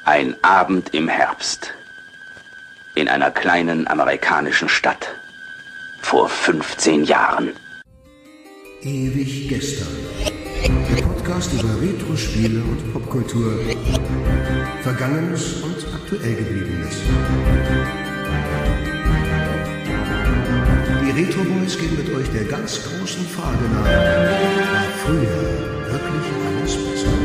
Ein Abend im Herbst. In einer kleinen amerikanischen Stadt. Vor 15 Jahren. Ewig gestern. Der Podcast über Retro-Spiele und Popkultur. Vergangenes und aktuell Gebliebenes. Die Retro Boys gehen mit euch der ganz großen Frage nach. War früher wirklich alles besser?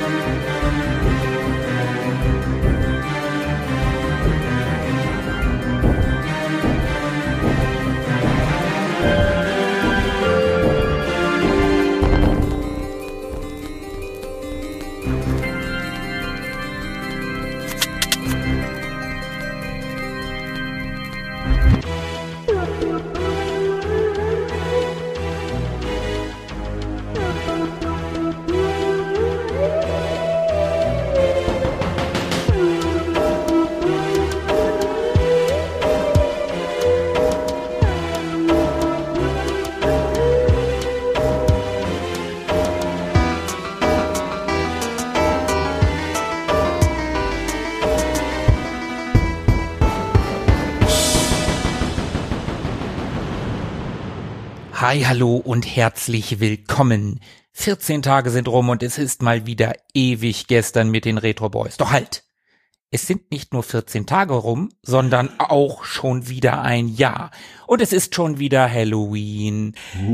Hi, hallo und herzlich willkommen. 14 Tage sind rum und es ist mal wieder ewig gestern mit den Retro Boys. Doch halt, es sind nicht nur 14 Tage rum, sondern auch schon wieder ein Jahr. Und es ist schon wieder Halloween.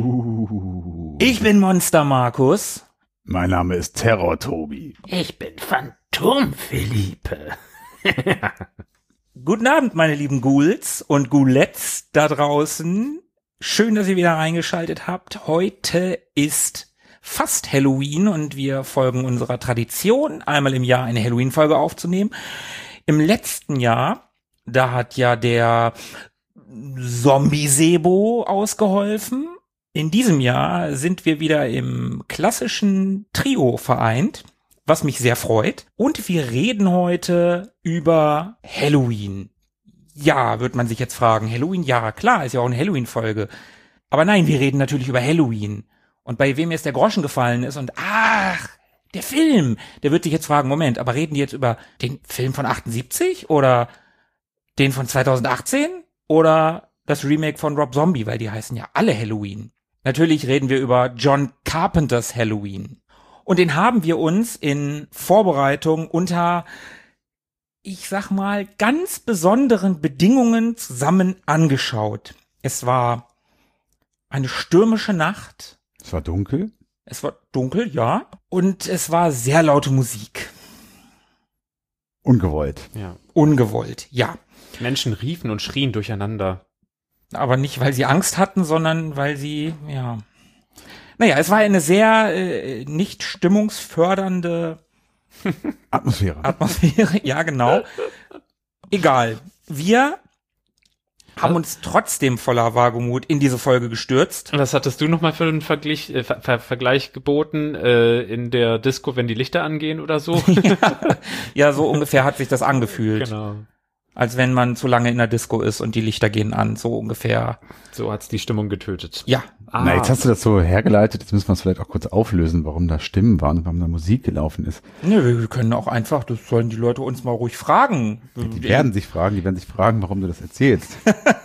Ich bin Monster Markus. Mein Name ist Terror Tobi. Ich bin Phantom Philippe. Guten Abend, meine lieben Ghouls und Ghoulettes da draußen. Schön, dass ihr wieder reingeschaltet habt. Heute ist fast Halloween und wir folgen unserer Tradition, einmal im Jahr eine Halloween-Folge aufzunehmen. Im letzten Jahr, da hat ja der Zombie-Sebo ausgeholfen. In diesem Jahr sind wir wieder im klassischen Trio vereint, was mich sehr freut. Und wir reden heute über Halloween. Ja, wird man sich jetzt fragen, Halloween, ja, klar, ist ja auch eine Halloween-Folge. Aber nein, wir reden natürlich über Halloween. Und bei wem jetzt der Groschen gefallen ist und, der Film, der wird sich jetzt fragen, Moment, aber reden die jetzt über den Film von 78 oder den von 2018 oder das Remake von Rob Zombie, weil die heißen ja alle Halloween. Natürlich reden wir über John Carpenters Halloween. Und den haben wir uns in Vorbereitung unter, ich sag mal, ganz besonderen Bedingungen zusammen angeschaut. Es war eine stürmische Nacht. Es war dunkel? Es war dunkel, ja. Und es war sehr laute Musik. Ungewollt. Ja. Ungewollt, ja. Menschen riefen und schrien durcheinander. Aber nicht, weil sie Angst hatten, sondern weil sie, ja. Naja, es war eine sehr nicht stimmungsfördernde Atmosphäre, ja, genau. Egal. Wir haben uns trotzdem voller Wagemut in diese Folge gestürzt. Und was hattest du nochmal für einen Vergleich geboten in der Disco, wenn die Lichter angehen oder so? Ja, so ungefähr hat sich das angefühlt. Genau. Als wenn man zu lange in der Disco ist und die Lichter gehen an, so ungefähr. So hat's die Stimmung getötet. Ja. Na, jetzt hast du das so hergeleitet, jetzt müssen wir es vielleicht auch kurz auflösen, warum da Stimmen waren und warum da Musik gelaufen ist. Ne, wir können auch einfach, das sollen die Leute uns mal ruhig fragen. Die werden sich fragen, warum du das erzählst.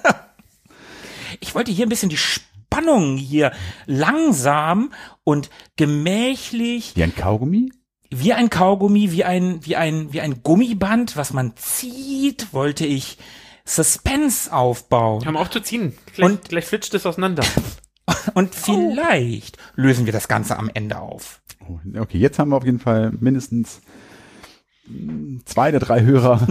Ich wollte hier ein bisschen die Spannung hier langsam und gemächlich. Wie ein Kaugummi? Wie ein Kaugummi, wie ein Gummiband, was man zieht, wollte ich Suspense aufbauen. Hör mal auf zu ziehen. Gleich flitscht es auseinander. Und vielleicht lösen wir das Ganze am Ende auf. Okay, jetzt haben wir auf jeden Fall mindestens 2 der 3 Hörer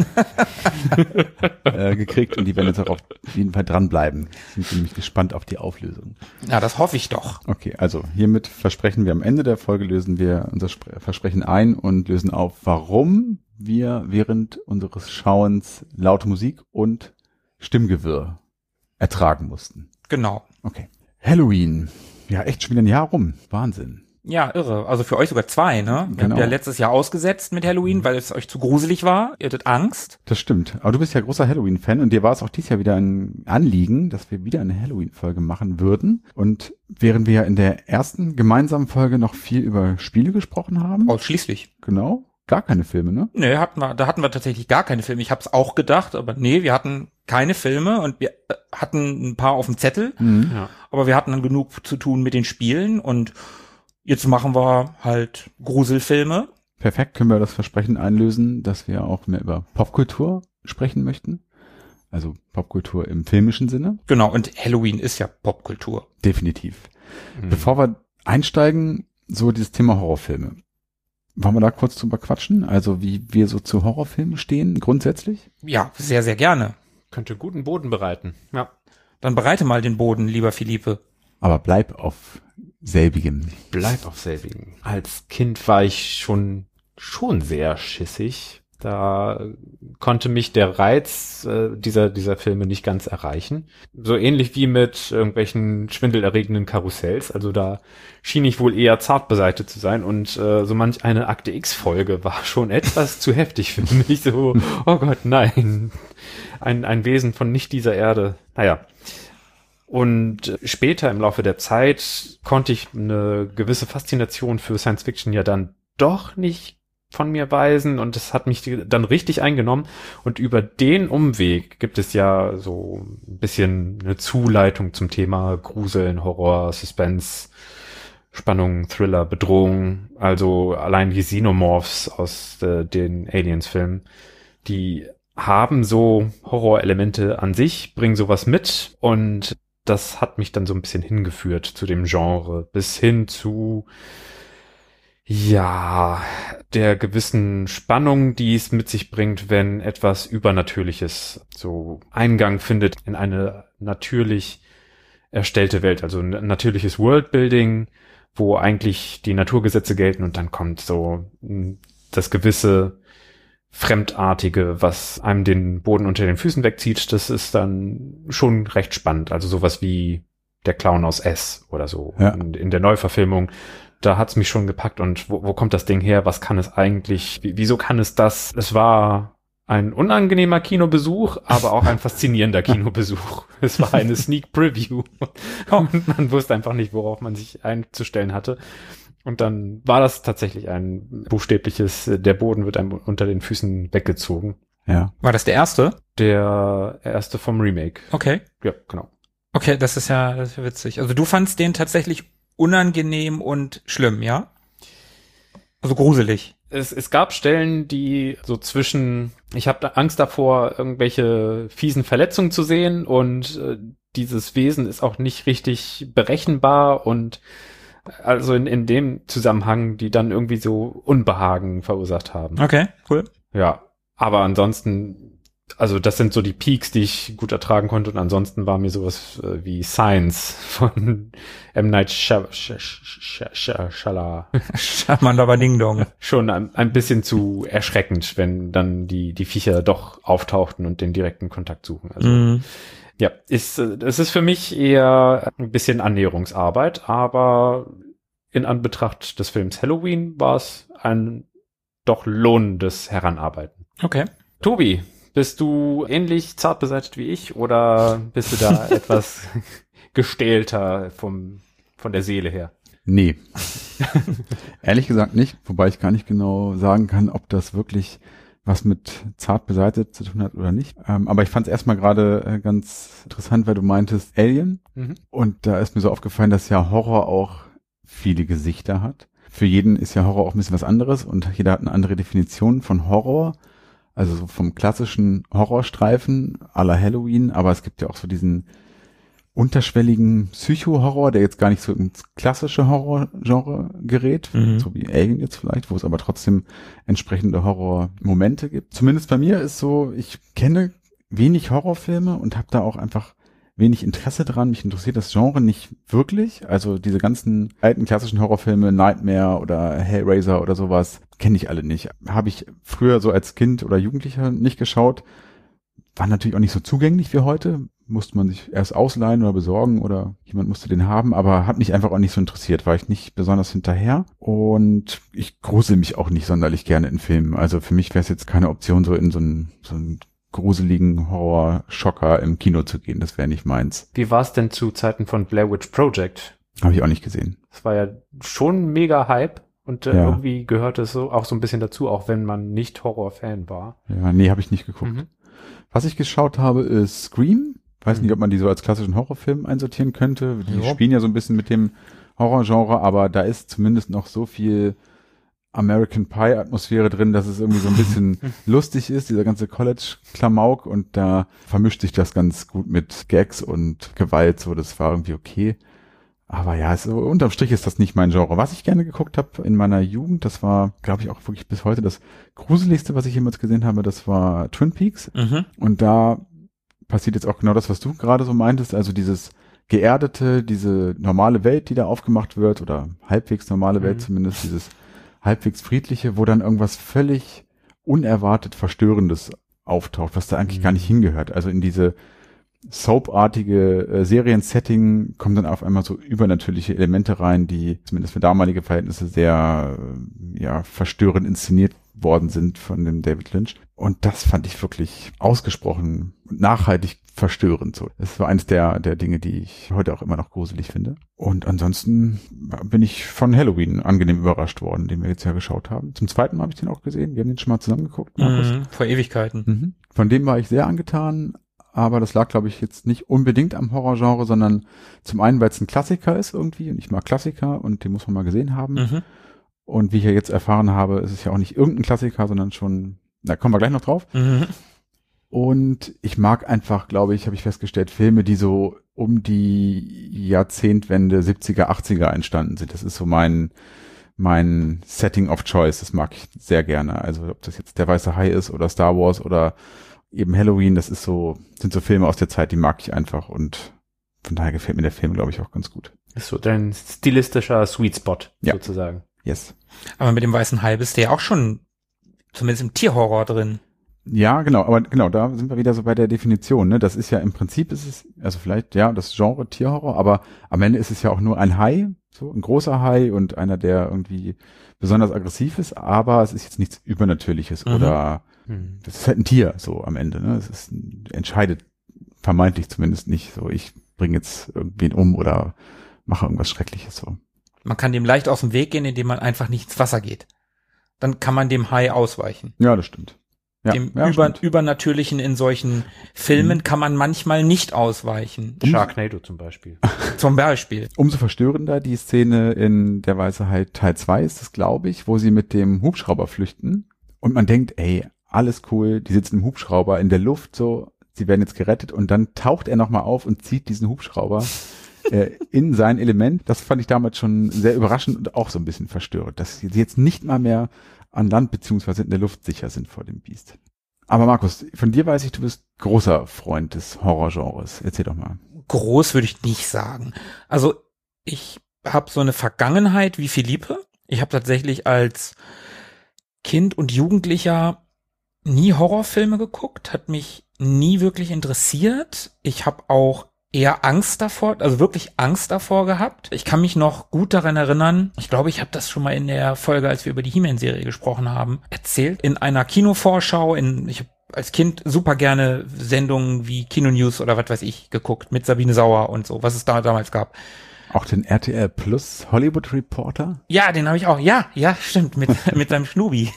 gekriegt und die werden jetzt auch auf jeden Fall dranbleiben. Sind nämlich gespannt auf die Auflösung. Ja, das hoffe ich doch. Okay, also hiermit versprechen wir am Ende der Folge, lösen wir unser Versprechen ein und lösen auf, warum wir während unseres Schauens laute Musik und Stimmgewirr ertragen mussten. Genau. Okay. Halloween. Ja, echt schon wieder ein Jahr rum. Wahnsinn. Ja, irre. Also für euch sogar 2, ne? Ihr Genau. habt ja letztes Jahr ausgesetzt mit Halloween, weil es euch zu gruselig war. Ihr hattet Angst. Das stimmt. Aber du bist ja großer Halloween-Fan und dir war es auch dieses Jahr wieder ein Anliegen, dass wir wieder eine Halloween-Folge machen würden. Und während wir ja in der ersten gemeinsamen Folge noch viel über Spiele gesprochen haben. Ausschließlich. Genau. gar keine Filme, ne? Nee, da hatten wir tatsächlich gar keine Filme. Ich habe es auch gedacht, aber nee, wir hatten keine Filme und wir hatten ein paar auf dem Zettel, Ja. aber wir hatten dann genug zu tun mit den Spielen und jetzt machen wir halt Gruselfilme. Perfekt, können wir das Versprechen einlösen, dass wir auch mehr über Popkultur sprechen möchten. Also Popkultur im filmischen Sinne. Genau, und Halloween ist ja Popkultur. Definitiv. Bevor wir einsteigen, so dieses Thema Horrorfilme. Wollen wir da kurz drüber quatschen? Also wie wir so zu Horrorfilmen stehen, grundsätzlich? Ja, sehr, sehr gerne. Könnte guten Boden bereiten. Ja. Dann bereite mal den Boden, lieber Philippe. Aber bleib auf selbigem. Bleib auf selbigen. Als Kind war ich schon sehr schissig. Da konnte mich der Reiz dieser Filme nicht ganz erreichen. So ähnlich wie mit irgendwelchen schwindelerregenden Karussells. Also da schien ich wohl eher zart beseitet zu sein. Und so manch eine Akte X-Folge war schon etwas zu heftig für mich. So, oh Gott, nein. Ein Wesen von nicht dieser Erde. Naja. Und später im Laufe der Zeit konnte ich eine gewisse Faszination für Science Fiction ja dann doch nicht von mir weisen und das hat mich dann richtig eingenommen und über den Umweg gibt es ja so ein bisschen eine Zuleitung zum Thema Gruseln, Horror, Suspense, Spannung, Thriller, Bedrohung, also allein die Xenomorphs aus den Aliens-Filmen, die haben so Horrorelemente an sich, bringen sowas mit und das hat mich dann so ein bisschen hingeführt zu dem Genre, bis hin zu ja, der gewissen Spannung, die es mit sich bringt, wenn etwas Übernatürliches so Eingang findet in eine natürlich erstellte Welt, also ein natürliches Worldbuilding, wo eigentlich die Naturgesetze gelten und dann kommt so das gewisse Fremdartige, was einem den Boden unter den Füßen wegzieht, das ist dann schon recht spannend. Also sowas wie der Clown aus S oder so. Ja. In der Neuverfilmung, da hat's mich schon gepackt. Und wo kommt das Ding her? Was kann es eigentlich? Wieso kann es das? Es war ein unangenehmer Kinobesuch, aber auch ein faszinierender Kinobesuch. Es war eine Sneak Preview. Und man wusste einfach nicht, worauf man sich einzustellen hatte. Und dann war das tatsächlich ein buchstäbliches, der Boden wird einem unter den Füßen weggezogen. Ja. War das der erste? Der erste vom Remake. Okay. Ja, genau. Okay, das ist ja witzig. Also du fandst den tatsächlich unangenehm und schlimm, ja? Also gruselig. Es gab Stellen, die so ich habe Angst davor, irgendwelche fiesen Verletzungen zu sehen und dieses Wesen ist auch nicht richtig berechenbar und also in dem Zusammenhang, die dann irgendwie so Unbehagen verursacht haben. Okay, cool. Ja, aber ansonsten, also das sind so die Peaks, die ich gut ertragen konnte und ansonsten war mir sowas wie Science von M. Night Shyamalan Ding Dong. schon ein bisschen zu erschreckend, wenn dann die Viecher doch auftauchten und den direkten Kontakt suchen. Also ja, es ist für mich eher ein bisschen Annäherungsarbeit, aber in Anbetracht des Films Halloween war es ein doch lohnendes Heranarbeiten. Okay. Tobi, bist du ähnlich zart beseitigt wie ich oder bist du da etwas gestählter von der Seele her? Nee. Ehrlich gesagt nicht, wobei ich gar nicht genau sagen kann, ob das wirklich was mit zart beseitigt zu tun hat oder nicht. Aber ich fand es erstmal gerade ganz interessant, weil du meintest Alien. Und da ist mir so aufgefallen, dass ja Horror auch viele Gesichter hat. Für jeden ist ja Horror auch ein bisschen was anderes und jeder hat eine andere Definition von Horror. Also so vom klassischen Horrorstreifen à la Halloween, aber es gibt ja auch so diesen unterschwelligen Psycho-Horror, der jetzt gar nicht so ins klassische Horror-Genre gerät, so wie Alien jetzt vielleicht, wo es aber trotzdem entsprechende Horror-Momente gibt. Zumindest bei mir ist so, ich kenne wenig Horrorfilme und habe da auch einfach wenig Interesse dran. Mich interessiert das Genre nicht wirklich. Also diese ganzen alten klassischen Horrorfilme, Nightmare oder Hellraiser oder sowas, kenne ich alle nicht. Habe ich früher so als Kind oder Jugendlicher nicht geschaut. War natürlich auch nicht so zugänglich wie heute. Musste man sich erst ausleihen oder besorgen oder jemand musste den haben, aber hat mich einfach auch nicht so interessiert, war ich nicht besonders hinterher und ich grusel mich auch nicht sonderlich gerne in Filmen. Also für mich wäre es jetzt keine Option, so in so einen gruseligen Horror-Schocker im Kino zu gehen. Das wäre nicht meins. Wie war es denn zu Zeiten von Blair Witch Project? Habe ich auch nicht gesehen. Das war ja schon mega Hype Und irgendwie gehört es so auch so ein bisschen dazu, auch wenn man nicht Horror-Fan war. Ja, nee, habe ich nicht geguckt. Mhm. Was ich geschaut habe, ist Scream. Weiß nicht, ob man die so als klassischen Horrorfilm einsortieren könnte. Die spielen ja so ein bisschen mit dem Horrorgenre, aber da ist zumindest noch so viel American Pie Atmosphäre drin, dass es irgendwie so ein bisschen lustig ist, dieser ganze College-Klamauk, und da vermischt sich das ganz gut mit Gags und Gewalt, so, das war irgendwie okay. Aber ja, unterm Strich ist das nicht mein Genre. Was ich gerne geguckt habe in meiner Jugend, das war, glaube ich, auch wirklich bis heute das Gruseligste, was ich jemals gesehen habe, das war Twin Peaks. Mhm. Und da passiert jetzt auch genau das, was du gerade so meintest, also dieses geerdete, diese normale Welt, die da aufgemacht wird, oder halbwegs normale Welt zumindest, dieses halbwegs friedliche, wo dann irgendwas völlig unerwartet Verstörendes auftaucht, was da eigentlich gar nicht hingehört. Also in diese Soap-artige Serien-Setting kommen dann auf einmal so übernatürliche Elemente rein, die zumindest für damalige Verhältnisse sehr verstörend inszeniert worden sind von dem David Lynch. Und das fand ich wirklich ausgesprochen nachhaltig verstörend. So, das war eines der Dinge, die ich heute auch immer noch gruselig finde. Und ansonsten bin ich von Halloween angenehm überrascht worden, den wir jetzt ja geschaut haben. Zum zweiten Mal habe ich den auch gesehen. Wir haben den schon mal zusammen geguckt, Markus. Vor Ewigkeiten. Von dem war ich sehr angetan. Aber das lag, glaube ich, jetzt nicht unbedingt am Horrorgenre, sondern zum einen, weil es ein Klassiker ist irgendwie, und ich mag Klassiker und den muss man mal gesehen haben. Und wie ich ja jetzt erfahren habe, ist es ja auch nicht irgendein Klassiker, sondern schon, da kommen wir gleich noch drauf. Und ich mag einfach, glaube ich, habe ich festgestellt, Filme, die so um die Jahrzehntwende 70er, 80er entstanden sind. Das ist so mein Setting of Choice, das mag ich sehr gerne. Also ob das jetzt Der Weiße Hai ist oder Star Wars oder eben Halloween, das ist sind so Filme aus der Zeit, die mag ich einfach, und von daher gefällt mir der Film, glaube ich, auch ganz gut. Ist so dein stilistischer Sweet Spot, sozusagen. Yes. Aber mit dem Weißen Hai bist du ja auch schon zumindest im Tierhorror drin. Ja, genau, aber genau, da sind wir wieder so bei der Definition, ne? Das ist ja im Prinzip also vielleicht, das Genre Tierhorror, aber am Ende ist es ja auch nur ein Hai, so ein großer Hai und einer, der irgendwie besonders aggressiv ist, aber es ist jetzt nichts Übernatürliches oder das ist halt ein Tier, so am Ende, ne? Es entscheidet vermeintlich zumindest nicht so, ich bringe jetzt irgendwen um oder mache irgendwas Schreckliches, so. Man kann dem leicht aus dem Weg gehen, indem man einfach nicht ins Wasser geht. Dann kann man dem Hai ausweichen. Ja, das stimmt. Ja, dem stimmt. Übernatürlichen in solchen Filmen kann man manchmal nicht ausweichen. Sharknado zum Beispiel. Zum Beispiel. Umso verstörender die Szene in Der Weiße Hai Teil 2 ist es, glaube ich, wo sie mit dem Hubschrauber flüchten und man denkt, ey, alles cool, die sitzen im Hubschrauber in der Luft, so, sie werden jetzt gerettet, und dann taucht er nochmal auf und zieht diesen Hubschrauber in sein Element. Das fand ich damals schon sehr überraschend und auch so ein bisschen verstörend, dass sie jetzt nicht mal mehr an Land beziehungsweise in der Luft sicher sind vor dem Biest. Aber Markus, von dir weiß ich, du bist großer Freund des Horrorgenres. Erzähl doch mal. Groß würde ich nicht sagen. Also ich habe so eine Vergangenheit wie Philippe. Ich habe tatsächlich als Kind und Jugendlicher nie Horrorfilme geguckt, hat mich nie wirklich interessiert. Ich habe auch eher Angst davor, also wirklich Angst davor gehabt. Ich kann mich noch gut daran erinnern, ich glaube, ich habe das schon mal in der Folge, als wir über die He-Man-Serie gesprochen haben, erzählt. In einer Kinovorschau, ich habe als Kind super gerne Sendungen wie Kino News oder was weiß ich geguckt, mit Sabine Sauer und so, was es da damals gab. Auch den RTL Plus Hollywood Reporter? Ja, den habe ich auch. Ja, stimmt, mit seinem Schnubi.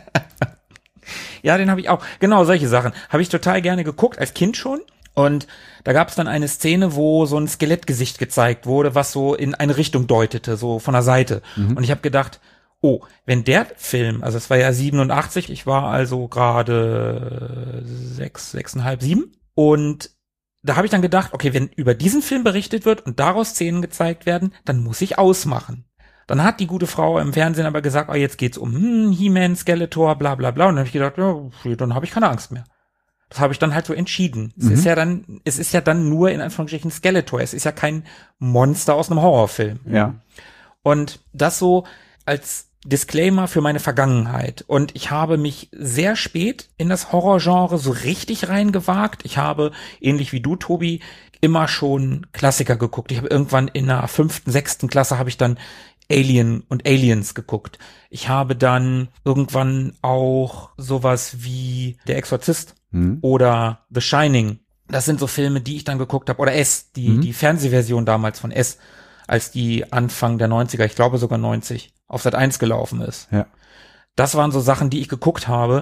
Ja, den habe ich auch. Genau, solche Sachen. Habe ich total gerne geguckt, als Kind schon. Und da gab es dann eine Szene, wo so ein Skelettgesicht gezeigt wurde, was so in eine Richtung deutete, so von der Seite. Und ich habe gedacht, oh, wenn der Film, also es war ja 87, ich war also gerade 6,5, 7. Und da habe ich dann gedacht, okay, wenn über diesen Film berichtet wird und daraus Szenen gezeigt werden, dann muss ich ausmachen. Dann hat die gute Frau im Fernsehen aber gesagt, jetzt geht's um He-Man, Skeletor, bla bla bla. Und dann habe ich gedacht, ja, dann habe ich keine Angst mehr. Das habe ich dann halt so entschieden. Es ist ja dann nur in Anführungsstrichen Skeletor. Es ist ja kein Monster aus einem Horrorfilm. Ja. Und das so als Disclaimer für meine Vergangenheit. Und ich habe mich sehr spät in das Horrorgenre so richtig reingewagt. Ich habe, ähnlich wie du, Tobi, immer schon Klassiker geguckt. Ich habe irgendwann in der 5., 6. Klasse habe ich dann Alien und Aliens geguckt. Ich habe dann irgendwann auch sowas wie Der Exorzist oder The Shining. Das sind so Filme, die ich dann geguckt habe. Oder die Fernsehversion damals von als die Anfang der 90er, ich glaube sogar 90, auf Sat.1 gelaufen ist. Ja. Das waren so Sachen, die ich geguckt habe.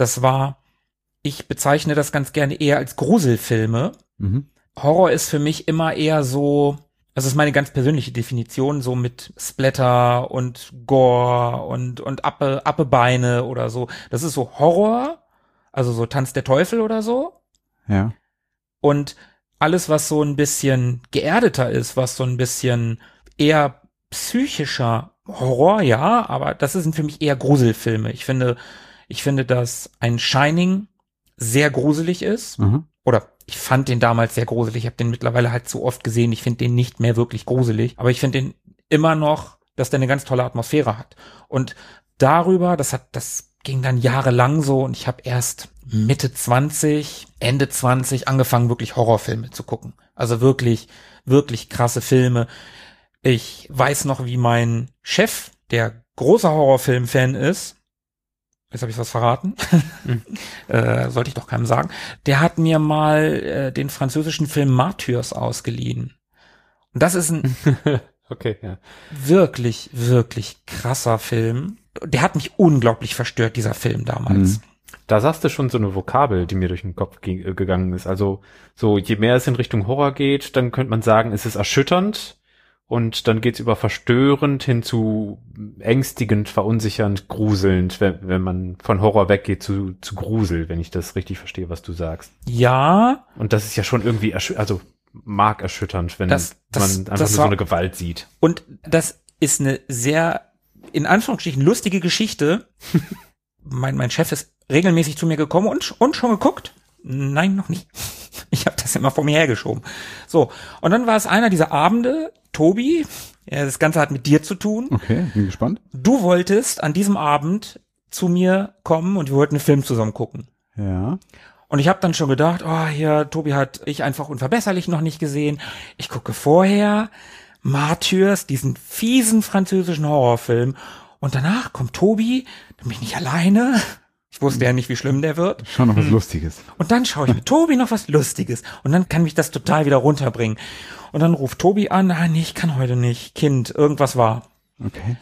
Ich bezeichne das ganz gerne eher als Gruselfilme. Mhm. Horror ist für mich immer eher so, das ist meine ganz persönliche Definition, so mit Splatter und Gore und Appebeine oder so. Das ist so Horror, also so Tanz der Teufel oder so. Ja. Und alles, was so ein bisschen geerdeter ist, was so ein bisschen eher psychischer Horror, ja, aber das sind für mich eher Gruselfilme. Ich finde, dass ein Shining sehr gruselig ist. Mhm. Oder ich fand den damals sehr gruselig. Ich habe den mittlerweile halt so oft gesehen. Ich finde den nicht mehr wirklich gruselig. Aber ich finde den immer noch, dass der eine ganz tolle Atmosphäre hat. Und darüber, das ging dann jahrelang so. Und ich habe erst Mitte 20, Ende 20 angefangen, wirklich Horrorfilme zu gucken. Also wirklich, wirklich krasse Filme. Ich weiß noch, wie mein Chef, der großer Horrorfilm-Fan ist, jetzt habe ich was verraten, sollte ich doch keinem sagen, der hat mir mal den französischen Film Martyrs ausgeliehen. Und das ist ein okay, ja. wirklich, wirklich krasser Film. Der hat mich unglaublich verstört, dieser Film damals. Mhm. Da sagst du schon so eine Vokabel, die mir durch den Kopf gegangen ist. Also so, je mehr es in Richtung Horror geht, dann könnte man sagen, es ist erschütternd. Und dann geht's über verstörend hin zu ängstigend, verunsichernd, gruselnd, wenn man von Horror weggeht zu Grusel, wenn ich das richtig verstehe, was du sagst. Ja. Und das ist ja schon irgendwie markerschütternd, wenn man einfach nur so eine Gewalt sieht. Und das ist eine sehr, in Anführungsstrichen, lustige Geschichte. Mein Chef ist regelmäßig zu mir gekommen und schon geguckt. Nein, noch nicht. Ich habe das immer vor mir hergeschoben. So, und dann war es einer dieser Abende, Tobi, das Ganze hat mit dir zu tun. Okay, bin gespannt. Du wolltest an diesem Abend zu mir kommen und wir wollten einen Film zusammen gucken. Ja. Und ich habe dann schon gedacht, Tobi hat Ich einfach unverbesserlich noch nicht gesehen. Ich gucke vorher Martyrs, diesen fiesen französischen Horrorfilm. Und danach kommt Tobi, dann bin ich nicht alleine. Ich wusste ja nicht, wie schlimm der wird. Schon noch was Lustiges. Und dann schaue ich mit Tobi noch was Lustiges. Und dann kann mich das total wieder runterbringen. Und dann ruft Tobi an, nee, ich kann heute nicht, Kind, irgendwas war. Okay.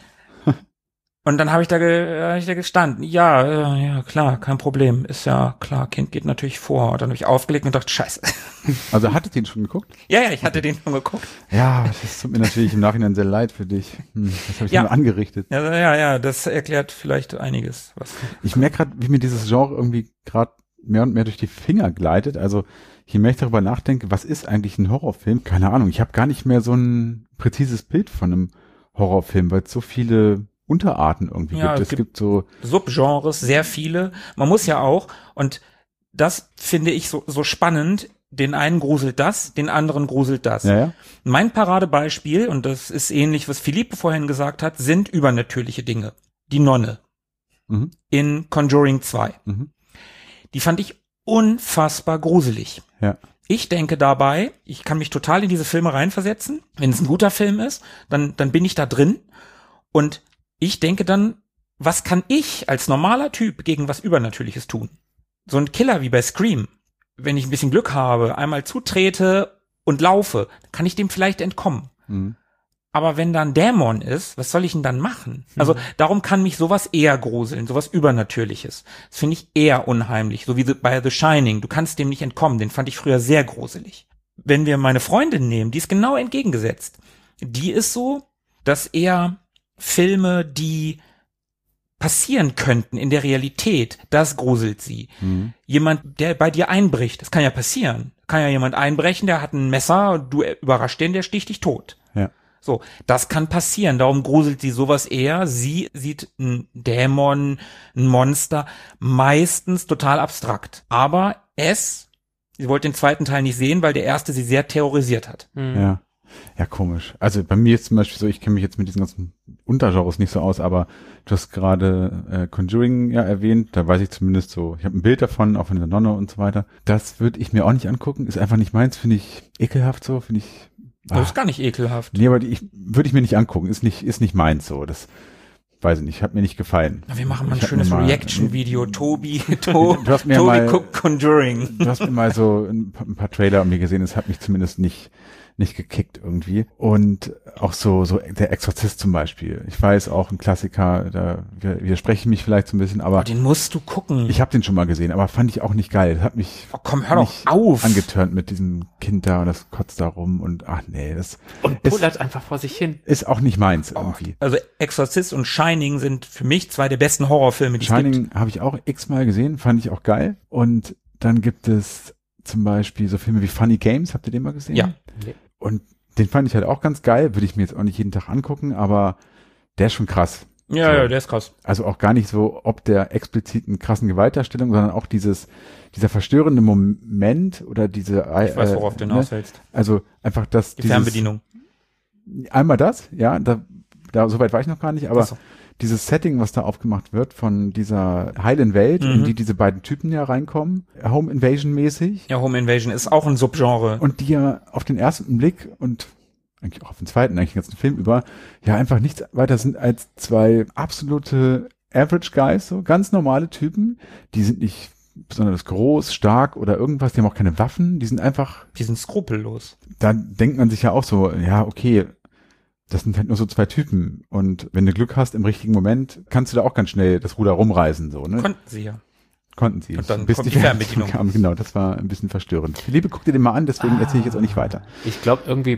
Und dann habe ich da gestanden, ja, klar, kein Problem, ist ja klar, Kind geht natürlich vor. Und dann habe ich aufgelegt und dachte, scheiße. Also hattet ihr ihn schon geguckt? Ja, ich hatte den schon geguckt. Ja, das tut mir natürlich im Nachhinein sehr leid für dich. Das habe ich nur angerichtet. Ja, das erklärt vielleicht einiges. Ich merke gerade, wie mir dieses Genre irgendwie gerade mehr und mehr durch die Finger gleitet. Also je mehr ich darüber nachdenke, was ist eigentlich ein Horrorfilm? Keine Ahnung, ich habe gar nicht mehr so ein präzises Bild von einem Horrorfilm, weil es so viele Unterarten irgendwie gibt. Es gibt so Subgenres, sehr viele. Man muss ja auch, und das finde ich so spannend, den einen gruselt das, den anderen gruselt das. Ja. Mein Paradebeispiel, und das ist ähnlich, was Philippe vorhin gesagt hat, sind übernatürliche Dinge. Die Nonne in Conjuring 2. Die fand ich unfassbar gruselig. Ja. Ich denke dabei, ich kann mich total in diese Filme reinversetzen. Wenn es ein guter Film ist, dann bin ich da drin und ich denke dann, was kann ich als normaler Typ gegen was Übernatürliches tun? So ein Killer wie bei Scream, wenn ich ein bisschen Glück habe, einmal zutrete und laufe, kann ich dem vielleicht entkommen. Aber wenn da ein Dämon ist, was soll ich denn dann machen? Also darum kann mich sowas eher gruseln, sowas Übernatürliches. Das finde ich eher unheimlich, so wie bei The Shining. Du kannst dem nicht entkommen, den fand ich früher sehr gruselig. Wenn wir meine Freundin nehmen, die ist genau entgegengesetzt. Die ist so, dass eher Filme, die passieren könnten in der Realität, das gruselt sie. Jemand, der bei dir einbricht, das kann ja passieren. Kann ja jemand einbrechen, der hat ein Messer, du überrascht den, der sticht dich tot. Ja. So, das kann passieren, darum gruselt sie sowas eher. Sie sieht einen Dämon, ein Monster, meistens total abstrakt. Aber sie wollte den zweiten Teil nicht sehen, weil der erste sie sehr terrorisiert hat. Ja, komisch. Also bei mir ist zum Beispiel so, ich kenne mich jetzt mit diesen ganzen Untergenres nicht so aus, aber du hast gerade Conjuring ja erwähnt, da weiß ich zumindest so, ich habe ein Bild davon, auch von der Nonne und so weiter. Das würde ich mir auch nicht angucken, ist einfach nicht meins, finde ich ekelhaft so, finde ich. Das ist gar nicht ekelhaft. Nee, aber würde ich mir nicht angucken, ist nicht meins so, das weiß ich nicht, hat mir nicht gefallen. Na, wir machen mal ein schönes Reaction-Video, Tobi guckt Conjuring. Du hast mir mal so ein paar Trailer an mir gesehen, es hat mich zumindest nicht nicht gekickt irgendwie. Und auch so der Exorzist zum Beispiel. Ich weiß, auch ein Klassiker, da widerspreche ich mich vielleicht so ein bisschen, aber Den musst du gucken. ich habe den schon mal gesehen, aber fand ich auch nicht geil. Das hat mich Komm, hör doch nicht auf. angetörnt mit diesem Kind da und das kotzt da rum und ach nee, das Und pullert einfach vor sich hin. ist auch nicht meins irgendwie. Also Exorzist und Shining sind für mich zwei der besten Horrorfilme, die es gibt. Shining habe ich auch x-mal gesehen, fand ich auch geil. Und dann gibt es zum Beispiel so Filme wie Funny Games, habt ihr den mal gesehen? Ja. Und den fand ich halt auch ganz geil, würde ich mir jetzt auch nicht jeden Tag angucken, aber der ist schon krass. Ja, So. ja, der ist krass. Also auch gar nicht so ob der expliziten krassen Gewaltdarstellung, sondern auch dieser verstörende Moment oder diese Ich weiß, worauf du hinaus willst. Also einfach das Die Fernbedienung. Einmal das, ja, da so weit war ich noch gar nicht, aber Ach so. dieses Setting, was da aufgemacht wird von dieser heilen Welt, in die diese beiden Typen ja reinkommen, Home Invasion mäßig, Ja, Home Invasion ist auch ein Subgenre. und die ja auf den ersten Blick und eigentlich auch auf den zweiten, eigentlich den ganzen Film über, ja einfach nichts weiter sind als zwei absolute Average Guys, so ganz normale Typen, die sind nicht besonders groß, stark oder irgendwas, die haben auch keine Waffen, die sind einfach, Die sind skrupellos. da denkt man sich ja auch so, ja, okay, das sind halt nur so zwei Typen und wenn du Glück hast im richtigen Moment, kannst du da auch ganz schnell das Ruder rumreißen, so, ne? Konnten sie ja. Konnten sie. Und dann Bis kommt die Fernbedienung. kam, genau, das war ein bisschen verstörend. Philippe, guck dir den mal an, deswegen erzähle ich jetzt auch nicht weiter. Ich glaube irgendwie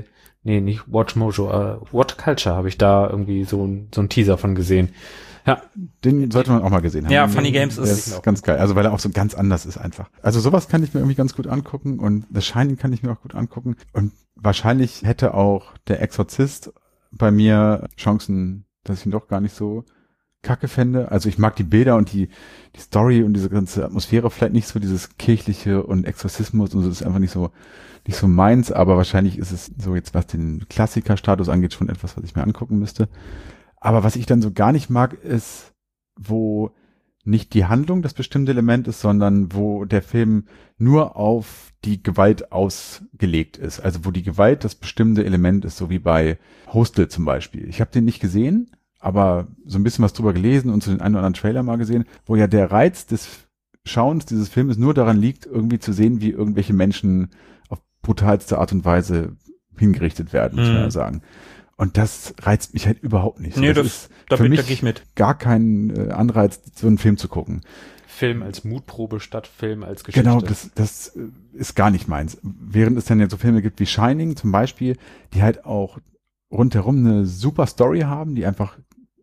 nicht Watch Mojo, What Culture habe ich da irgendwie so ein Teaser von gesehen. Ja, Den sollte man auch mal gesehen haben. Ja, Funny Games Der ist ganz geil. Also weil er auch so ganz anders ist einfach. Also sowas kann ich mir irgendwie ganz gut angucken und The Shining kann ich mir auch gut angucken. Und wahrscheinlich hätte auch der Exorzist bei mir Chancen, dass ich ihn doch gar nicht so kacke fände. Also ich mag die Bilder und die Story und diese ganze Atmosphäre vielleicht nicht so, dieses kirchliche und Exorzismus und so, das ist einfach nicht so meins, aber wahrscheinlich ist es so jetzt, was den Klassikerstatus angeht, schon etwas, was ich mir angucken müsste. Aber was ich dann so gar nicht mag, ist, wo nicht die Handlung das bestimmte Element ist, sondern wo der Film nur auf die Gewalt ausgelegt ist. Also wo die Gewalt das bestimmte Element ist, so wie bei Hostel zum Beispiel. Ich habe den nicht gesehen, aber so ein bisschen was drüber gelesen und so den einen oder anderen Trailer mal gesehen, wo ja der Reiz des Schauens dieses Filmes nur daran liegt, irgendwie zu sehen, wie irgendwelche Menschen auf brutalste Art und Weise hingerichtet werden, muss man ja sagen. Und das reizt mich halt überhaupt nicht. Nee, das ist für mich gehe ich mit. gar kein Anreiz, so einen Film zu gucken. Film als Mutprobe statt Film als Geschichte. Genau, das ist gar nicht meins. Während es dann ja so Filme gibt wie Shining zum Beispiel, die halt auch rundherum eine super Story haben, die einfach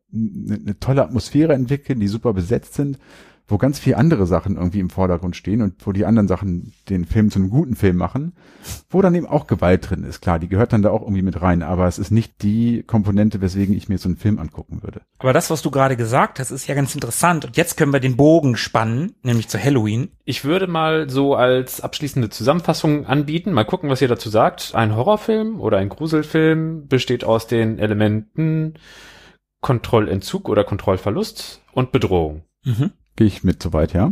eine tolle Atmosphäre entwickeln, die super besetzt sind, wo ganz viele andere Sachen irgendwie im Vordergrund stehen und wo die anderen Sachen den Film zu einem guten Film machen, wo dann eben auch Gewalt drin ist. Klar, die gehört dann da auch irgendwie mit rein, aber es ist nicht die Komponente, weswegen ich mir so einen Film angucken würde. Aber das, was du gerade gesagt hast, ist ja ganz interessant. Und jetzt können wir den Bogen spannen, nämlich zu Halloween. Ich würde mal so als abschließende Zusammenfassung anbieten, mal gucken, was ihr dazu sagt. Ein Horrorfilm oder ein Gruselfilm besteht aus den Elementen Kontrollentzug oder Kontrollverlust und Bedrohung. Mhm. Gehe ich mit soweit, ja?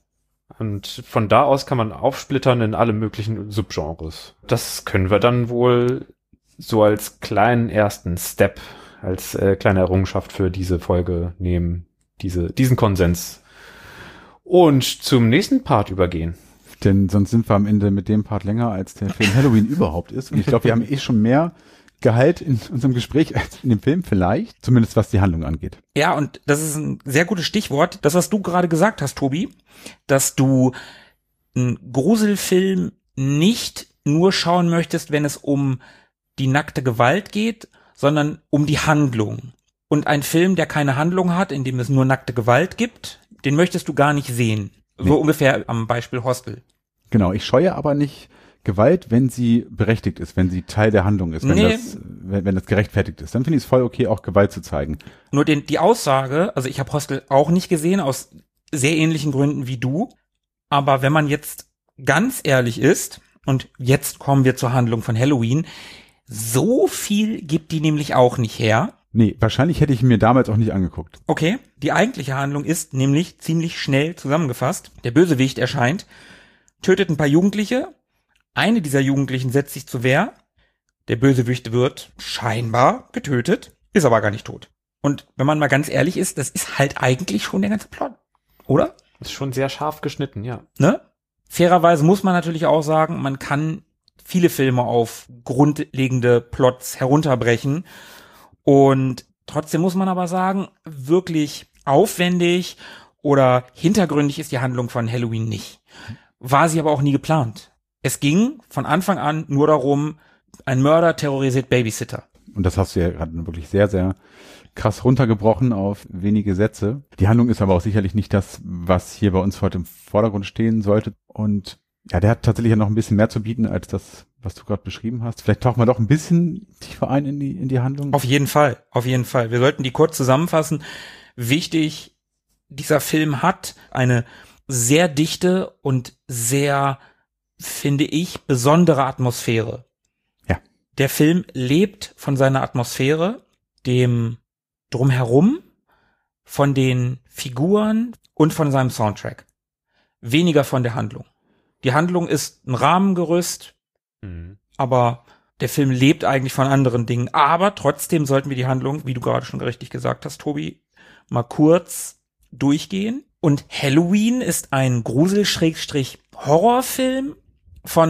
Und von da aus kann man aufsplittern in alle möglichen Subgenres. Das können wir dann wohl so als kleinen ersten Step, als kleine Errungenschaft für diese Folge nehmen, diesen Konsens. Und zum nächsten Part übergehen. Denn sonst sind wir am Ende mit dem Part länger, als der Film Halloween überhaupt ist. Und ich glaube, wir haben schon mehr Gehalt in unserem Gespräch als in dem Film vielleicht, zumindest was die Handlung angeht. Ja, und das ist ein sehr gutes Stichwort. Das, was du gerade gesagt hast, Tobi, dass du einen Gruselfilm nicht nur schauen möchtest, wenn es um die nackte Gewalt geht, sondern um die Handlung. Und ein Film, der keine Handlung hat, in dem es nur nackte Gewalt gibt, den möchtest du gar nicht sehen. Nee. So ungefähr am Beispiel Hostel. Genau, ich scheue aber nicht Gewalt, wenn sie berechtigt ist, wenn sie Teil der Handlung ist, wenn das gerechtfertigt ist. Dann finde ich es voll okay, auch Gewalt zu zeigen. Nur die Aussage, also ich habe Hostel auch nicht gesehen, aus sehr ähnlichen Gründen wie du, aber wenn man jetzt ganz ehrlich ist, und jetzt kommen wir zur Handlung von Halloween, so viel gibt die nämlich auch nicht her. Nee, wahrscheinlich hätte ich ihn mir damals auch nicht angeguckt. Okay, die eigentliche Handlung ist nämlich ziemlich schnell zusammengefasst. Der Bösewicht erscheint, tötet ein paar Jugendliche. Eine dieser Jugendlichen setzt sich zur Wehr. Der Bösewicht wird scheinbar getötet, ist aber gar nicht tot. Und wenn man mal ganz ehrlich ist, das ist halt eigentlich schon der ganze Plot, oder? Ist schon sehr scharf geschnitten, ja. Ne? Fairerweise muss man natürlich auch sagen, man kann viele Filme auf grundlegende Plots herunterbrechen. Und trotzdem muss man aber sagen, wirklich aufwendig oder hintergründig ist die Handlung von Halloween nicht. War sie aber auch nie geplant. Es ging von Anfang an nur darum, ein Mörder terrorisiert Babysitter. Und das hast du ja gerade wirklich sehr, sehr krass runtergebrochen auf wenige Sätze. Die Handlung ist aber auch sicherlich nicht das, was hier bei uns heute im Vordergrund stehen sollte. Und ja, der hat tatsächlich ja noch ein bisschen mehr zu bieten als das, was du gerade beschrieben hast. Vielleicht tauchen wir doch ein bisschen tiefer ein in die Handlung. Auf jeden Fall, auf jeden Fall. Wir sollten die kurz zusammenfassen. Wichtig, dieser Film hat eine sehr dichte und sehr, finde ich, besondere Atmosphäre. Ja. Der Film lebt von seiner Atmosphäre, dem Drumherum, von den Figuren und von seinem Soundtrack. Weniger von der Handlung. Die Handlung ist ein Rahmengerüst, aber der Film lebt eigentlich von anderen Dingen. Aber trotzdem sollten wir die Handlung, wie du gerade schon richtig gesagt hast, Tobi, mal kurz durchgehen. Und Halloween ist ein Grusel-Horrorfilm von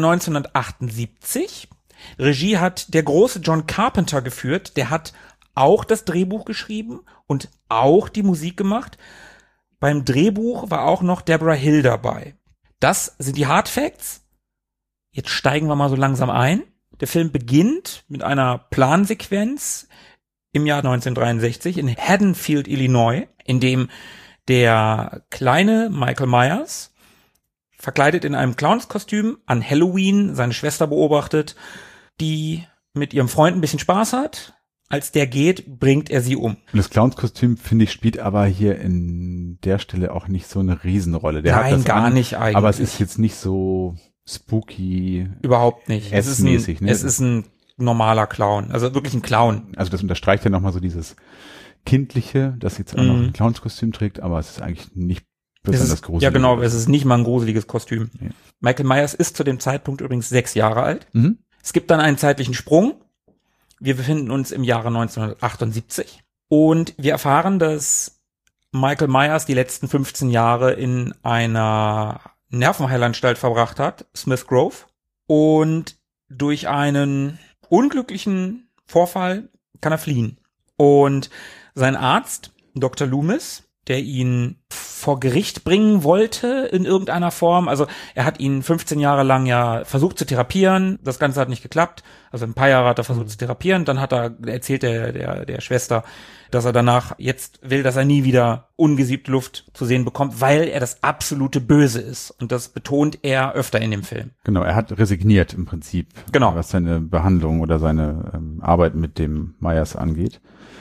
1978. Regie hat der große John Carpenter geführt. Der hat auch das Drehbuch geschrieben und auch die Musik gemacht. Beim Drehbuch war auch noch Deborah Hill dabei. Das sind die Hard Facts. Jetzt steigen wir mal so langsam ein. Der Film beginnt mit einer Plansequenz im Jahr 1963 in Haddonfield, Illinois, in dem der kleine Michael Myers, verkleidet in einem Clownskostüm, an Halloween seine Schwester beobachtet, die mit ihrem Freund ein bisschen Spaß hat. Als der geht, bringt er sie um. Und das Clownskostüm, finde ich, spielt aber hier in der Stelle auch nicht so eine Riesenrolle. Der Nein, hat das gar nicht eigentlich. Aber es ist jetzt nicht so spooky. Überhaupt nicht. Es ist ein normaler Clown. Also wirklich ein Clown. Also das unterstreicht ja nochmal so dieses Kindliche, das jetzt auch noch ein Clownskostüm trägt, aber es ist eigentlich nicht besonders gruselig. Ja genau, es ist nicht mal ein gruseliges Kostüm. Ja. Michael Myers ist zu dem Zeitpunkt übrigens 6 Jahre alt. Es gibt dann einen zeitlichen Sprung. Wir befinden uns im Jahre 1978 und wir erfahren, dass Michael Myers die letzten 15 Jahre in einer Nervenheilanstalt verbracht hat, Smith Grove, und durch einen unglücklichen Vorfall kann er fliehen. Und sein Arzt, Dr. Loomis, der ihn vor Gericht bringen wollte in irgendeiner Form. Also er hat ihn 15 Jahre lang ja versucht zu therapieren. Das Ganze hat nicht geklappt. Also ein paar Jahre hat er versucht zu therapieren. Dann erzählt der Schwester, dass er danach jetzt will, dass er nie wieder ungesiebte Luft zu sehen bekommt, weil er das absolute Böse ist. Und das betont er öfter in dem Film. Genau, er hat resigniert im Prinzip, genau, was seine Behandlung oder seine Arbeit mit dem Myers angeht.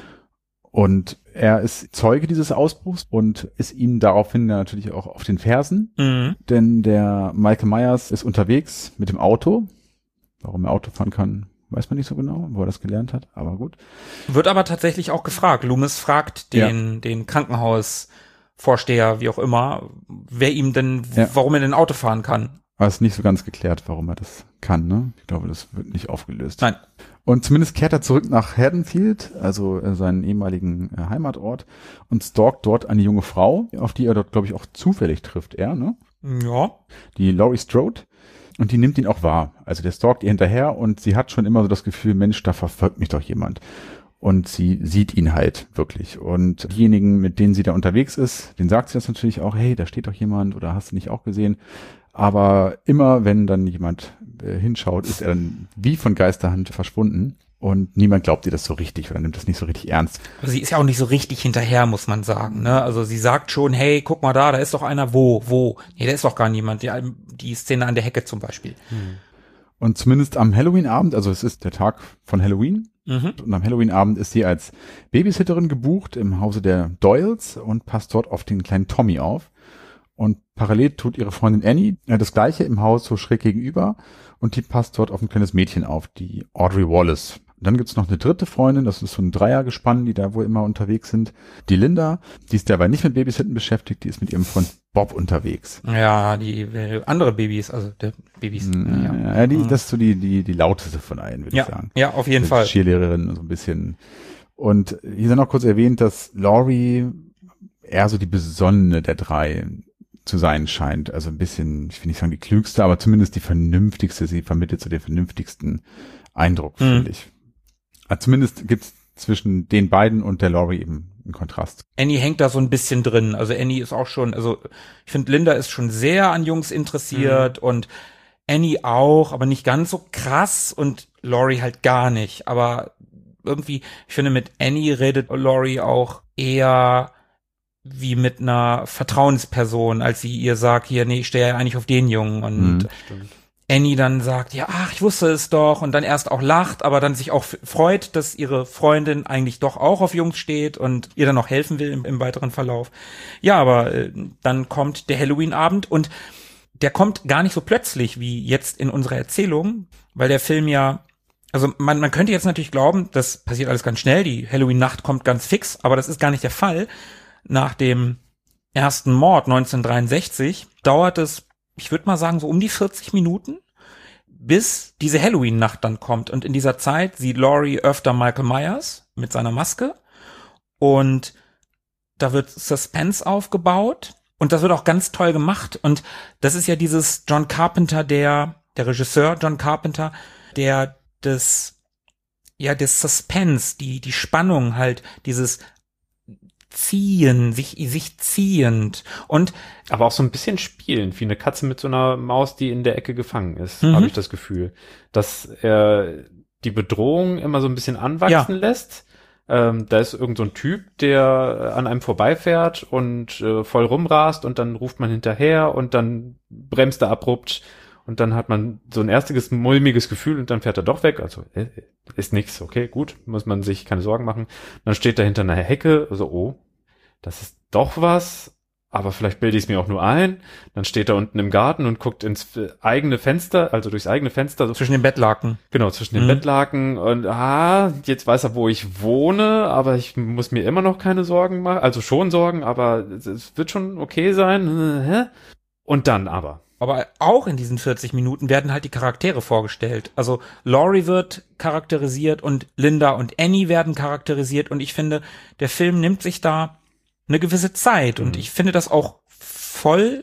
Und er ist Zeuge dieses Ausbruchs und ist ihm daraufhin natürlich auch auf den Fersen. Denn der Michael Myers ist unterwegs mit dem Auto. Warum er Auto fahren kann, weiß man nicht so genau, wo er das gelernt hat, aber gut. Wird aber tatsächlich auch gefragt. Loomis fragt den Krankenhausvorsteher, wie auch immer, warum er denn Auto fahren kann. Aber es ist nicht so ganz geklärt, warum er das kann, ne? Ich glaube, das wird nicht aufgelöst. Nein. Und zumindest kehrt er zurück nach Haddonfield, also seinen ehemaligen Heimatort, und stalkt dort eine junge Frau, auf die er dort, glaube ich, auch zufällig trifft, ne? Ja. Die Laurie Strode. Und die nimmt ihn auch wahr. Also der stalkt ihr hinterher und sie hat schon immer so das Gefühl, Mensch, da verfolgt mich doch jemand. Und sie sieht ihn halt wirklich. Und diejenigen, mit denen sie da unterwegs ist, denen sagt sie das natürlich auch, hey, da steht doch jemand oder hast du nicht auch gesehen? Aber immer, wenn dann jemand hinschaut, ist er dann wie von Geisterhand verschwunden. Und niemand glaubt ihr das so richtig oder nimmt das nicht so richtig ernst. Aber sie ist ja auch nicht so richtig hinterher, muss man sagen, ne? Also sie sagt schon, hey, guck mal da ist doch einer, wo? Nee, da ist doch gar niemand. Die Szene an der Hecke zum Beispiel. Und zumindest am Halloween-Abend, also es ist der Tag von Halloween, und am Halloween-Abend ist sie als Babysitterin gebucht im Hause der Doyles und passt dort auf den kleinen Tommy auf. Und parallel tut ihre Freundin Annie das Gleiche im Haus so schräg gegenüber und die passt dort auf ein kleines Mädchen auf, die Audrey Wallace. Und dann gibt's noch eine dritte Freundin, das ist so ein Dreiergespann, die da wohl immer unterwegs sind. Die Linda, die ist dabei nicht mit Babysitten beschäftigt, die ist mit ihrem Freund Bob unterwegs. Ja, die andere Babys, also der Babys. Ja, das ist so die lauteste von allen, würde ich sagen. Ja, auf jeden Fall. Cheerleaderin, so ein bisschen. Und hier ist noch kurz erwähnt, dass Laurie eher so die Besonnene der drei zu sein scheint. Also ein bisschen, ich will nicht sagen die klügste, aber zumindest die vernünftigste. Sie vermittelt so den vernünftigsten Eindruck, finde ich. Also zumindest gibt's zwischen den beiden und der Laurie eben einen Kontrast. Annie hängt da so ein bisschen drin. Also Annie ist auch schon, also ich finde, Linda ist schon sehr an Jungs interessiert und Annie auch, aber nicht ganz so krass und Laurie halt gar nicht. Aber irgendwie, ich finde, mit Annie redet Laurie auch eher wie mit einer Vertrauensperson, als sie ihr sagt, hier, nee, ich stehe ja eigentlich auf den Jungen. Und Annie dann sagt, ja, ach, ich wusste es doch, und dann erst auch lacht, aber dann sich auch freut, dass ihre Freundin eigentlich doch auch auf Jungs steht und ihr dann noch helfen will im weiteren Verlauf. Ja, aber dann kommt der Halloween-Abend und der kommt gar nicht so plötzlich wie jetzt in unserer Erzählung, weil der Film ja, also man könnte jetzt natürlich glauben, das passiert alles ganz schnell, die Halloween-Nacht kommt ganz fix, aber das ist gar nicht der Fall. Nach dem ersten Mord 1963 dauert es, ich würde mal sagen, so um die 40 Minuten, bis diese Halloween-Nacht dann kommt. Und in dieser Zeit sieht Laurie öfter Michael Myers mit seiner Maske und da wird Suspense aufgebaut. Und das wird auch ganz toll gemacht. Und das ist ja dieses John Carpenter, der Regisseur John Carpenter, der das Suspense, die Spannung halt, dieses Ziehen, sich ziehend und aber auch so ein bisschen spielend, wie eine Katze mit so einer Maus, die in der Ecke gefangen ist, habe ich das Gefühl. Dass er die Bedrohung immer so ein bisschen anwachsen lässt. Da ist irgend so ein Typ, der an einem vorbeifährt und voll rumrast und dann ruft man hinterher und dann bremst er abrupt und dann hat man so ein erstiges mulmiges Gefühl und dann fährt er doch weg. Also ist nix, okay, gut, muss man sich keine Sorgen machen. Dann steht er hinter einer Hecke, also oh, das ist doch was, aber vielleicht bilde ich es mir auch nur ein. Dann steht er unten im Garten und guckt ins eigene Fenster, also durchs eigene Fenster. So zwischen den Bettlaken. Genau, zwischen den Bettlaken. Und jetzt weiß er, wo ich wohne, aber ich muss mir immer noch keine Sorgen machen. Also schon Sorgen, aber es wird schon okay sein. Und dann aber. Aber auch in diesen 40 Minuten werden halt die Charaktere vorgestellt. Also Laurie wird charakterisiert und Linda und Annie werden charakterisiert. Und ich finde, der Film nimmt sich da eine gewisse Zeit und ich finde das auch voll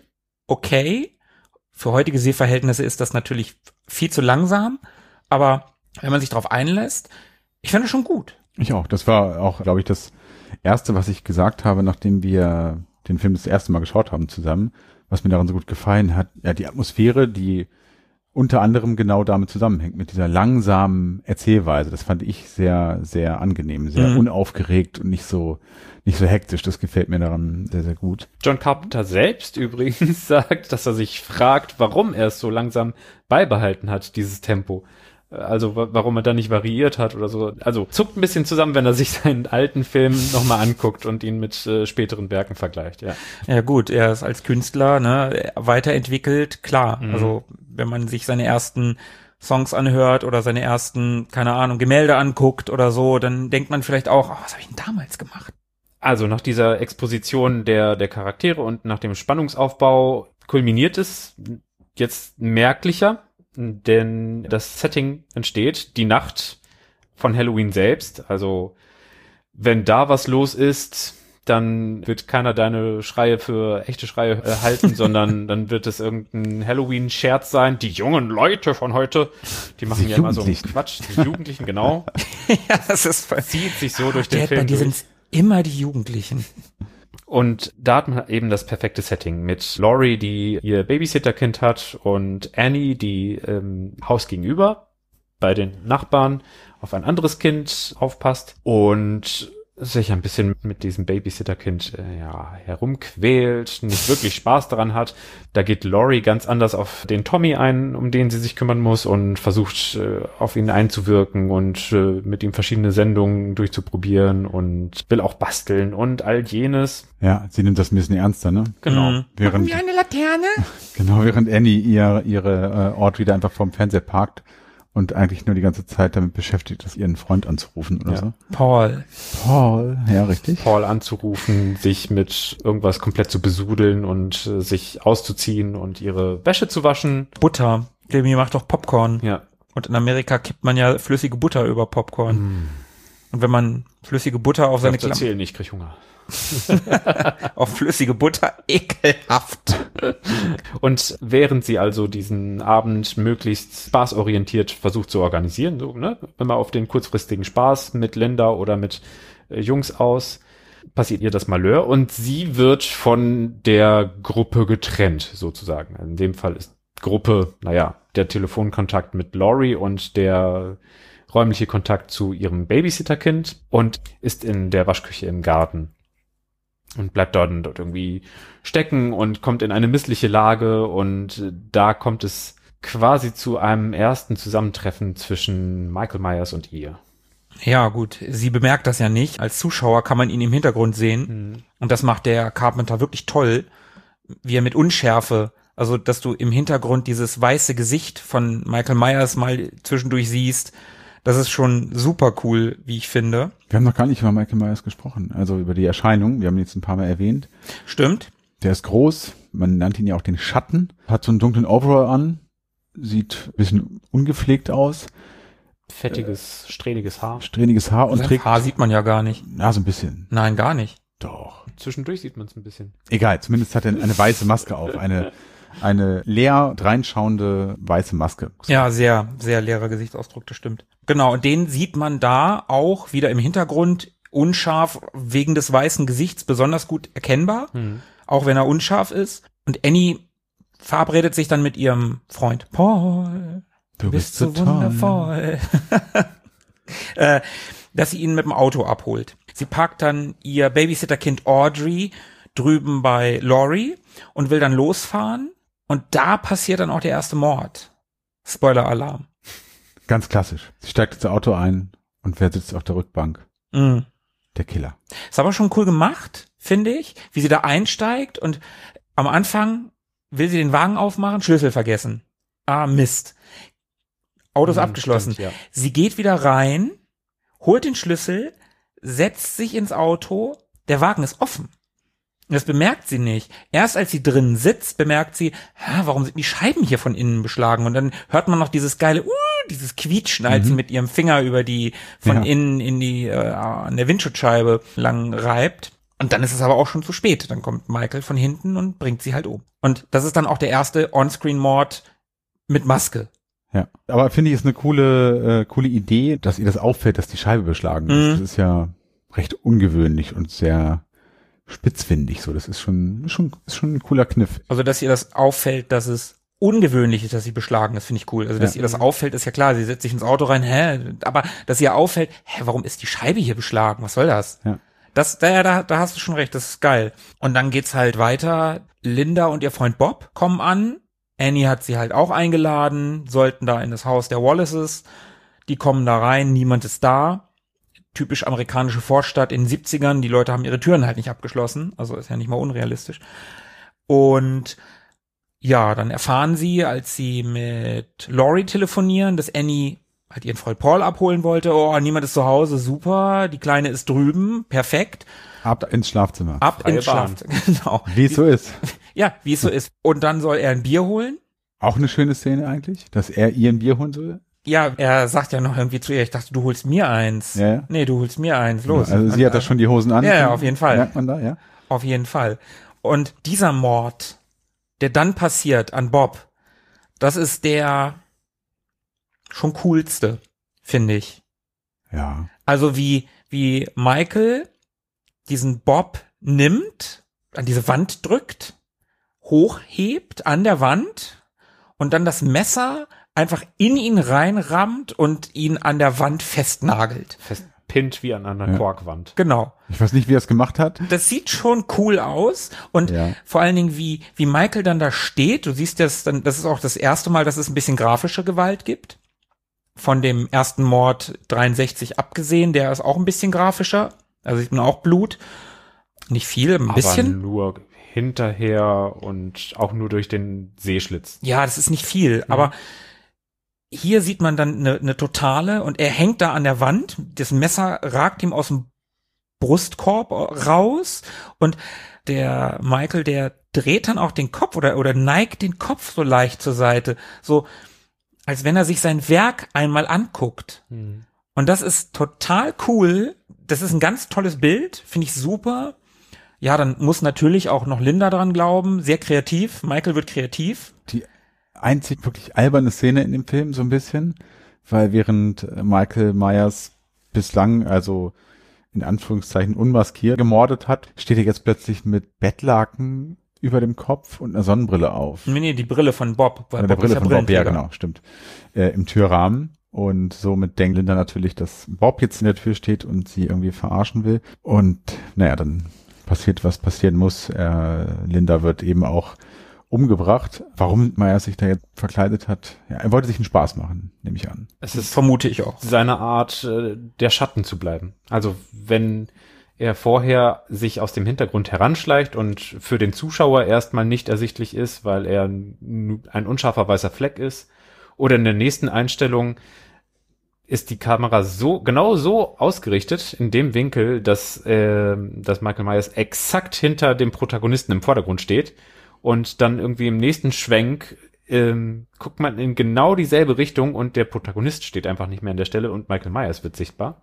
okay. Für heutige Sehverhältnisse ist das natürlich viel zu langsam, aber wenn man sich darauf einlässt, ich finde es schon gut. Ich auch. Das war auch, glaube ich, das Erste, was ich gesagt habe, nachdem wir den Film das erste Mal geschaut haben zusammen, was mir daran so gut gefallen hat. Ja, die Atmosphäre, die unter anderem genau damit zusammenhängt, mit dieser langsamen Erzählweise. Das fand ich sehr, sehr angenehm, sehr unaufgeregt und nicht so hektisch. Das gefällt mir daran sehr, sehr gut. John Carpenter selbst übrigens sagt, dass er sich fragt, warum er es so langsam beibehalten hat, dieses Tempo. Also warum er da nicht variiert hat oder so. Also zuckt ein bisschen zusammen, wenn er sich seinen alten Film nochmal anguckt und ihn mit späteren Werken vergleicht. Ja. Ja gut, er ist als Künstler weiterentwickelt, klar. Also wenn man sich seine ersten Songs anhört oder seine ersten, keine Ahnung, Gemälde anguckt oder so, dann denkt man vielleicht auch, was habe ich denn damals gemacht? Also nach dieser Exposition der Charaktere und nach dem Spannungsaufbau kulminiert es jetzt merklicher, denn das Setting entsteht, die Nacht von Halloween selbst. Also wenn da was los ist, dann wird keiner deine Schreie für echte Schreie halten, sondern dann wird es irgendein Halloween-Scherz sein. Die jungen Leute von heute, die machen ja immer so einen Quatsch. Die Jugendlichen, genau. Ja, das ist zieht sich so durch den Film bei dir sind immer die Jugendlichen. Und da hat man eben das perfekte Setting mit Laurie, die ihr Babysitterkind hat, und Annie, die Haus gegenüber bei den Nachbarn auf ein anderes Kind aufpasst und sich ein bisschen mit diesem Babysitterkind herumquält, nicht wirklich Spaß daran hat. Da geht Laurie ganz anders auf den Tommy ein, um den sie sich kümmern muss, und versucht auf ihn einzuwirken und mit ihm verschiedene Sendungen durchzuprobieren und will auch basteln und all jenes. Ja, sie nimmt das ein bisschen ernster, ne? Genau. Machen wir eine Laterne? Genau, während Annie ihre Ort wieder einfach vorm Fernseher parkt und eigentlich nur die ganze Zeit damit beschäftigt ist, ihren Freund anzurufen oder so. Paul, ja, richtig. Paul anzurufen, sich mit irgendwas komplett zu besudeln und sich auszuziehen und ihre Wäsche zu waschen. Butter. Demi macht doch Popcorn. Ja. Und in Amerika kippt man ja flüssige Butter über Popcorn. Und wenn man flüssige Butter auf seine Klamotten... erzählen, ich krieg Hunger. Auf flüssige Butter, ekelhaft. Und während sie also diesen Abend möglichst spaßorientiert versucht zu organisieren, so, ne, immer auf den kurzfristigen Spaß mit Linda oder mit Jungs aus, passiert ihr das Malheur und sie wird von der Gruppe getrennt, sozusagen. In dem Fall ist Gruppe, der Telefonkontakt mit Laurie und der räumliche Kontakt zu ihrem Babysitterkind und ist in der Waschküche im Garten. Und bleibt dort irgendwie stecken und kommt in eine missliche Lage und da kommt es quasi zu einem ersten Zusammentreffen zwischen Michael Myers und ihr. Ja, gut, sie bemerkt das ja nicht. Als Zuschauer kann man ihn im Hintergrund sehen und das macht der Carpenter wirklich toll, wie er mit Unschärfe, also dass du im Hintergrund dieses weiße Gesicht von Michael Myers mal zwischendurch siehst. Das ist schon super cool, wie ich finde. Wir haben noch gar nicht über Michael Myers gesprochen, also über die Erscheinung. Wir haben ihn jetzt ein paar Mal erwähnt. Stimmt. Der ist groß, man nennt ihn ja auch den Schatten, hat so einen dunklen Overall an, sieht ein bisschen ungepflegt aus. Fettiges, strähniges Haar. Strähniges Haar und trägt... Haar sieht man ja gar nicht. Ja, so ein bisschen. Nein, gar nicht. Doch. Zwischendurch sieht man es ein bisschen. Egal, zumindest hat er eine weiße Maske auf, eine leer dreinschauende weiße Maske. Ja, sehr, sehr leerer Gesichtsausdruck, das stimmt. Genau, und den sieht man da auch wieder im Hintergrund unscharf, wegen des weißen Gesichts besonders gut erkennbar, auch wenn er unscharf ist. Und Annie verabredet sich dann mit ihrem Freund. Paul, du bist so wundervoll. Dass sie ihn mit dem Auto abholt. Sie parkt dann ihr Babysitterkind Audrey drüben bei Laurie und will dann losfahren. Und da passiert dann auch der erste Mord. Spoiler-Alarm. Ganz klassisch. Sie steigt ins Auto ein und wer sitzt auf der Rückbank? Der Killer. Ist aber schon cool gemacht, finde ich, wie sie da einsteigt und am Anfang will sie den Wagen aufmachen, Schlüssel vergessen. Ah, Mist. Auto ist abgeschlossen. Stimmt, ja. Sie geht wieder rein, holt den Schlüssel, setzt sich ins Auto, der Wagen ist offen. Das bemerkt sie nicht. Erst als sie drin sitzt, bemerkt sie, warum sind die Scheiben hier von innen beschlagen? Und dann hört man noch dieses geile, dieses Quietschen, als sie mit ihrem Finger über die, von innen in die, an der Windschutzscheibe lang reibt. Und dann ist es aber auch schon zu spät. Dann kommt Michael von hinten und bringt sie halt um. Und das ist dann auch der erste On-Screen-Mord mit Maske. Ja, aber finde ich, ist eine coole Idee, dass ihr das auffällt, dass die Scheibe beschlagen ist. Das ist ja recht ungewöhnlich und sehr spitzfindig, so. Das ist schon ein cooler Kniff. Also, dass ihr das auffällt, dass es ungewöhnlich ist, dass sie beschlagen ist, finde ich cool. Also, dass ihr das auffällt, ist ja klar. Sie setzt sich ins Auto rein, aber dass ihr auffällt, warum ist die Scheibe hier beschlagen? Was soll das? Ja. Da hast du schon recht, das ist geil. Und dann geht's halt weiter. Linda und ihr Freund Bob kommen an. Annie hat sie halt auch eingeladen, sollten da in das Haus der Wallaces. Die kommen da rein, niemand ist da. Typisch amerikanische Vorstadt in den 70ern. Die Leute haben ihre Türen halt nicht abgeschlossen. Also ist ja nicht mal unrealistisch. Und ja, dann erfahren sie, als sie mit Laurie telefonieren, dass Annie halt ihren Freund Paul abholen wollte. Oh, niemand ist zu Hause, super. Die Kleine ist drüben, perfekt. Ab ins Schlafzimmer. Ab ins Schlafzimmer, genau. Wie es so ist. Ja, wie es so ist. Und dann soll er ein Bier holen. Auch eine schöne Szene eigentlich, dass er ihr ein Bier holen soll. Ja, er sagt ja noch irgendwie zu ihr, ich dachte, du holst mir eins. Ja. Nee, du holst mir eins, los. Also sie hat da schon die Hosen an. Ja, auf jeden Fall. Merkt man da, ja. Auf jeden Fall. Und dieser Mord, der dann passiert an Bob, das ist der schon coolste, finde ich. Ja. Also wie Michael diesen Bob nimmt, an diese Wand drückt, hochhebt an der Wand und dann das Messer einfach in ihn reinrammt und ihn an der Wand festnagelt. Festpinnt wie an einer Korkwand. Genau. Ich weiß nicht, wie er es gemacht hat. Das sieht schon cool aus und vor allen Dingen, wie Michael dann da steht. Du siehst das dann, das ist auch das erste Mal, dass es ein bisschen grafische Gewalt gibt. Von dem ersten Mord 63 abgesehen, der ist auch ein bisschen grafischer. Also sieht man auch Blut. Nicht viel, ein bisschen. Aber nur hinterher und auch nur durch den Sehschlitz. Ja, das ist nicht viel, aber hier sieht man dann eine totale und er hängt da an der Wand, das Messer ragt ihm aus dem Brustkorb raus und der Michael, der dreht dann auch den Kopf oder neigt den Kopf so leicht zur Seite, so als wenn er sich sein Werk einmal anguckt. Und das ist total cool. Das ist ein ganz tolles Bild, finde ich super. Ja, dann muss natürlich auch noch Linda dran glauben. Sehr kreativ. Michael wird kreativ. Die einzig wirklich alberne Szene in dem Film so ein bisschen, weil während Michael Myers bislang, also in Anführungszeichen unmaskiert, gemordet hat, steht er jetzt plötzlich mit Bettlaken über dem Kopf und einer Sonnenbrille auf. Nee, die Brille von Bob. Weil der Brille von Bob, ja genau, stimmt. Im Türrahmen. Und somit denkt Linda natürlich, dass Bob jetzt in der Tür steht und sie irgendwie verarschen will. Und naja, dann passiert, was passieren muss. Linda wird eben auch umgebracht. Warum Myers sich da jetzt verkleidet hat? Ja, er wollte sich einen Spaß machen, nehme ich an. Es ist Vermute ich auch. seine Art, der Schatten zu bleiben. Also wenn er vorher sich aus dem Hintergrund heranschleicht und für den Zuschauer erstmal nicht ersichtlich ist, weil er ein unscharfer weißer Fleck ist, oder in der nächsten Einstellung ist die Kamera genau so ausgerichtet in dem Winkel, dass Michael Myers exakt hinter dem Protagonisten im Vordergrund steht und dann irgendwie im nächsten Schwenk guckt man in genau dieselbe Richtung und der Protagonist steht einfach nicht mehr an der Stelle und Michael Myers wird sichtbar.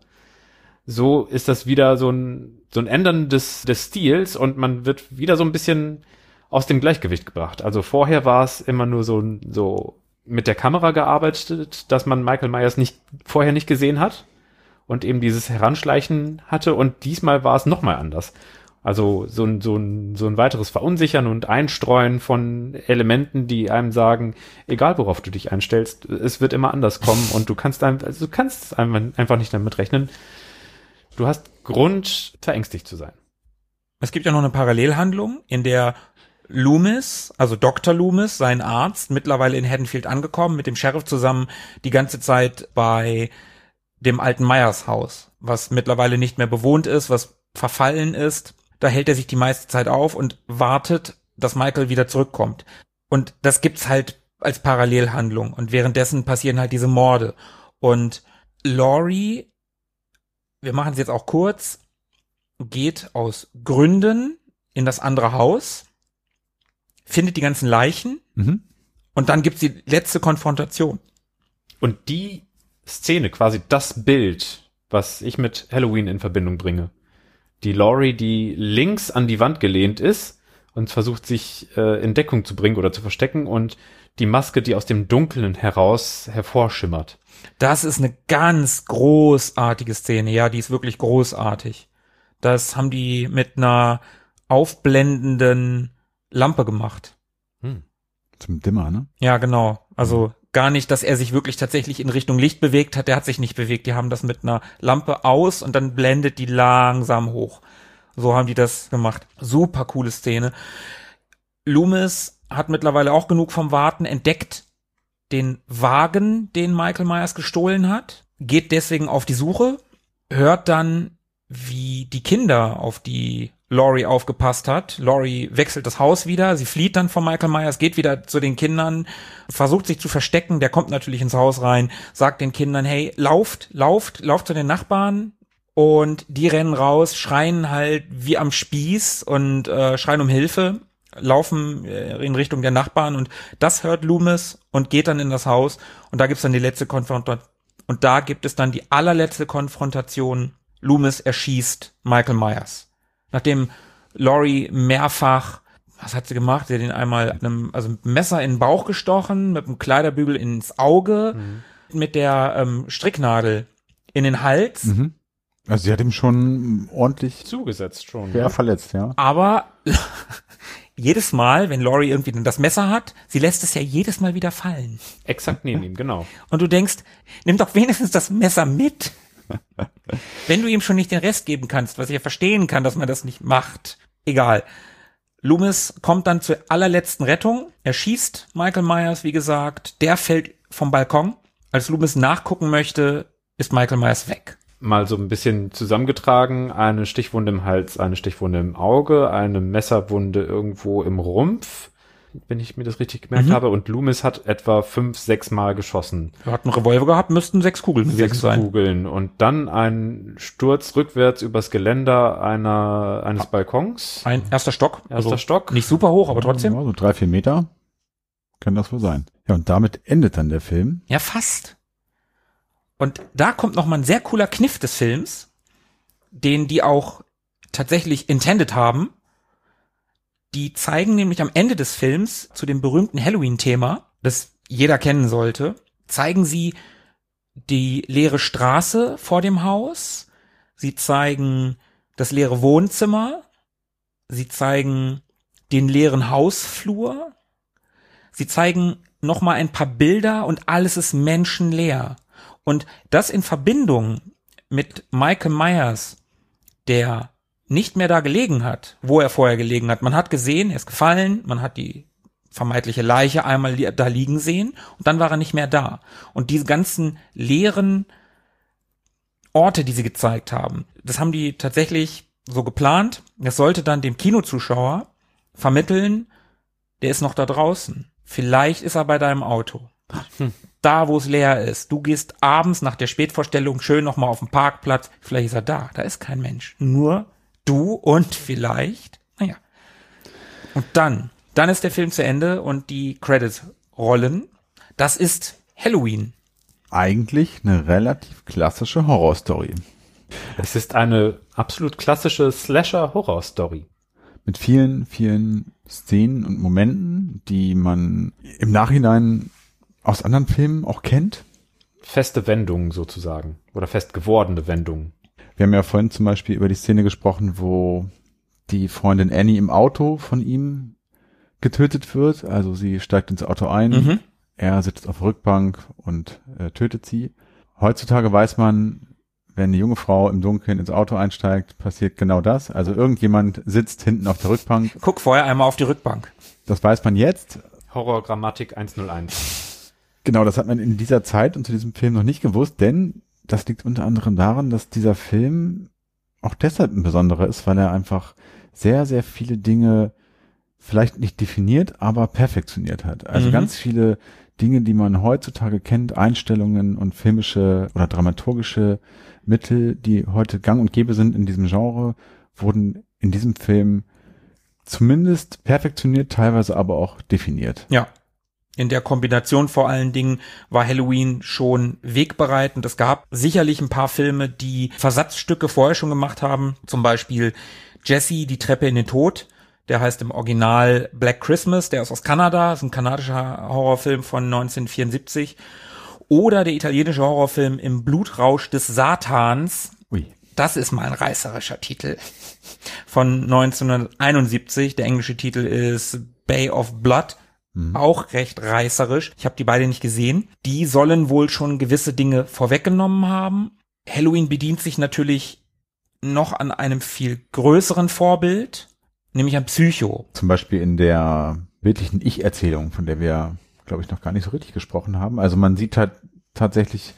So ist das wieder so ein Ändern des Stils und man wird wieder so ein bisschen aus dem Gleichgewicht gebracht. Also vorher war es immer nur so mit der Kamera gearbeitet, dass man Michael Myers vorher nicht gesehen hat und eben dieses Heranschleichen hatte und diesmal war es nochmal anders. Also so ein weiteres Verunsichern und Einstreuen von Elementen, die einem sagen, egal worauf du dich einstellst, es wird immer anders kommen und du kannst einfach nicht damit rechnen. Du hast Grund, verängstigt zu sein. Es gibt ja noch eine Parallelhandlung, in der Loomis, also Dr. Loomis, sein Arzt, mittlerweile in Haddonfield angekommen, mit dem Sheriff zusammen die ganze Zeit bei dem alten Myers Haus, was mittlerweile nicht mehr bewohnt ist, was verfallen ist. Da hält er sich die meiste Zeit auf und wartet, dass Michael wieder zurückkommt. Und das gibt's halt als Parallelhandlung. Und währenddessen passieren halt diese Morde. Und Laurie, wir machen es jetzt auch kurz, geht aus Gründen in das andere Haus, findet die ganzen Leichen und dann gibt's die letzte Konfrontation. Und die Szene, quasi das Bild, was ich mit Halloween in Verbindung bringe. Die Laurie, die links an die Wand gelehnt ist und versucht sich in Deckung zu bringen oder zu verstecken und die Maske, die aus dem Dunkeln hervorschimmert. Das ist eine ganz großartige Szene. Ja, die ist wirklich großartig. Das haben die mit einer aufblendenden Lampe gemacht. Zum Dimmer, ne? Ja, genau. Also gar nicht, dass er sich wirklich tatsächlich in Richtung Licht bewegt hat. Der hat sich nicht bewegt. Die haben das mit einer Lampe aus und dann blendet die langsam hoch. So haben die das gemacht. Super coole Szene. Loomis hat mittlerweile auch genug vom Warten, entdeckt den Wagen, den Michael Myers gestohlen hat, geht deswegen auf die Suche, hört dann, wie die Kinder auf die Laurie aufgepasst hat. Laurie wechselt das Haus wieder, sie flieht dann von Michael Myers, geht wieder zu den Kindern, versucht sich zu verstecken, der kommt natürlich ins Haus rein, sagt den Kindern, hey, lauft zu den Nachbarn, und die rennen raus, schreien halt wie am Spieß und schreien um Hilfe, laufen in Richtung der Nachbarn, und das hört Loomis und geht dann in das Haus, und da gibt's dann die letzte Konfrontation, und da gibt es dann die allerletzte Konfrontation. Loomis erschießt Michael Myers. Nachdem Laurie mehrfach, was hat sie gemacht? Sie hat ihn einmal mit einem Messer in den Bauch gestochen, mit einem Kleiderbügel ins Auge, mit der Stricknadel in den Hals. Mhm. Also sie hat ihm schon ordentlich zugesetzt schon. Schwer verletzt, ja. Aber jedes Mal, wenn Laurie irgendwie das Messer hat, sie lässt es ja jedes Mal wieder fallen. Exakt neben ihm, genau. Und du denkst, nimm doch wenigstens das Messer mit. Wenn du ihm schon nicht den Rest geben kannst, was ich ja verstehen kann, dass man das nicht macht. Egal. Loomis kommt dann zur allerletzten Rettung. Er schießt Michael Myers, wie gesagt. Der fällt vom Balkon. Als Loomis nachgucken möchte, ist Michael Myers weg. Mal so ein bisschen zusammengetragen. Eine Stichwunde im Hals, eine Stichwunde im Auge, eine Messerwunde irgendwo im Rumpf, wenn ich mir das richtig gemerkt habe. Und Loomis hat etwa 5-6 Mal geschossen. Er hat einen Revolver gehabt, müssten 6 Kugeln gewesen sein. 6 Kugeln. Und dann ein Sturz rückwärts übers Geländer eines Balkons. Ein erster Stock. Erster Stock. Nicht super hoch, aber trotzdem. Ja, so 3-4 Meter kann das wohl sein. Ja, und damit endet dann der Film. Ja, fast. Und da kommt nochmal ein sehr cooler Kniff des Films, den die auch tatsächlich intended haben. Die zeigen nämlich am Ende des Films zu dem berühmten Halloween-Thema, das jeder kennen sollte, zeigen sie die leere Straße vor dem Haus, sie zeigen das leere Wohnzimmer, sie zeigen den leeren Hausflur, sie zeigen nochmal ein paar Bilder und alles ist menschenleer. Und das in Verbindung mit Michael Myers, der nicht mehr da gelegen hat, wo er vorher gelegen hat. Man hat gesehen, er ist gefallen, man hat die vermeintliche Leiche einmal da liegen sehen und dann war er nicht mehr da. Und diese ganzen leeren Orte, die sie gezeigt haben, das haben die tatsächlich so geplant. Das sollte dann dem Kinozuschauer vermitteln, der ist noch da draußen. Vielleicht ist er bei deinem Auto. Da, wo es leer ist. Du gehst abends nach der Spätvorstellung schön nochmal auf den Parkplatz. Vielleicht ist er da. Da ist kein Mensch. Nur du und vielleicht, naja. Und dann ist der Film zu Ende und die Credits rollen. Das ist Halloween. Eigentlich eine relativ klassische Horrorstory. Es ist eine absolut klassische Slasher-Horror-Story. Mit vielen, vielen Szenen und Momenten, die man im Nachhinein aus anderen Filmen auch kennt. Feste Wendungen sozusagen. Oder fest gewordene Wendungen. Wir haben ja vorhin zum Beispiel über die Szene gesprochen, wo die Freundin Annie im Auto von ihm getötet wird. Also sie steigt ins Auto ein, er sitzt auf der Rückbank und tötet sie. Heutzutage weiß man, wenn eine junge Frau im Dunkeln ins Auto einsteigt, passiert genau das. Also irgendjemand sitzt hinten auf der Rückbank. Guck vorher einmal auf die Rückbank. Das weiß man jetzt. Horrorgrammatik 101. Genau, das hat man in dieser Zeit und zu diesem Film noch nicht gewusst, denn das liegt unter anderem daran, dass dieser Film auch deshalb ein besonderer ist, weil er einfach sehr, sehr viele Dinge vielleicht nicht definiert, aber perfektioniert hat. Also ganz viele Dinge, die man heutzutage kennt, Einstellungen und filmische oder dramaturgische Mittel, die heute gang und gäbe sind in diesem Genre, wurden in diesem Film zumindest perfektioniert, teilweise aber auch definiert. Ja. In der Kombination vor allen Dingen war Halloween schon wegbereitend. Es gab sicherlich ein paar Filme, die Versatzstücke vorher schon gemacht haben. Zum Beispiel Jessie, die Treppe in den Tod. Der heißt im Original Black Christmas. Der ist aus Kanada. Das ist ein kanadischer Horrorfilm von 1974. Oder der italienische Horrorfilm Im Blutrausch des Satans. Ui. Das ist mal ein reißerischer Titel. Von 1971. Der englische Titel ist Bay of Blood. Auch recht reißerisch. Ich habe die beide nicht gesehen. Die sollen wohl schon gewisse Dinge vorweggenommen haben. Halloween bedient sich natürlich noch an einem viel größeren Vorbild, nämlich an Psycho. Zum Beispiel in der bildlichen Ich-Erzählung, von der wir, glaube ich, noch gar nicht so richtig gesprochen haben. Also man sieht halt tatsächlich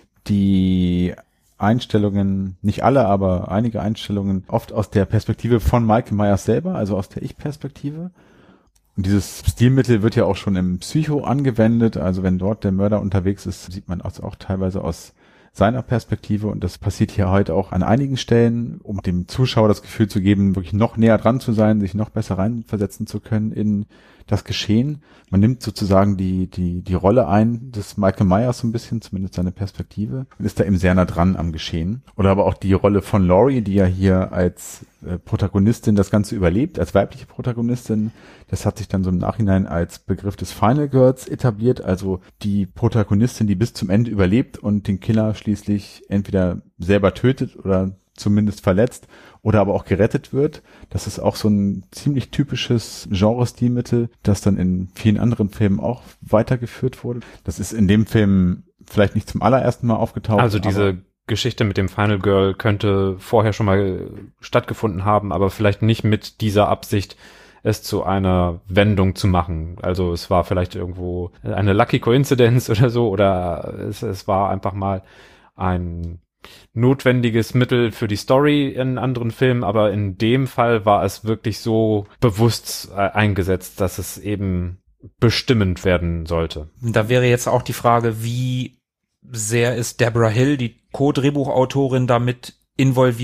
die Einstellungen, nicht alle, aber einige Einstellungen, oft aus der Perspektive von Michael Myers selber, also aus der Ich-Perspektive. Und dieses Stilmittel wird ja auch schon im Psycho angewendet. Also wenn dort der Mörder unterwegs ist, sieht man auch teilweise aus seiner Perspektive. Und das passiert hier heute auch an einigen Stellen, um dem Zuschauer das Gefühl zu geben, wirklich noch näher dran zu sein, sich noch besser reinversetzen zu können in das Geschehen. Man nimmt sozusagen die Rolle ein des Michael Myers so ein bisschen, zumindest seine Perspektive, und ist da eben sehr nah dran am Geschehen. Oder aber auch die Rolle von Laurie, die ja hier als Protagonistin das Ganze überlebt, als weibliche Protagonistin. Das hat sich dann so im Nachhinein als Begriff des Final Girls etabliert, also die Protagonistin, die bis zum Ende überlebt und den Killer schließlich entweder selber tötet oder zumindest verletzt oder aber auch gerettet wird. Das ist auch so ein ziemlich typisches Genre-Stilmittel, das dann in vielen anderen Filmen auch weitergeführt wurde. Das ist in dem Film vielleicht nicht zum allerersten Mal aufgetaucht. Also diese Geschichte mit dem Final Girl könnte vorher schon mal stattgefunden haben, aber vielleicht nicht mit dieser Absicht, es zu einer Wendung zu machen. Also es war vielleicht irgendwo eine Lucky Coincidence oder so, oder es war einfach mal ein notwendiges Mittel für die Story in anderen Filmen, aber in dem Fall war es wirklich so bewusst eingesetzt, dass es eben bestimmend werden sollte. Da wäre jetzt auch die Frage, wie sehr ist Deborah Hill, die Co-Drehbuchautorin, damit involviert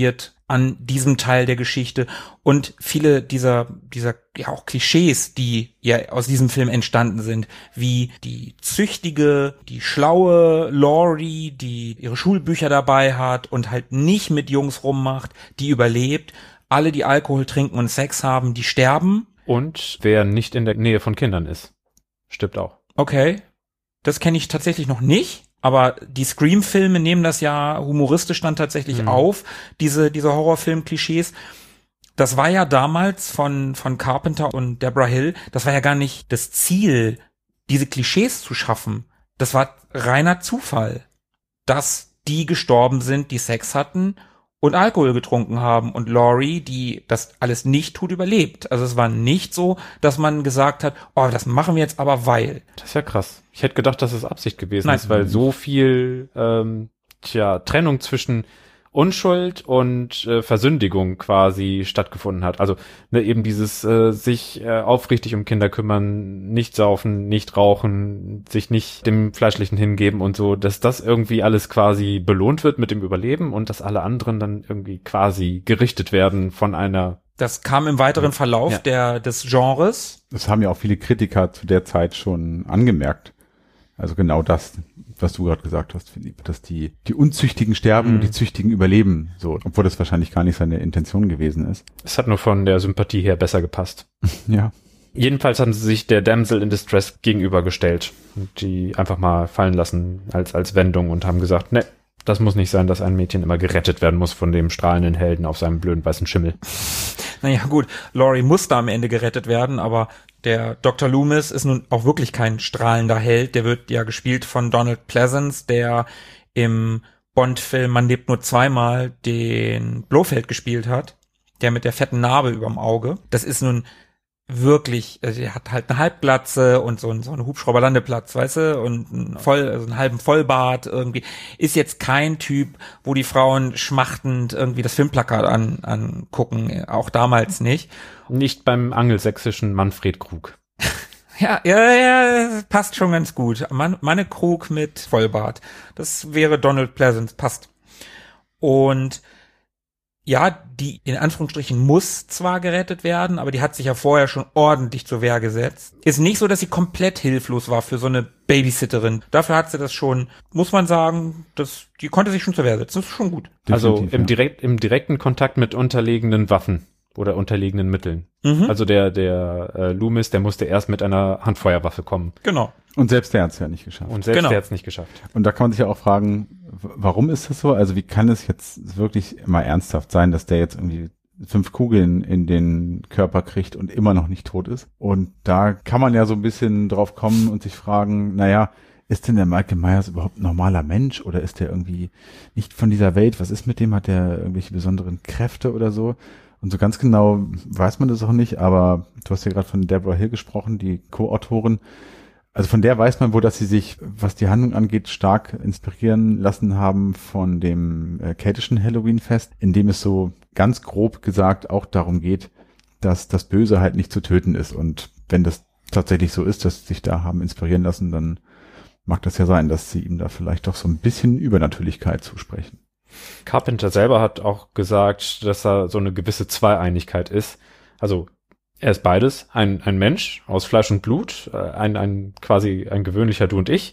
an diesem Teil der Geschichte und viele dieser ja auch Klischees, die ja aus diesem Film entstanden sind, wie die züchtige, die schlaue Laurie, die ihre Schulbücher dabei hat und halt nicht mit Jungs rummacht, die überlebt. Alle, die Alkohol trinken und Sex haben, die sterben. Und wer nicht in der Nähe von Kindern ist, stirbt auch. Okay, das kenne ich tatsächlich noch nicht. Aber die Scream-Filme nehmen das ja humoristisch dann tatsächlich auf, diese Horrorfilm-Klischees. Das war ja damals von Carpenter und Deborah Hill, das war ja gar nicht das Ziel, diese Klischees zu schaffen. Das war reiner Zufall, dass die gestorben sind, die Sex hatten und Alkohol getrunken haben und Laurie, die das alles nicht tut, überlebt. Also es war nicht so, dass man gesagt hat, oh, das machen wir jetzt aber weil. Das ist ja krass. Ich hätte gedacht, dass es Absicht gewesen ist, weil so viel Trennung zwischen Unschuld und Versündigung quasi stattgefunden hat. Also eben dieses sich aufrichtig um Kinder kümmern, nicht saufen, nicht rauchen, sich nicht dem Fleischlichen hingeben und so, dass das irgendwie alles quasi belohnt wird mit dem Überleben und dass alle anderen dann irgendwie quasi gerichtet werden von einer. Das kam im weiteren Verlauf des Genres. Das haben ja auch viele Kritiker zu der Zeit schon angemerkt. Also genau das, was du gerade gesagt hast, Philipp, dass die Unzüchtigen sterben und die Züchtigen überleben, so, obwohl das wahrscheinlich gar nicht seine Intention gewesen ist. Es hat nur von der Sympathie her besser gepasst. Ja. Jedenfalls haben sie sich der Damsel in Distress gegenübergestellt und die einfach mal fallen lassen als Wendung und haben gesagt, ne, das muss nicht sein, dass ein Mädchen immer gerettet werden muss von dem strahlenden Helden auf seinem blöden weißen Schimmel. Naja gut, Laurie musste am Ende gerettet werden, aber der Dr. Loomis ist nun auch wirklich kein strahlender Held. Der wird ja gespielt von Donald Pleasence, der im Bond-Film Man lebt nur zweimal den Blofeld gespielt hat, der mit der fetten Narbe überm Auge. Das ist nun wirklich, also er hat halt eine Halbglatze und so einen Hubschrauberlandeplatz, weißt du, und einen halben Vollbart irgendwie. Ist jetzt kein Typ, wo die Frauen schmachtend irgendwie das Filmplakat angucken, auch damals nicht. Nicht beim angelsächsischen Manfred Krug. Ja, passt schon ganz gut. Manne Krug mit Vollbart. Das wäre Donald Pleasence, passt. Und ja, die in Anführungsstrichen muss zwar gerettet werden, aber die hat sich ja vorher schon ordentlich zur Wehr gesetzt. Ist nicht so, dass sie komplett hilflos war für so eine Babysitterin. Dafür hat sie das schon, muss man sagen, die konnte sich schon zur Wehr setzen. Das ist schon gut. Definitiv, also im direkten Kontakt mit unterlegenen Waffen oder unterlegenen Mitteln. Also der Loomis, der musste erst mit einer Handfeuerwaffe kommen. Genau. Und selbst der hat es ja nicht geschafft. Der hat es nicht geschafft. Und da kann man sich ja auch fragen, warum ist das so? Also wie kann es jetzt wirklich immer ernsthaft sein, dass der jetzt irgendwie 5 Kugeln in den Körper kriegt und immer noch nicht tot ist? Und da kann man ja so ein bisschen drauf kommen und sich fragen, naja, ist denn der Michael Myers überhaupt ein normaler Mensch oder ist der irgendwie nicht von dieser Welt? Was ist mit dem? Hat der irgendwelche besonderen Kräfte oder so? Und so ganz genau weiß man das auch nicht, aber du hast ja gerade von Deborah Hill gesprochen, die Co-Autorin. Also von der weiß man wohl, dass sie sich, was die Handlung angeht, stark inspirieren lassen haben von dem keltischen Halloween-Fest, in dem es so ganz grob gesagt auch darum geht, dass das Böse halt nicht zu töten ist. Und wenn das tatsächlich so ist, dass sie sich da haben inspirieren lassen, dann mag das ja sein, dass sie ihm da vielleicht doch so ein bisschen Übernatürlichkeit zusprechen. Carpenter selber hat auch gesagt, dass da so eine gewisse Zweieinigkeit ist. Also er ist beides, ein Mensch aus Fleisch und Blut, quasi ein gewöhnlicher Du und ich,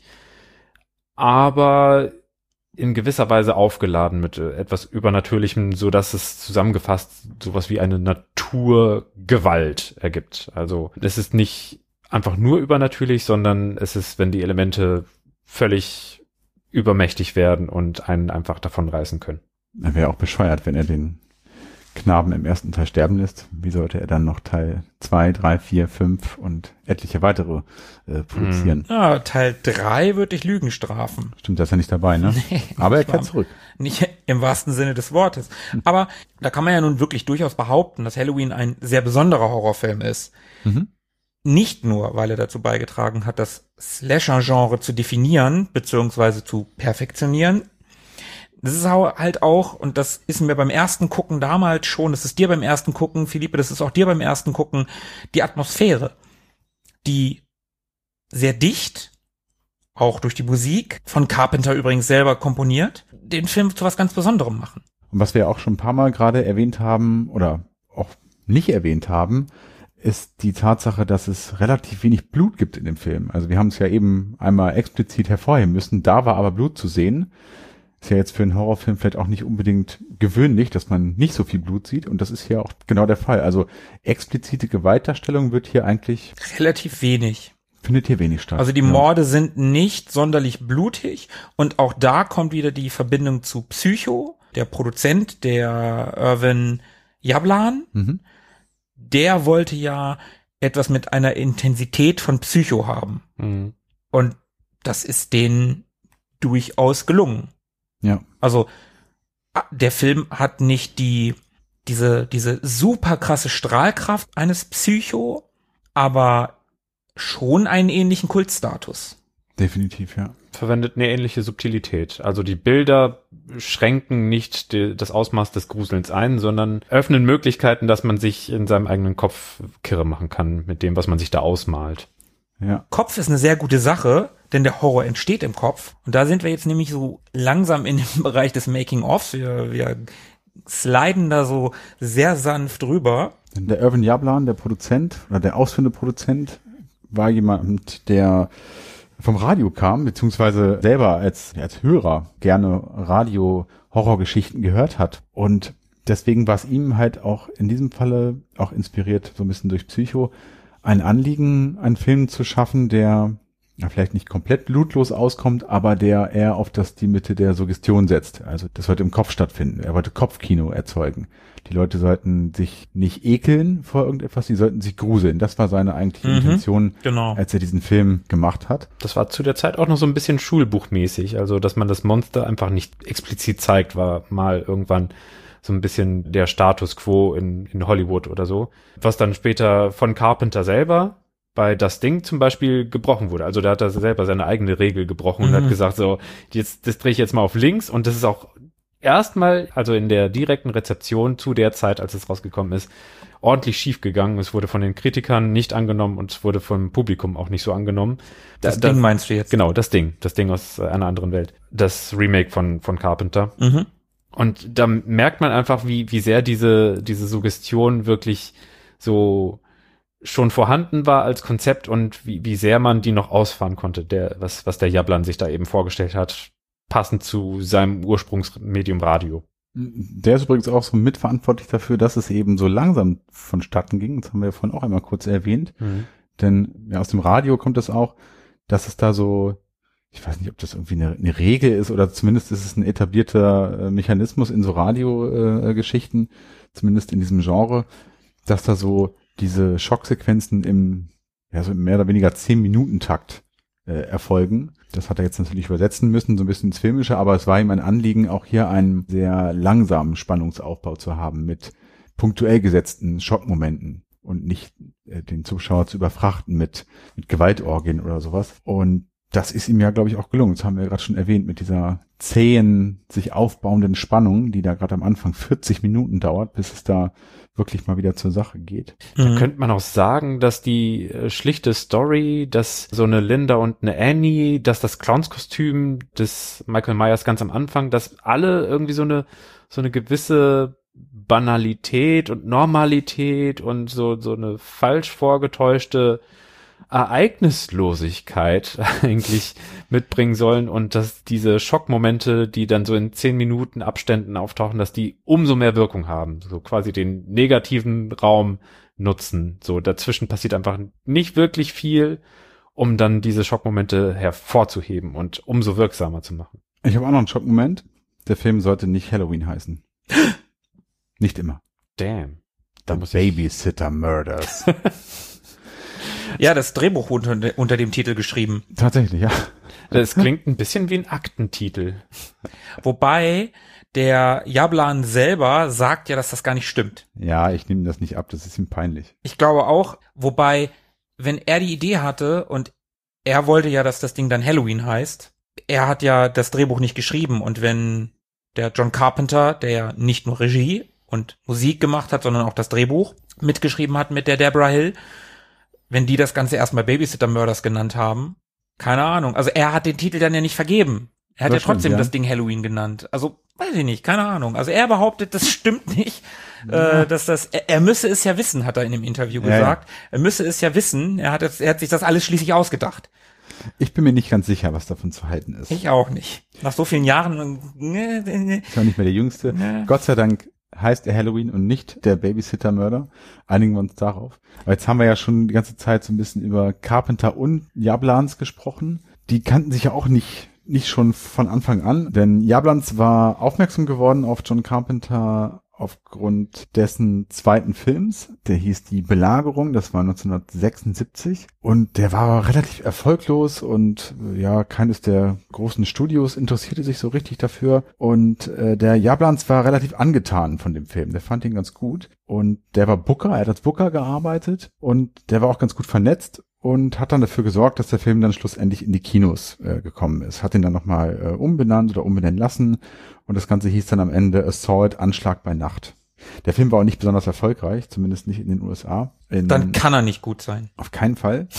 aber in gewisser Weise aufgeladen mit etwas Übernatürlichem, so dass es zusammengefasst sowas wie eine Naturgewalt ergibt. Also es ist nicht einfach nur übernatürlich, sondern es ist, wenn die Elemente völlig übermächtig werden und einen einfach davonreißen können. Er wäre auch bescheuert, wenn er den Knaben im ersten Teil sterben lässt. Wie sollte er dann noch Teil 2, 3, 4, 5 und etliche weitere produzieren? Ja, Teil 3 würde ich Lügen strafen. Stimmt, da ist er nicht dabei, ne? Nee, aber er kehrt zurück. Nicht im wahrsten Sinne des Wortes. Aber da kann man ja nun wirklich durchaus behaupten, dass Halloween ein sehr besonderer Horrorfilm ist. Nicht nur, weil er dazu beigetragen hat, das Slasher-Genre zu definieren bzw. zu perfektionieren. Das ist halt auch, und das ist mir beim ersten Gucken damals schon, das ist dir beim ersten Gucken, Philippe, das ist auch dir beim ersten Gucken, die Atmosphäre, die sehr dicht, auch durch die Musik, von Carpenter übrigens selber komponiert, den Film zu was ganz Besonderem machen. Und was wir ja auch schon ein paar Mal gerade erwähnt haben oder auch nicht erwähnt haben, ist die Tatsache, dass es relativ wenig Blut gibt in dem Film. Also wir haben es ja eben einmal explizit hervorheben müssen, da war aber Blut zu sehen. Ist ja jetzt für einen Horrorfilm vielleicht auch nicht unbedingt gewöhnlich, dass man nicht so viel Blut sieht, und das ist hier auch genau der Fall. Also explizite Gewaltdarstellung wird hier eigentlich... Relativ wenig. Findet hier wenig statt. Also die Morde sind nicht sonderlich blutig, und auch da kommt wieder die Verbindung zu Psycho, der Produzent, der Irvin Yablan. Der wollte ja etwas mit einer Intensität von Psycho haben. Und das ist denen durchaus gelungen. Ja. Also der Film hat nicht diese super krasse Strahlkraft eines Psycho, aber schon einen ähnlichen Kultstatus. Definitiv, ja. Verwendet eine ähnliche Subtilität. Also die Bilder schränken nicht das Ausmaß des Gruselns ein, sondern öffnen Möglichkeiten, dass man sich in seinem eigenen Kopf kirre machen kann mit dem, was man sich da ausmalt. Ja. Kopf ist eine sehr gute Sache, denn der Horror entsteht im Kopf. Und da sind wir jetzt nämlich so langsam in dem Bereich des Making-ofs. Wir sliden da so sehr sanft rüber. Der Irvin Yablan, der Produzent oder der ausführende Produzent, war jemand, der vom Radio kam, beziehungsweise selber als Hörer gerne Radio-Horrorgeschichten gehört hat. Und deswegen war es ihm halt auch in diesem Falle, auch inspiriert so ein bisschen durch Psycho, ein Anliegen, einen Film zu schaffen, der vielleicht nicht komplett blutlos auskommt, aber der eher auf die Mitte der Suggestion setzt. Also das sollte im Kopf stattfinden. Er wollte Kopfkino erzeugen. Die Leute sollten sich nicht ekeln vor irgendetwas, die sollten sich gruseln. Das war seine eigentliche Intention, als er diesen Film gemacht hat. Das war zu der Zeit auch noch so ein bisschen schulbuchmäßig. Also, dass man das Monster einfach nicht explizit zeigt, war mal irgendwann so ein bisschen der Status quo in Hollywood oder so. Was dann später von Carpenter selber bei Das Ding zum Beispiel gebrochen wurde. Also da hat er selber seine eigene Regel gebrochen und hat gesagt, so, das drehe ich jetzt mal auf links, und das ist auch erstmal, also in der direkten Rezeption zu der Zeit, als es rausgekommen ist, ordentlich schief gegangen. Es wurde von den Kritikern nicht angenommen und es wurde vom Publikum auch nicht so angenommen. Das Ding meinst du jetzt? Genau, das Ding aus einer anderen Welt. Das Remake von Carpenter. Und da merkt man einfach, wie sehr diese Suggestion wirklich so schon vorhanden war als Konzept und wie sehr man die noch ausfahren konnte, was der Yablan sich da eben vorgestellt hat, passend zu seinem Ursprungsmedium Radio. Der ist übrigens auch so mitverantwortlich dafür, dass es eben so langsam vonstatten ging. Das haben wir ja vorhin auch einmal kurz erwähnt. Denn ja, aus dem Radio kommt es auch, dass es da so, ich weiß nicht, ob das irgendwie eine Regel ist oder zumindest ist es ein etablierter Mechanismus in so Radio-Geschichten, zumindest in diesem Genre, dass da so diese Schocksequenzen im so mehr oder weniger 10-Minuten-Takt erfolgen. Das hat er jetzt natürlich übersetzen müssen, so ein bisschen ins Filmische, aber es war ihm ein Anliegen, auch hier einen sehr langsamen Spannungsaufbau zu haben mit punktuell gesetzten Schockmomenten und nicht den Zuschauer zu überfrachten mit Gewaltorgien oder sowas. Und das ist ihm ja, glaube ich, auch gelungen. Das haben wir gerade schon erwähnt, mit dieser zähen, sich aufbauenden Spannung, die da gerade am Anfang 40 Minuten dauert, bis es da wirklich mal wieder zur Sache geht. Da könnte man auch sagen, dass die schlichte Story, dass so eine Linda und eine Annie, dass das Clownskostüm des Michael Myers ganz am Anfang, dass alle irgendwie so eine gewisse Banalität und Normalität und so eine falsch vorgetäuschte Ereignislosigkeit eigentlich mitbringen sollen, und dass diese Schockmomente, die dann so in 10 Minuten Abständen auftauchen, dass die umso mehr Wirkung haben, so quasi den negativen Raum nutzen. So dazwischen passiert einfach nicht wirklich viel, um dann diese Schockmomente hervorzuheben und umso wirksamer zu machen. Ich habe auch noch einen Schockmoment. Der Film sollte nicht Halloween heißen. Nicht immer. Damn. The Babysitter Murders. Ja, das Drehbuch wurde unter dem Titel geschrieben. Tatsächlich, ja. Das klingt ein bisschen wie ein Aktentitel. Wobei der Yablan selber sagt ja, dass das gar nicht stimmt. Ja, ich nehme das nicht ab, das ist ihm peinlich. Ich glaube auch, wobei, wenn er die Idee hatte und er wollte ja, dass das Ding dann Halloween heißt, er hat ja das Drehbuch nicht geschrieben, und wenn der John Carpenter, der ja nicht nur Regie und Musik gemacht hat, sondern auch das Drehbuch mitgeschrieben hat mit der Deborah Hill, wenn die das Ganze erstmal Babysitter Murders genannt haben, keine Ahnung. Also er hat den Titel dann ja nicht vergeben. Er hat ja stimmt, trotzdem ja. das Ding Halloween genannt. Also, weiß ich nicht, keine Ahnung. Also er behauptet, das stimmt nicht, er müsse es ja wissen, hat er in dem Interview gesagt. Er müsse es ja wissen, er hat sich das alles schließlich ausgedacht. Ich bin mir nicht ganz sicher, was davon zu halten ist. Ich auch nicht. Nach so vielen Jahren. Ist auch nicht mehr der Jüngste. Nee. Gott sei Dank heißt er Halloween und nicht der Babysitter-Mörder. Einigen wir uns darauf. Aber jetzt haben wir ja schon die ganze Zeit so ein bisschen über Carpenter und Yablans gesprochen. Die kannten sich ja auch nicht schon von Anfang an, denn Yablans war aufmerksam geworden auf John Carpenter aufgrund dessen zweiten Films. Der hieß Die Belagerung, das war 1976 und der war relativ erfolglos und ja, keines der großen Studios interessierte sich so richtig dafür und der Yablans war relativ angetan von dem Film, der fand ihn ganz gut und der war Booker, er hat als Booker gearbeitet und der war auch ganz gut vernetzt und hat dann dafür gesorgt, dass der Film dann schlussendlich in die Kinos gekommen ist. Hat ihn dann nochmal umbenannt oder umbenennen lassen und das Ganze hieß dann am Ende Assault, Anschlag bei Nacht. Der Film war auch nicht besonders erfolgreich, zumindest nicht in den USA. Dann kann er nicht gut sein. Auf keinen Fall.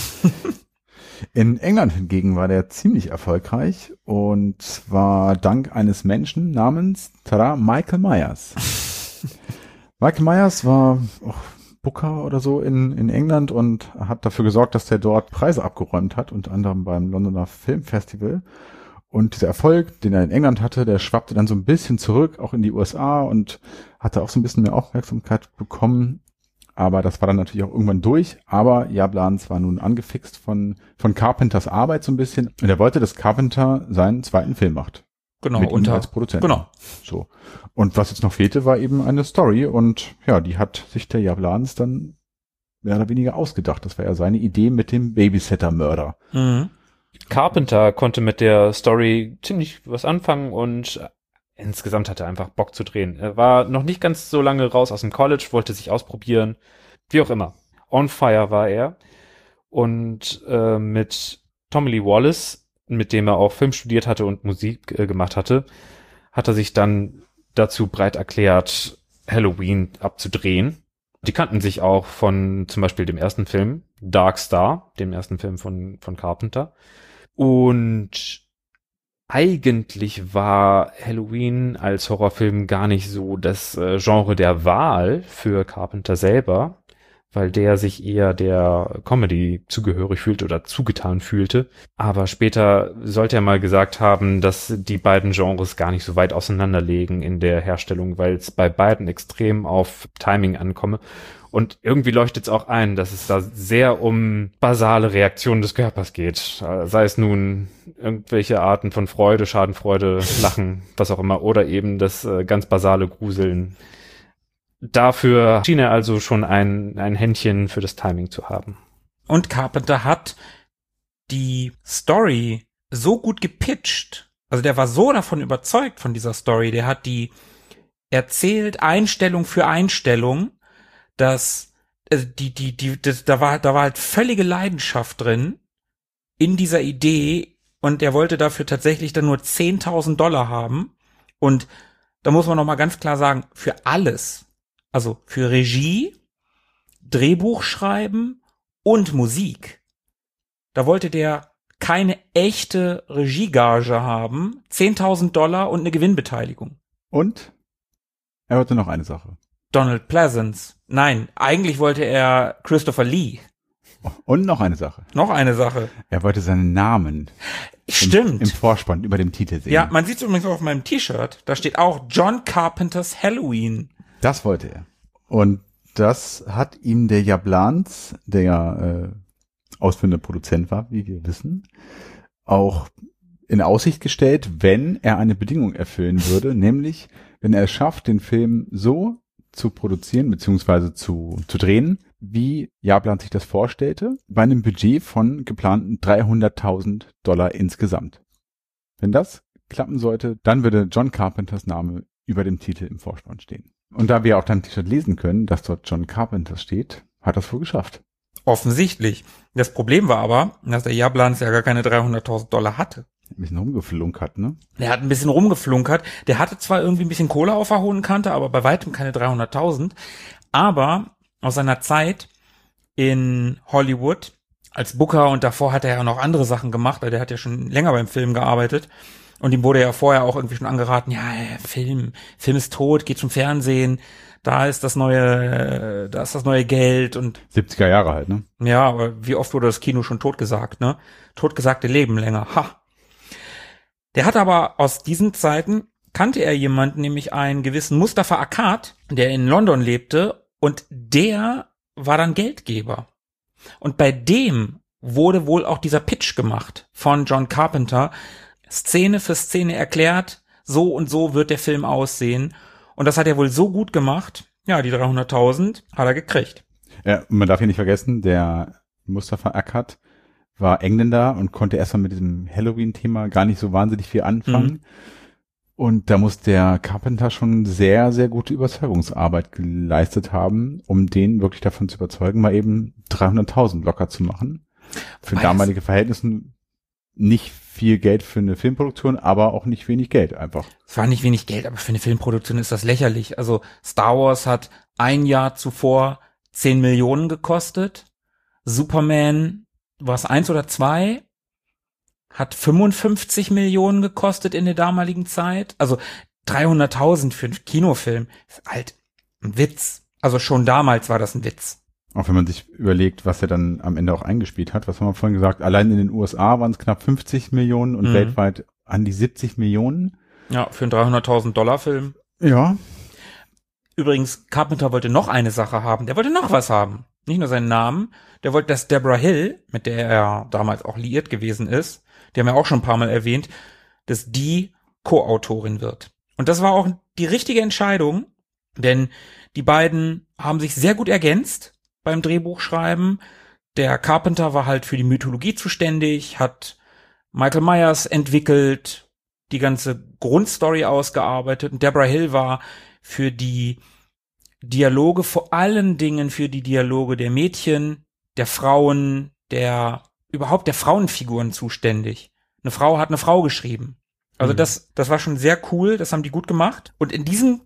In England hingegen war der ziemlich erfolgreich und zwar dank eines Menschen namens Michael Myers. Michael Myers war Booker oder so in England und hat dafür gesorgt, dass der dort Preise abgeräumt hat, unter anderem beim Londoner Filmfestival. Und dieser Erfolg, den er in England hatte, der schwappte dann so ein bisschen zurück, auch in die USA und hatte auch so ein bisschen mehr Aufmerksamkeit bekommen. Aber das war dann natürlich auch irgendwann durch. Aber Yablans war nun angefixt von Carpenters Arbeit so ein bisschen. Und er wollte, dass Carpenter seinen zweiten Film macht. Genau, mit ihm als Produzent. Genau. So. Und was jetzt noch fehlte, war eben eine Story. Und ja, die hat sich der Yablans dann mehr oder weniger ausgedacht. Das war ja seine Idee mit dem Babysitter-Mörder. Mhm. Carpenter konnte mit der Story ziemlich was anfangen und insgesamt hatte er einfach Bock zu drehen. Er war noch nicht ganz so lange raus aus dem College, wollte sich ausprobieren, wie auch immer. On fire war er. Und mit Tommy Lee Wallace, mit dem er auch Film studiert hatte und Musik gemacht hatte, hat er sich dann dazu bereit erklärt, Halloween abzudrehen. Die kannten sich auch von zum Beispiel dem ersten Film, Dark Star, dem ersten Film von Carpenter. Und eigentlich war Halloween als Horrorfilm gar nicht so das Genre der Wahl für Carpenter selber, weil der sich eher der Comedy zugehörig fühlte oder zugetan fühlte. Aber später sollte er mal gesagt haben, dass die beiden Genres gar nicht so weit auseinanderlegen in der Herstellung, weil es bei beiden extrem auf Timing ankomme. Und irgendwie leuchtet es auch ein, dass es da sehr um basale Reaktionen des Körpers geht. Sei es nun irgendwelche Arten von Freude, Schadenfreude, Lachen, was auch immer, oder eben das ganz basale Gruseln. Dafür schien er also schon ein Händchen für das Timing zu haben. Und Carpenter hat die Story so gut gepitcht, also der war so davon überzeugt von dieser Story, der hat die erzählt Einstellung für Einstellung, dass da war halt völlige Leidenschaft drin in dieser Idee und er wollte dafür tatsächlich dann nur $10.000 haben und da muss man noch mal ganz klar sagen, für alles, also für Regie, Drehbuch schreiben und Musik, da wollte der keine echte Regiegage haben, $10.000 und eine Gewinnbeteiligung. Und er wollte noch eine Sache. Donald Pleasence. Nein, eigentlich wollte er Christopher Lee. Und noch eine Sache. Noch eine Sache. Er wollte seinen Namen Stimmt. im Vorspann über dem Titel sehen. Ja, man sieht es übrigens auch auf meinem T-Shirt. Da steht auch John Carpenters Halloween. Das wollte er. Und das hat ihm der Yablans, der ja ausführender Produzent war, wie wir wissen, auch in Aussicht gestellt, wenn er eine Bedingung erfüllen würde, nämlich wenn er es schafft, den Film so zu produzieren bzw. zu drehen, wie Yablans sich das vorstellte, bei einem Budget von geplanten $300.000 insgesamt. Wenn das klappen sollte, dann würde John Carpenters Name über dem Titel im Vorspann stehen. Und da wir auf deinem T-Shirt lesen können, dass dort John Carpenter steht, hat er es wohl geschafft. Offensichtlich. Das Problem war aber, dass der Yablans ja gar keine $300.000 hatte. Ein bisschen rumgeflunkert, ne? Der hat ein bisschen rumgeflunkert. Der hatte zwar irgendwie ein bisschen Kohle auf der hohen Kante, aber bei weitem keine 300.000. Aber aus seiner Zeit in Hollywood als Booker und davor hat er ja noch andere Sachen gemacht, weil der hat ja schon länger beim Film gearbeitet, Und ihm wurde ja vorher auch irgendwie schon angeraten, ja, Film ist tot, geht zum Fernsehen, da ist das neue Geld und 70er Jahre halt, ne? ja, aber wie oft wurde das Kino schon totgesagt, ne? Totgesagte leben länger, ha. Der hat aber aus diesen Zeiten, kannte er jemanden, nämlich einen gewissen Mustafa Akkad, der in London lebte und der war dann Geldgeber. Und bei dem wurde wohl auch dieser Pitch gemacht von John Carpenter, Szene für Szene erklärt, so und so wird der Film aussehen. Und das hat er wohl so gut gemacht, ja, die 300.000 hat er gekriegt. Ja, man darf hier nicht vergessen, der Mustafa Akkad war Engländer und konnte erstmal mit diesem Halloween-Thema gar nicht so wahnsinnig viel anfangen. Und da muss der Carpenter schon sehr, sehr gute Überzeugungsarbeit geleistet haben, um den wirklich davon zu überzeugen, mal eben 300.000 locker zu machen. Für damalige Verhältnisse nicht viel Geld für eine Filmproduktion, aber auch nicht wenig Geld einfach. Es war nicht wenig Geld, aber für eine Filmproduktion ist das lächerlich. Also Star Wars hat ein Jahr zuvor 10 Millionen gekostet. Superman, war es 1 oder 2? Hat 55 Millionen gekostet in der damaligen Zeit. Also 300.000 für einen Kinofilm ist halt ein Witz. Also schon damals war das ein Witz. Auch wenn man sich überlegt, was er dann am Ende auch eingespielt hat. Was haben wir vorhin gesagt? Allein in den USA waren es knapp 50 Millionen und weltweit an die 70 Millionen. Ja, für einen 300.000 $ Film. Ja. Übrigens, Carpenter wollte noch eine Sache haben. Der wollte noch was haben. Nicht nur seinen Namen. Der wollte, dass Deborah Hill, mit der er damals auch liiert gewesen ist, die haben wir auch schon ein paar Mal erwähnt, dass die Co-Autorin wird. Und das war auch die richtige Entscheidung, denn die beiden haben sich sehr gut ergänzt beim Drehbuchschreiben. Der Carpenter war halt für die Mythologie zuständig, hat Michael Myers entwickelt, die ganze Grundstory ausgearbeitet und Deborah Hill war für die Dialoge, vor allen Dingen für die Dialoge der Mädchen, der Frauen, überhaupt der Frauenfiguren zuständig. Eine Frau hat eine Frau geschrieben. Also das war schon sehr cool, das haben die gut gemacht. Und in diesem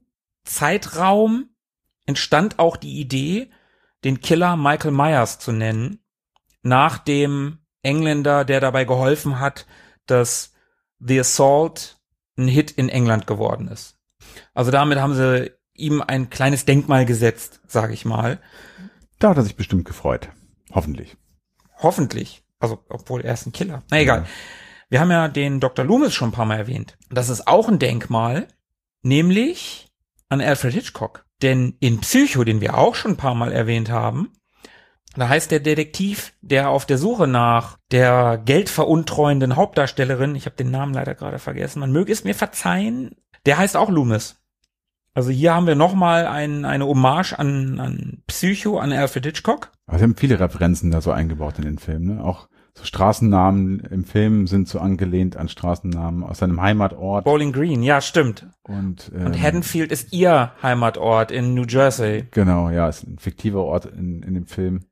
Zeitraum entstand auch die Idee, den Killer Michael Myers zu nennen, nach dem Engländer, der dabei geholfen hat, dass The Assault ein Hit in England geworden ist. Also damit haben sie ihm ein kleines Denkmal gesetzt, sage ich mal. Da hat er sich bestimmt gefreut. Hoffentlich. Hoffentlich. Also, obwohl er ist ein Killer. Na egal. Ja. Wir haben ja den Dr. Loomis schon ein paar Mal erwähnt. Das ist auch ein Denkmal, nämlich an Alfred Hitchcock. Denn in Psycho, den wir auch schon ein paar Mal erwähnt haben, da heißt der Detektiv, der auf der Suche nach der geldveruntreuenden Hauptdarstellerin, ich habe den Namen leider gerade vergessen, man möge es mir verzeihen, der heißt auch Loomis. Also hier haben wir nochmal eine Hommage an Psycho, an Alfred Hitchcock. Also wir haben viele Referenzen da so eingebaut in den Film, ne? Auch so Straßennamen im Film sind so angelehnt an Straßennamen aus seinem Heimatort. Bowling Green, ja, stimmt. Und Haddonfield ist ihr Heimatort in New Jersey. Genau, ja, ist ein fiktiver Ort in dem Film.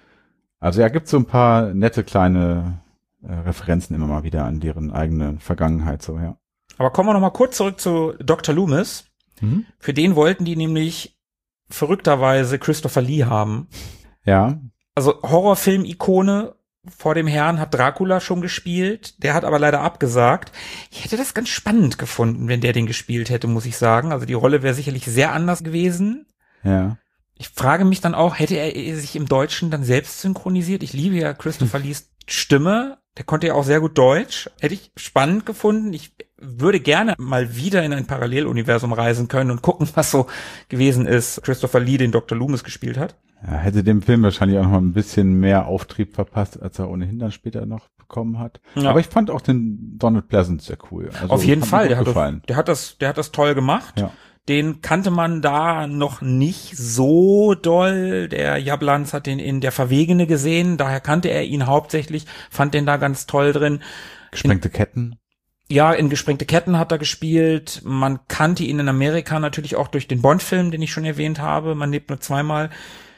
Also ja, gibt so ein paar nette kleine Referenzen immer mal wieder an deren eigene Vergangenheit, so, ja. Aber kommen wir noch mal kurz zurück zu Dr. Loomis. Für den wollten die nämlich verrückterweise Christopher Lee haben. Ja. Also Horrorfilm-Ikone vor dem Herrn hat Dracula schon gespielt. Der hat aber leider abgesagt. Ich hätte das ganz spannend gefunden, wenn der den gespielt hätte, muss ich sagen. Also die Rolle wäre sicherlich sehr anders gewesen. Ja. Ich frage mich dann auch, hätte er sich im Deutschen dann selbst synchronisiert? Ich liebe ja Christopher Lees Stimme. Der konnte ja auch sehr gut Deutsch. Hätte ich spannend gefunden. Ich würde gerne mal wieder in ein Paralleluniversum reisen können und gucken, was so gewesen ist. Christopher Lee, den Dr. Loomis gespielt hat. Ja, hätte dem Film wahrscheinlich auch noch mal ein bisschen mehr Auftrieb verpasst, als er ohnehin dann später noch bekommen hat. Ja. Aber ich fand auch den Donald Pleasence sehr cool. Also auf jeden Fall. Der hat das toll gemacht. Ja. Den kannte man da noch nicht so doll. Der Jablans hat den in Der Verwegene gesehen, daher kannte er ihn hauptsächlich, fand den da ganz toll drin. Gesprengte Ketten? Ja, in Gesprengte Ketten hat er gespielt. Man kannte ihn in Amerika natürlich auch durch den Bond-Film, den ich schon erwähnt habe. Man lebt nur zweimal.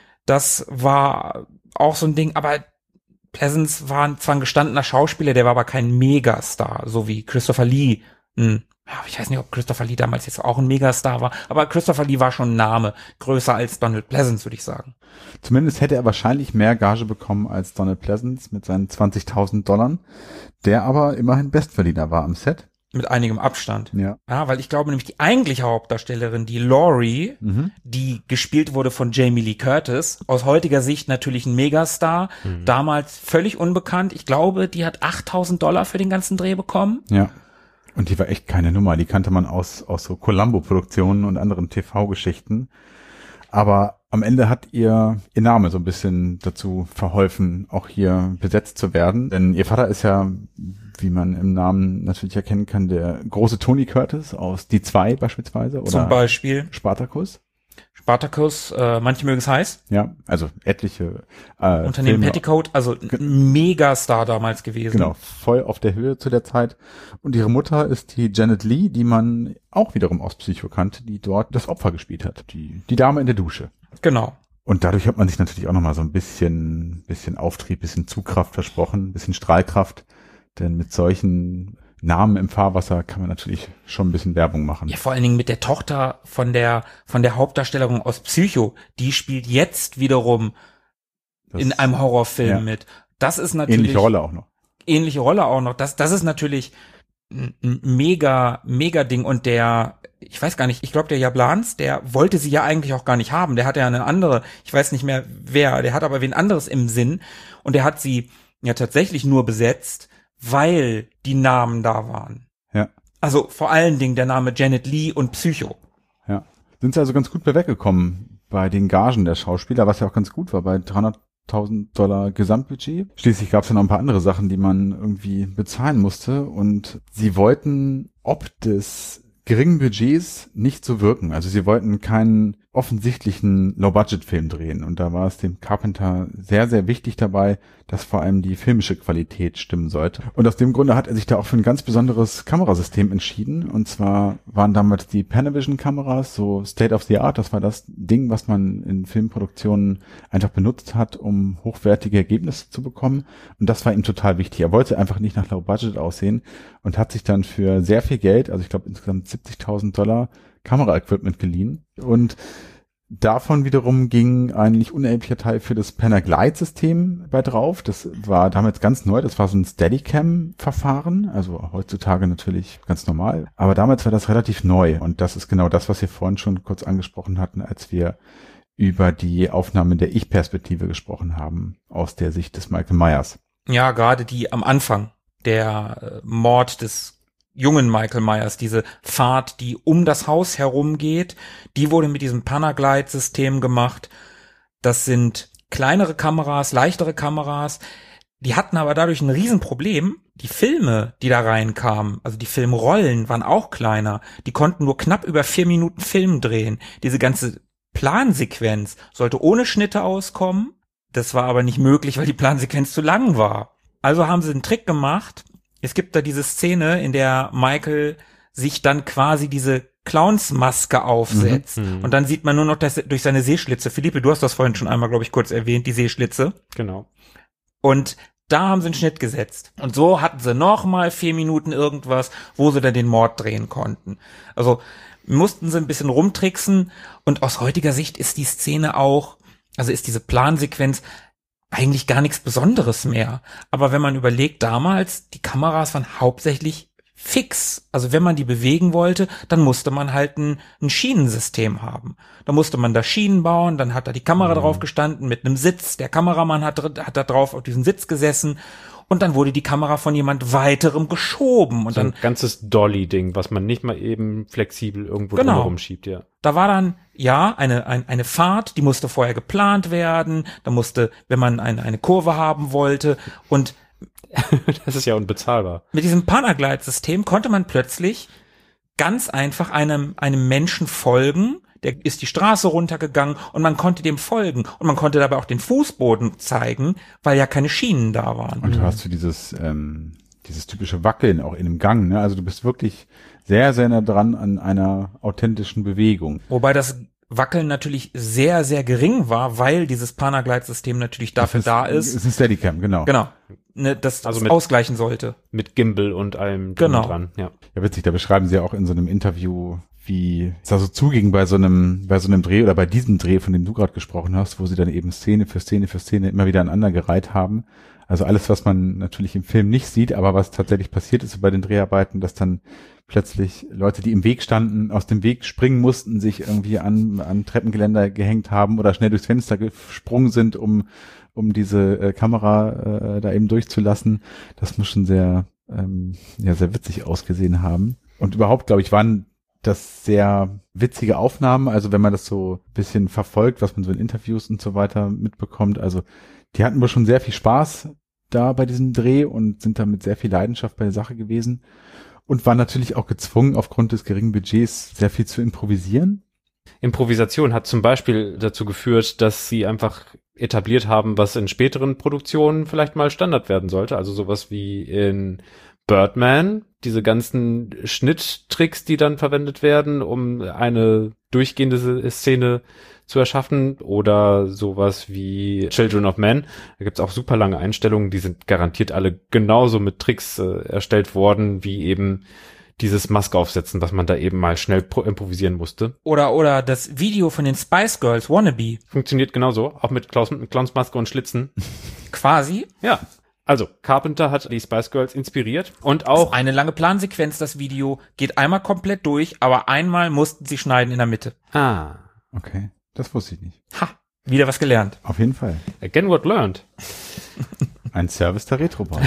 Das war auch so ein Ding, aber Pleasence war zwar ein gestandener Schauspieler, der war aber kein Megastar, so wie Christopher Lee. Ich weiß nicht, ob Christopher Lee damals jetzt auch ein Megastar war, aber Christopher Lee war schon ein Name, größer als Donald Pleasence, würde ich sagen. Zumindest hätte er wahrscheinlich mehr Gage bekommen als Donald Pleasence mit seinen $20.000, der aber immerhin Bestverdiener war am Set. Mit einigem Abstand. Ja. Ja, weil ich glaube nämlich die eigentliche Hauptdarstellerin, die Laurie, die gespielt wurde von Jamie Lee Curtis, aus heutiger Sicht natürlich ein Megastar, damals völlig unbekannt. Ich glaube, die hat $8.000 für den ganzen Dreh bekommen. Ja. Und die war echt keine Nummer. Die kannte man aus so Columbo-Produktionen und anderen TV-Geschichten. Aber am Ende hat ihr Name so ein bisschen dazu verholfen, auch hier besetzt zu werden. Denn ihr Vater ist ja, wie man im Namen natürlich erkennen kann, der große Tony Curtis aus Die 2 beispielsweise. Oder Zum Beispiel Spartacus. Spartacus, manche mögen es heiß. Ja, also etliche Unternehmen Filme. Petticoat, also ein Megastar damals gewesen. Genau, voll auf der Höhe zu der Zeit. Und ihre Mutter ist die Janet Leigh, die man auch wiederum aus Psycho kannte, die dort das Opfer gespielt hat. Die Dame in der Dusche. Genau. Und dadurch hat man sich natürlich auch nochmal so ein bisschen Auftrieb, bisschen Zugkraft versprochen, bisschen Strahlkraft. Denn mit solchen Namen im Fahrwasser kann man natürlich schon ein bisschen Werbung machen. Ja, vor allen Dingen mit der Tochter von der Hauptdarstellerin aus Psycho. Die spielt jetzt wiederum in einem Horrorfilm mit. Das ist natürlich. Ähnliche Rolle auch noch. Das ist natürlich ein mega Ding. Und ich weiß gar nicht, ich glaube, der Jablans, der wollte sie ja eigentlich auch gar nicht haben. Der hatte ja eine andere, ich weiß nicht mehr wer, der hat aber wen anderes im Sinn. Und der hat sie ja tatsächlich nur besetzt, weil die Namen da waren. Ja. Also vor allen Dingen der Name Janet Leigh und Psycho. Ja. Sind sie also ganz gut bei weggekommen bei den Gagen der Schauspieler, was ja auch ganz gut war, bei $300.000 Gesamtbudget. Schließlich gab es ja noch ein paar andere Sachen, die man irgendwie bezahlen musste. Und sie wollten ob des geringen Budgets nicht so wirken. Also sie wollten keinen offensichtlichen Low-Budget-Film drehen. Und da war es dem Carpenter sehr, sehr wichtig dabei, dass vor allem die filmische Qualität stimmen sollte. Und aus dem Grunde hat er sich da auch für ein ganz besonderes Kamerasystem entschieden. Und zwar waren damals die Panavision-Kameras so State of the Art. Das war das Ding, was man in Filmproduktionen einfach benutzt hat, um hochwertige Ergebnisse zu bekommen. Und das war ihm total wichtig. Er wollte einfach nicht nach Low-Budget aussehen und hat sich dann für sehr viel Geld, also ich glaube insgesamt $70.000, Kameraequipment geliehen. Und davon wiederum ging ein nicht unerheblicher Teil für das Panaglide-System bei drauf. Das war damals ganz neu. Das war so ein Steadicam-Verfahren. Also heutzutage natürlich ganz normal. Aber damals war das relativ neu. Und das ist genau das, was wir vorhin schon kurz angesprochen hatten, als wir über die Aufnahme der Ich-Perspektive gesprochen haben, aus der Sicht des Michael Myers. Ja, gerade die am Anfang, der Mord des jungen Michael Myers, diese Fahrt, die um das Haus herum geht, die wurde mit diesem Panaglide-System gemacht. Das sind kleinere Kameras, leichtere Kameras. Die hatten aber dadurch ein Riesenproblem. Die Filme, die da reinkamen, also die Filmrollen, waren auch kleiner. Die konnten nur knapp über 4 Minuten Film drehen. Diese ganze Plansequenz sollte ohne Schnitte auskommen. Das war aber nicht möglich, weil die Plansequenz zu lang war. Also haben sie einen Trick gemacht. Es gibt da diese Szene, in der Michael sich dann quasi diese Clownsmaske aufsetzt. Und dann sieht man nur noch durch seine Sehschlitze. Philippe, du hast das vorhin schon einmal, glaube ich, kurz erwähnt, die Sehschlitze. Genau. Und da haben sie einen Schnitt gesetzt. Und so hatten sie nochmal 4 Minuten irgendwas, wo sie dann den Mord drehen konnten. Also mussten sie ein bisschen rumtricksen. Und aus heutiger Sicht ist die Szene auch, also ist diese Plansequenz eigentlich gar nichts Besonderes mehr. Aber wenn man überlegt, damals, die Kameras waren hauptsächlich fix. Also wenn man die bewegen wollte, dann musste man halt ein Schienensystem haben. Da musste man da Schienen bauen, dann hat da die Kamera drauf gestanden mit einem Sitz. Der Kameramann hat da drauf auf diesen Sitz gesessen. Und dann wurde die Kamera von jemand weiterem geschoben. Und so ein dann ganzes Dolly-Ding, was man nicht mal eben flexibel irgendwo drumherum schiebt, ja. Da war dann, ja, eine Fahrt, die musste vorher geplant werden. Da musste, wenn man eine Kurve haben wollte. Und das ist ja unbezahlbar. mit diesem Panaglide-System konnte man plötzlich ganz einfach einem Menschen folgen. Der ist die Straße runtergegangen und man konnte dem folgen. Und man konnte dabei auch den Fußboden zeigen, weil ja keine Schienen da waren. Und du hast so dieses typische Wackeln auch in dem Gang, ne? Also du bist wirklich sehr, sehr nah dran an einer authentischen Bewegung. Wobei das Wackeln natürlich sehr, sehr gering war, weil dieses Panaglide-System natürlich dafür da ist. Es ist ein Steadicam, genau. Genau. Ne, das Also ausgleichen sollte. Mit Gimbal und allem drum Genau. und dran, ja. Ja, witzig, da beschreiben sie ja auch in so einem Interview, wie es da so zuging bei so einem Dreh oder bei diesem Dreh, von dem du gerade gesprochen hast, wo sie dann eben Szene für Szene für Szene immer wieder aneinandergereiht haben. Also alles, was man natürlich im Film nicht sieht, aber was tatsächlich passiert ist bei den Dreharbeiten, dass dann plötzlich Leute, die im Weg standen, aus dem Weg springen mussten, sich irgendwie an Treppengeländer gehängt haben oder schnell durchs Fenster gesprungen sind, um diese Kamera da eben durchzulassen. Das muss schon sehr witzig ausgesehen haben. Und überhaupt, glaube ich, waren das sehr witzige Aufnahmen. Also wenn man das so ein bisschen verfolgt, was man so in Interviews und so weiter mitbekommt. Also die hatten wohl schon sehr viel Spaß da bei diesem Dreh und sind da mit sehr viel Leidenschaft bei der Sache gewesen. Und waren natürlich auch gezwungen, aufgrund des geringen Budgets sehr viel zu improvisieren. Improvisation hat zum Beispiel dazu geführt, dass sie einfach etabliert haben, was in späteren Produktionen vielleicht mal Standard werden sollte. Also sowas wie in Birdman, diese ganzen Schnitttricks, die dann verwendet werden, um eine durchgehende Szene zu erschaffen, oder sowas wie Children of Men. Da gibt's auch super lange Einstellungen, die sind garantiert alle genauso mit Tricks erstellt worden, wie eben dieses Maske aufsetzen, was man da eben mal schnell improvisieren musste. Oder das Video von den Spice Girls, Wannabe. Funktioniert genauso, auch mit Clownsmaske und Schlitzen. Quasi. Ja. Also, Carpenter hat die Spice Girls inspiriert und auch eine lange Plansequenz, das Video, geht einmal komplett durch, aber einmal mussten sie schneiden in der Mitte. Ah. Okay, das wusste ich nicht. Ha, wieder was gelernt. Auf jeden Fall. Again what learned. Ein Service der Retrobahn.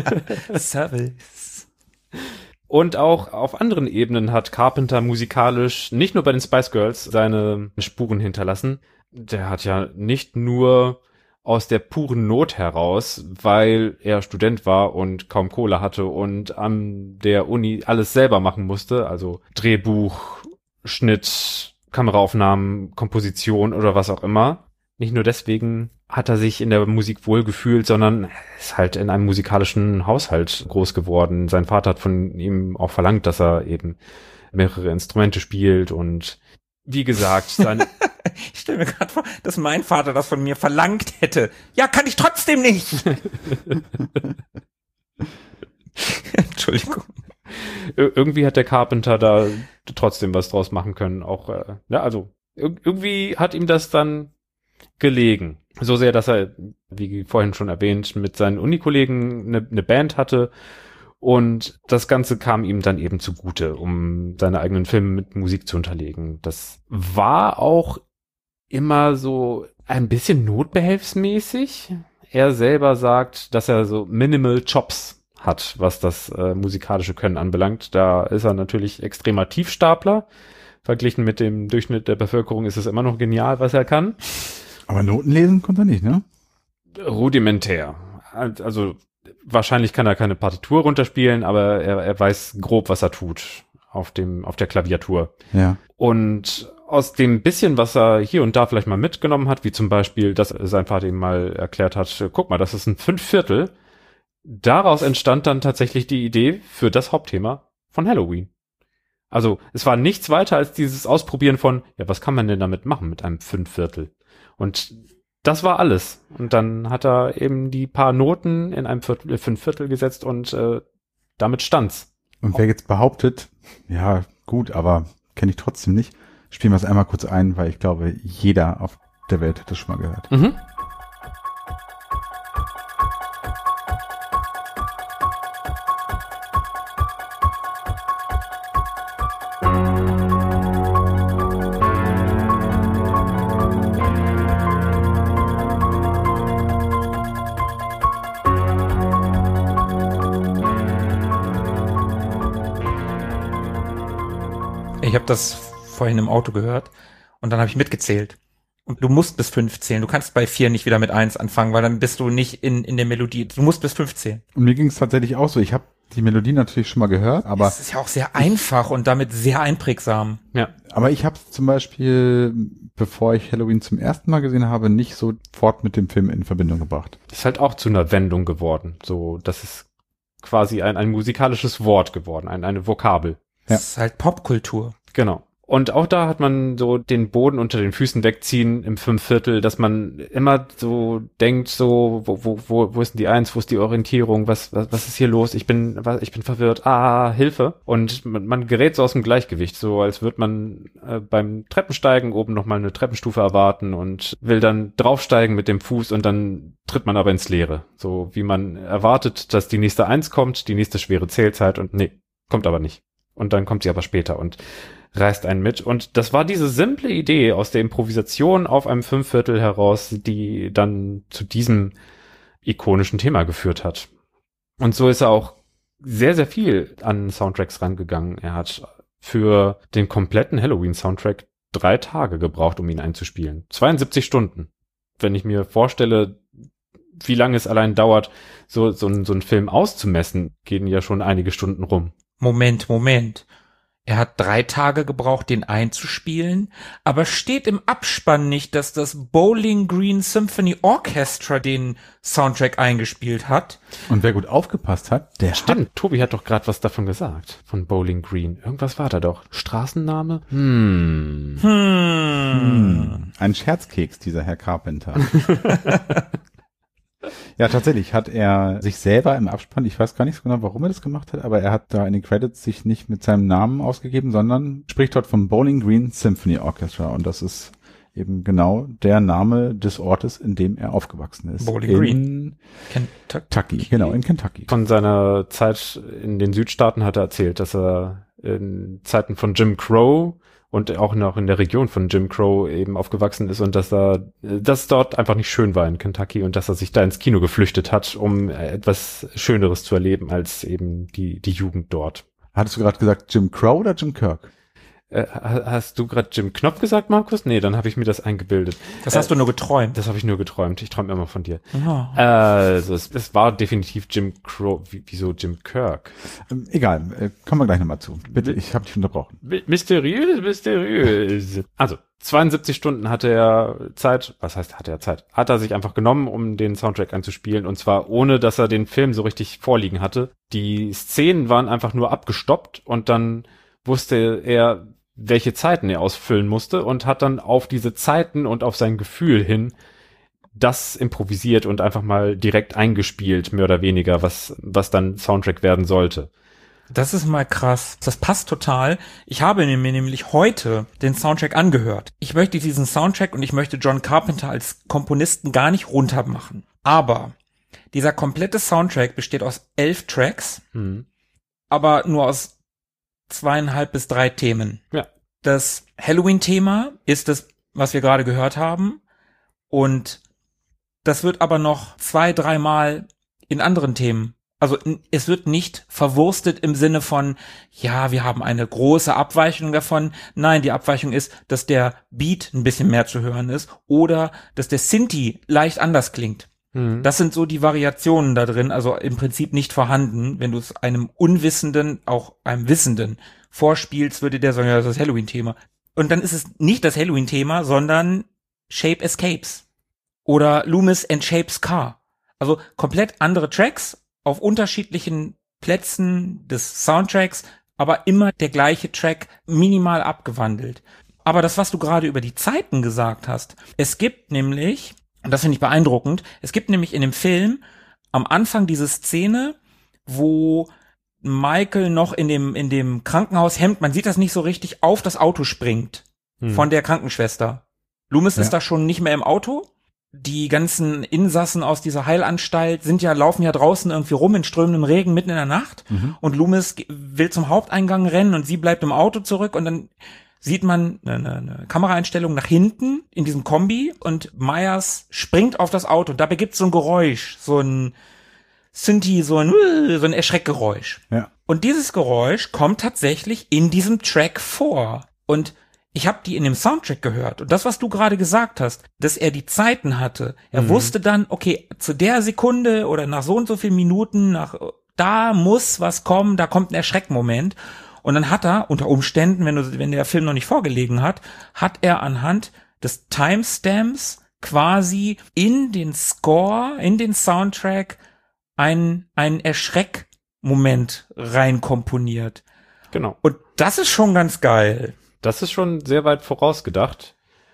Service. Und auch auf anderen Ebenen hat Carpenter musikalisch nicht nur bei den Spice Girls seine Spuren hinterlassen. Der hat ja nicht nur aus der puren Not heraus, weil er Student war und kaum Kohle hatte und an der Uni alles selber machen musste, also Drehbuch, Schnitt, Kameraaufnahmen, Komposition oder was auch immer. Nicht nur deswegen hat er sich in der Musik wohlgefühlt, sondern ist halt in einem musikalischen Haushalt groß geworden. Sein Vater hat von ihm auch verlangt, dass er eben mehrere Instrumente spielt und wie gesagt, sein ich stelle mir gerade vor, dass mein Vater das von mir verlangt hätte. Ja, kann ich trotzdem nicht. Entschuldigung. Irgendwie hat der Carpenter da trotzdem was draus machen können. Auch, also irgendwie hat ihm das dann gelegen. So sehr, dass er, wie vorhin schon erwähnt, mit seinen Unikollegen eine Band hatte. Und das Ganze kam ihm dann eben zugute, um seine eigenen Filme mit Musik zu unterlegen. Das war auch immer so ein bisschen notbehelfsmäßig. Er selber sagt, dass er so Minimal Chops hat, was das musikalische Können anbelangt. Da ist er natürlich extremer Tiefstapler. Verglichen mit dem Durchschnitt der Bevölkerung ist es immer noch genial, was er kann. Aber Noten lesen konnte er nicht, ne? Rudimentär. Also wahrscheinlich kann er keine Partitur runterspielen, aber er weiß grob, was er tut auf der Klaviatur. Ja. Und aus dem bisschen, was er hier und da vielleicht mal mitgenommen hat, wie zum Beispiel, dass sein Vater ihm mal erklärt hat, guck mal, das ist ein 5/4. Daraus entstand dann tatsächlich die Idee für das Hauptthema von Halloween. Also es war nichts weiter als dieses Ausprobieren von, ja, was kann man denn damit machen mit einem 5/4? Und das war alles. Und dann hat er eben die paar Noten in einem 5/4 gesetzt und damit stand's. Und wer jetzt behauptet, ja gut, aber kenne ich trotzdem nicht, spielen wir es einmal kurz ein, weil ich glaube, jeder auf der Welt hat das schon mal gehört. Mhm. Ich habe das vorhin im Auto gehört und dann habe ich mitgezählt. Und du musst bis 5 zählen. Du kannst bei 4 nicht wieder mit 1 anfangen, weil dann bist du nicht in der Melodie. Du musst bis 5 zählen. Und mir ging es tatsächlich auch so. Ich habe die Melodie natürlich schon mal gehört, aber es ist ja auch sehr einfach und damit sehr einprägsam. Ja. Aber ich habe es zum Beispiel, bevor ich Halloween zum ersten Mal gesehen habe, nicht sofort mit dem Film in Verbindung gebracht. Ist halt auch zu einer Wendung geworden. So, das ist quasi ein musikalisches Wort geworden, eine Vokabel. Ja. Das ist halt Popkultur. Genau. Und auch da hat man so den Boden unter den Füßen wegziehen im 5/4, dass man immer so denkt, so, wo ist denn die 1, wo ist die Orientierung, was ist hier los? Ich bin verwirrt, Hilfe. Und man gerät so aus dem Gleichgewicht, so als würde man beim Treppensteigen oben nochmal eine Treppenstufe erwarten und will dann draufsteigen mit dem Fuß und dann tritt man aber ins Leere. So wie man erwartet, dass die nächste 1 kommt, die nächste schwere Zählzeit und nee, kommt aber nicht. Und dann kommt sie aber später und reißt einen mit. Und das war diese simple Idee aus der Improvisation auf einem 5/4 heraus, die dann zu diesem ikonischen Thema geführt hat. Und so ist er auch sehr, sehr viel an Soundtracks rangegangen. Er hat für den kompletten Halloween-Soundtrack 3 Tage gebraucht, um ihn einzuspielen. 72 Stunden. Wenn ich mir vorstelle, wie lange es allein dauert, so einen Film auszumessen, gehen ja schon einige Stunden rum. Moment. Er hat 3 Tage gebraucht, den einzuspielen, aber steht im Abspann nicht, dass das Bowling Green Symphony Orchestra den Soundtrack eingespielt hat. Und wer gut aufgepasst hat, der Stimmt, Tobi hat doch gerade was davon gesagt, von Bowling Green. Irgendwas war da doch. Straßenname? Ein Scherzkeks, dieser Herr Carpenter. Ja, tatsächlich hat er sich selber im Abspann, ich weiß gar nicht so genau, warum er das gemacht hat, aber er hat da in den Credits sich nicht mit seinem Namen ausgegeben, sondern spricht dort vom Bowling Green Symphony Orchestra und das ist eben genau der Name des Ortes, in dem er aufgewachsen ist. Bowling Green. Kentucky. Genau, in Kentucky. Von seiner Zeit in den Südstaaten hat er erzählt, dass er in Zeiten von Jim Crow und auch noch in der Region von Jim Crow eben aufgewachsen ist und dass es dort einfach nicht schön war in Kentucky und dass er sich da ins Kino geflüchtet hat, um etwas Schöneres zu erleben als eben die Jugend dort. Hattest du gerade gesagt Jim Crow oder Jim Kirk? Hast du gerade Jim Knopf gesagt, Markus? Nee, dann habe ich mir das eingebildet. Das hast du nur geträumt. Das habe ich nur geträumt. Ich träume immer von dir. Ja. Also es war definitiv Jim Crow. Wieso Jim Kirk? Egal, kommen wir gleich nochmal zu. Bitte, ich habe dich unterbrochen. Mysteriös. Also 72 Stunden hatte er Zeit. Was heißt, hatte er Zeit? Hat er sich einfach genommen, um den Soundtrack einzuspielen. Und zwar ohne, dass er den Film so richtig vorliegen hatte. Die Szenen waren einfach nur abgestoppt und dann wusste er, welche Zeiten er ausfüllen musste und hat dann auf diese Zeiten und auf sein Gefühl hin das improvisiert und einfach mal direkt eingespielt, mehr oder weniger, was dann Soundtrack werden sollte. Das ist mal krass. Das passt total. Ich habe mir nämlich heute den Soundtrack angehört. Ich möchte diesen Soundtrack und ich möchte John Carpenter als Komponisten gar nicht runtermachen. Aber dieser komplette Soundtrack besteht aus 11 Tracks, aber nur aus 2,5 bis 3 Themen. Ja. Das Halloween-Thema ist das, was wir gerade gehört haben. Und das wird aber noch 2-3 Mal in anderen Themen. Also es wird nicht verwurstet im Sinne von, ja, wir haben eine große Abweichung davon. Nein, die Abweichung ist, dass der Beat ein bisschen mehr zu hören ist oder dass der Synthi leicht anders klingt. Das sind so die Variationen da drin, also im Prinzip nicht vorhanden. Wenn du es einem Unwissenden, auch einem Wissenden vorspielst, würde der sagen, ja, das ist das Halloween-Thema. Und dann ist es nicht das Halloween-Thema, sondern Shape Escapes oder Loomis and Shape's Car. Also komplett andere Tracks auf unterschiedlichen Plätzen des Soundtracks, aber immer der gleiche Track, minimal abgewandelt. Aber das, was du gerade über die Zeiten gesagt hast, es gibt nämlich, und das finde ich beeindruckend, es gibt nämlich in dem Film am Anfang diese Szene, wo Michael noch in dem Krankenhaushemd, man sieht das nicht so richtig, auf das Auto springt von der Krankenschwester. Loomis ist da schon nicht mehr im Auto. Die ganzen Insassen aus dieser Heilanstalt laufen ja draußen irgendwie rum in strömendem Regen mitten in der Nacht. Und Loomis will zum Haupteingang rennen und sie bleibt im Auto zurück und dann sieht man eine Kameraeinstellung nach hinten in diesem Kombi und Myers springt auf das Auto. Dabei gibt's so ein Geräusch, so ein Synthi, so ein Erschreckgeräusch. Ja. Und dieses Geräusch kommt tatsächlich in diesem Track vor. Und ich habe die in dem Soundtrack gehört. Und das, was du gerade gesagt hast, dass er die Zeiten hatte. Er wusste dann, okay, zu der Sekunde oder nach so und so vielen Minuten, da muss was kommen, da kommt ein Erschreckmoment. Und dann hat er unter Umständen, wenn der Film noch nicht vorgelegen hat er anhand des Timestamps quasi in den Score, in den Soundtrack einen Erschreckmoment reinkomponiert. Genau. Und das ist schon ganz geil. Das ist schon sehr weit vorausgedacht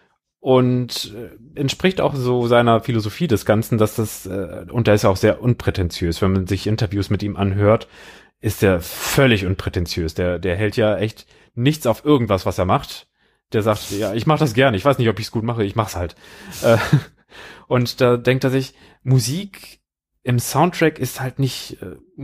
und entspricht auch so seiner Philosophie des Ganzen, dass das, und der ist auch sehr unprätentiös. Wenn man sich Interviews mit ihm anhört, ist er völlig unprätentiös. Der hält ja echt nichts auf irgendwas, was er macht. Der sagt, ja, ich mache das gerne. Ich weiß nicht, ob ich es gut mache, ich mach's halt. Und da denkt er sich, Musik im Soundtrack ist halt nicht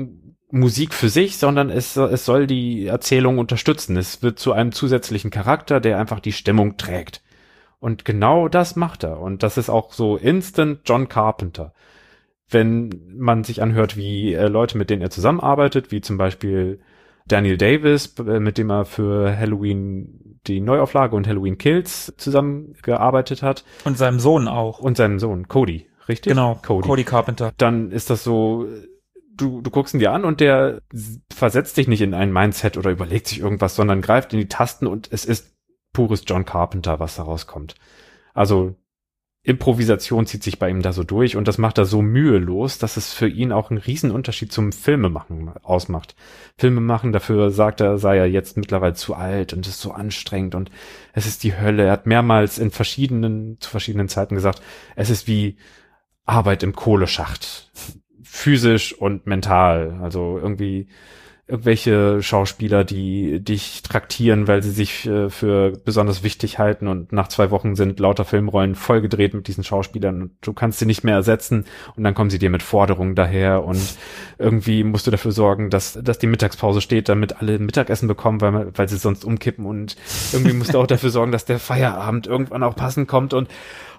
Musik für sich, sondern es soll die Erzählung unterstützen. Es wird zu einem zusätzlichen Charakter, der einfach die Stimmung trägt. Und genau das macht er. Und das ist auch so instant John Carpenter. Wenn man sich anhört, wie Leute, mit denen er zusammenarbeitet, wie zum Beispiel Daniel Davis, mit dem er für Halloween die Neuauflage und Halloween Kills zusammengearbeitet hat. Und seinem Sohn auch. Und seinem Sohn, Cody, richtig? Genau, Cody Carpenter. Dann ist das so, du guckst ihn dir an und der versetzt dich nicht in ein Mindset oder überlegt sich irgendwas, sondern greift in die Tasten und es ist pures John Carpenter, was da rauskommt. Also Improvisation zieht sich bei ihm da so durch und das macht er so mühelos, dass es für ihn auch einen riesen Unterschied zum Filmemachen ausmacht. Filmemachen, dafür sagt er, sei er jetzt mittlerweile zu alt und ist so anstrengend und es ist die Hölle. Er hat mehrmals zu verschiedenen Zeiten gesagt, es ist wie Arbeit im Kohleschacht. Physisch und mental. Also irgendwelche Schauspieler, die dich traktieren, weil sie sich für besonders wichtig halten und nach 2 Wochen sind lauter Filmrollen vollgedreht mit diesen Schauspielern und du kannst sie nicht mehr ersetzen und dann kommen sie dir mit Forderungen daher und irgendwie musst du dafür sorgen, dass die Mittagspause steht, damit alle Mittagessen bekommen, weil sie sonst umkippen und irgendwie musst du auch dafür sorgen, dass der Feierabend irgendwann auch passend kommt und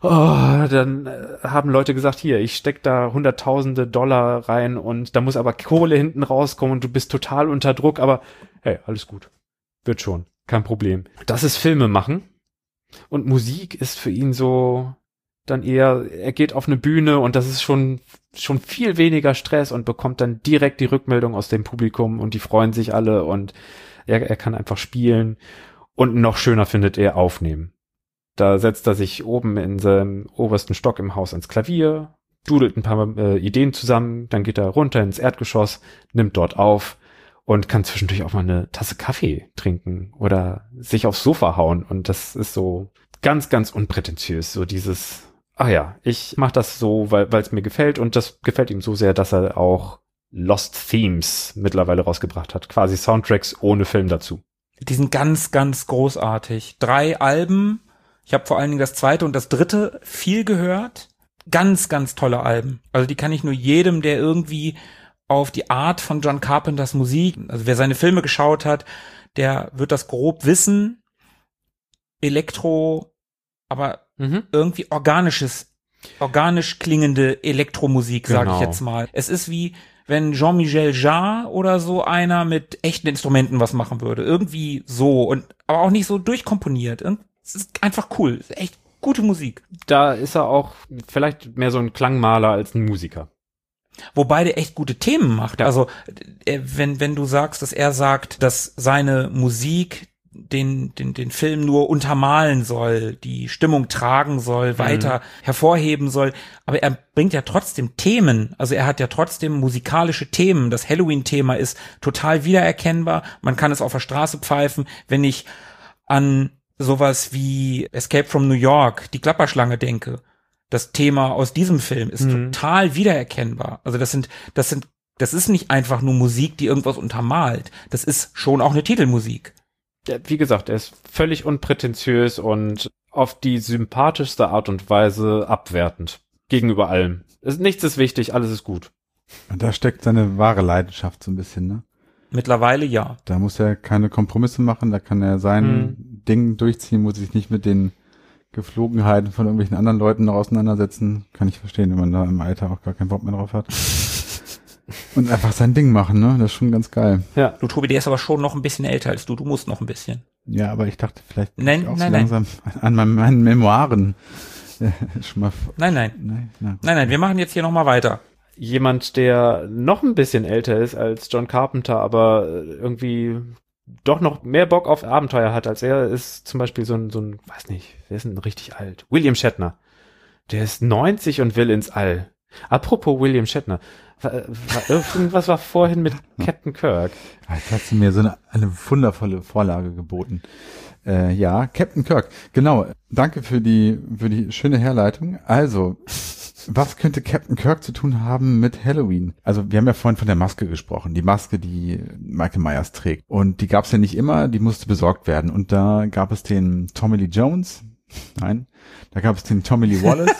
dann haben Leute gesagt, hier, ich steck da Hunderttausende Dollar rein und da muss aber Kohle hinten rauskommen und du bist total unter Druck, aber hey, alles gut. Wird schon. Kein Problem. Das ist Filme machen und Musik ist für ihn so dann eher, er geht auf eine Bühne und das ist schon viel weniger Stress und bekommt dann direkt die Rückmeldung aus dem Publikum und die freuen sich alle und er kann einfach spielen und noch schöner findet er aufnehmen. Da setzt er sich oben in seinem obersten Stock im Haus ans Klavier, dudelt ein paar Ideen zusammen, dann geht er runter ins Erdgeschoss, nimmt dort auf und kann zwischendurch auch mal eine Tasse Kaffee trinken oder sich aufs Sofa hauen. Und das ist so ganz, ganz unprätentiös, so dieses, ach ja, ich mache das so, weil es mir gefällt und das gefällt ihm so sehr, dass er auch Lost Themes mittlerweile rausgebracht hat, quasi Soundtracks ohne Film dazu. Die sind ganz, ganz großartig. 3 Alben. Ich habe vor allen Dingen das 2. und das 3. viel gehört. Ganz, ganz tolle Alben. Also die kann ich nur jedem, der irgendwie auf die Art von John Carpenters Musik, also wer seine Filme geschaut hat, der wird das grob wissen. Elektro, aber irgendwie organisch klingende Elektromusik, sage ich jetzt mal. Es ist wie, wenn Jean-Michel Jarre oder so einer mit echten Instrumenten was machen würde. Irgendwie so, aber auch nicht so durchkomponiert. Es ist einfach cool. Es ist echt gute Musik. Da ist er auch vielleicht mehr so ein Klangmaler als ein Musiker. Wobei der echt gute Themen macht. Ja. Also wenn du sagst, dass er sagt, dass seine Musik den Film nur untermalen soll, die Stimmung tragen soll, weiter hervorheben soll, aber er bringt ja trotzdem Themen, also er hat ja trotzdem musikalische Themen. Das Halloween-Thema ist total wiedererkennbar, man kann es auf der Straße pfeifen. Wenn ich an sowas wie Escape from New York, die Klapperschlange denke, das Thema aus diesem Film ist total wiedererkennbar. Also das ist nicht einfach nur Musik, die irgendwas untermalt. Das ist schon auch eine Titelmusik. Ja, wie gesagt, er ist völlig unprätentiös und auf die sympathischste Art und Weise abwertend gegenüber allem. Nichts ist wichtig, alles ist gut. Und da steckt seine wahre Leidenschaft so ein bisschen, ne? Mittlerweile ja. Da muss er keine Kompromisse machen, da kann er sein Ding durchziehen, muss sich nicht mit den Geflogenheiten von irgendwelchen anderen Leuten noch auseinandersetzen. Kann ich verstehen, wenn man da im Alter auch gar keinen Bock mehr drauf hat. Und einfach sein Ding machen, ne? Das ist schon ganz geil. Ja. Du, Tobi, der ist aber schon noch ein bisschen älter als du. Du musst noch ein bisschen. Ja, aber ich dachte, vielleicht nein, so langsam an meinen Memoiren schon mal. Nein, wir machen jetzt hier noch mal weiter. Jemand, der noch ein bisschen älter ist als John Carpenter, aber irgendwie doch noch mehr Bock auf Abenteuer hat als er, ist zum Beispiel so ein, weiß nicht, wer ist denn richtig alt? William Shatner. Der ist 90 und will ins All. Apropos William Shatner. Irgendwas war vorhin mit Captain Kirk. Jetzt hast du mir so eine wundervolle Vorlage geboten. Ja, Captain Kirk. Genau. Danke für die schöne Herleitung. Also, was könnte Captain Kirk zu tun haben mit Halloween? Also, wir haben ja vorhin von der Maske gesprochen. Die Maske, die Michael Myers trägt. Und die gab es ja nicht immer, die musste besorgt werden. Und da gab es den Tommy Lee Jones. Nein, da gab es den Tommy Lee Wallace.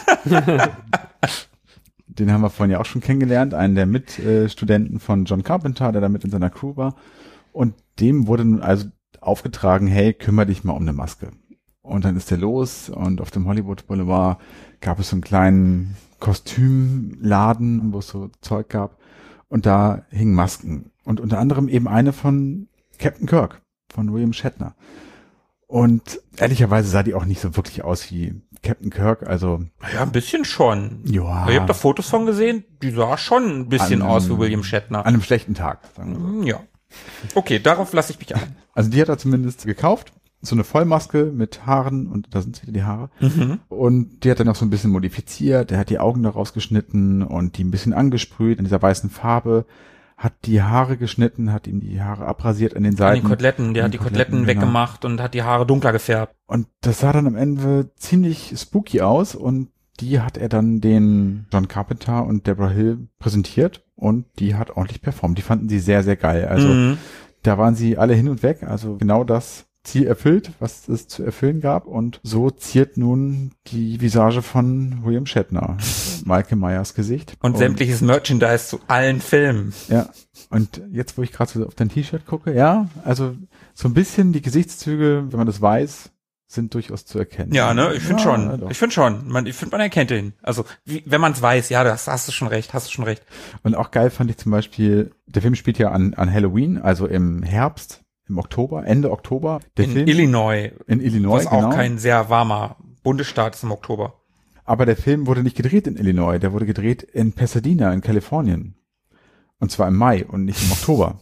Den haben wir vorhin ja auch schon kennengelernt. Einen der Mitstudenten von John Carpenter, der da mit in seiner Crew war. Und dem wurde nun also aufgetragen, hey, kümmere dich mal um eine Maske. Und dann ist der los und auf dem Hollywood Boulevard gab es so einen kleinen Kostümladen, wo es so Zeug gab. Und da hingen Masken. Und unter anderem eben eine von Captain Kirk, von William Shatner. Und ehrlicherweise sah die auch nicht so wirklich aus wie Captain Kirk, also... Ja, ein bisschen schon. Ja. Ich habe da Fotos von gesehen, die sah schon ein bisschen aus wie William Shatner. An einem schlechten Tag, sagen wir so. Ja. Okay, darauf lasse ich mich ein. Also die hat er zumindest gekauft. So eine Vollmaske mit Haaren und da sind wieder die Haare. Mhm. Und die hat er noch so ein bisschen modifiziert. Er hat die Augen daraus geschnitten und die ein bisschen angesprüht in dieser weißen Farbe. Hat die Haare geschnitten, hat ihm die Haare abrasiert an den Seiten. An den Koteletten, der hat die Koteletten weggemacht und hat die Haare dunkler gefärbt. Und das sah dann am Ende ziemlich spooky aus und die hat er dann den John Carpenter und Deborah Hill präsentiert und die hat ordentlich performt. Die fanden sie sehr, sehr geil. Also da waren sie alle hin und weg. Also genau das Ziel erfüllt, was es zu erfüllen gab. Und so ziert nun die Visage von William Shatner Michael Myers Gesicht. Und sämtliches Merchandise zu allen Filmen. Ja, und jetzt, wo ich gerade so auf dein T-Shirt gucke, ja, also so ein bisschen die Gesichtszüge, wenn man das weiß, sind durchaus zu erkennen. Ja, ne, ich finde schon. Doch. Ich finde schon. Man erkennt ihn. Also, wenn man es weiß, ja, das hast du schon recht. Und auch geil fand ich zum Beispiel, der Film spielt ja an Halloween, also im Herbst, im Oktober, Ende Oktober. In Illinois. In Illinois, was auch kein sehr warmer Bundesstaat ist im Oktober. Aber der Film wurde nicht gedreht in Illinois, der wurde gedreht in Pasadena in Kalifornien. Und zwar im Mai und nicht im Oktober.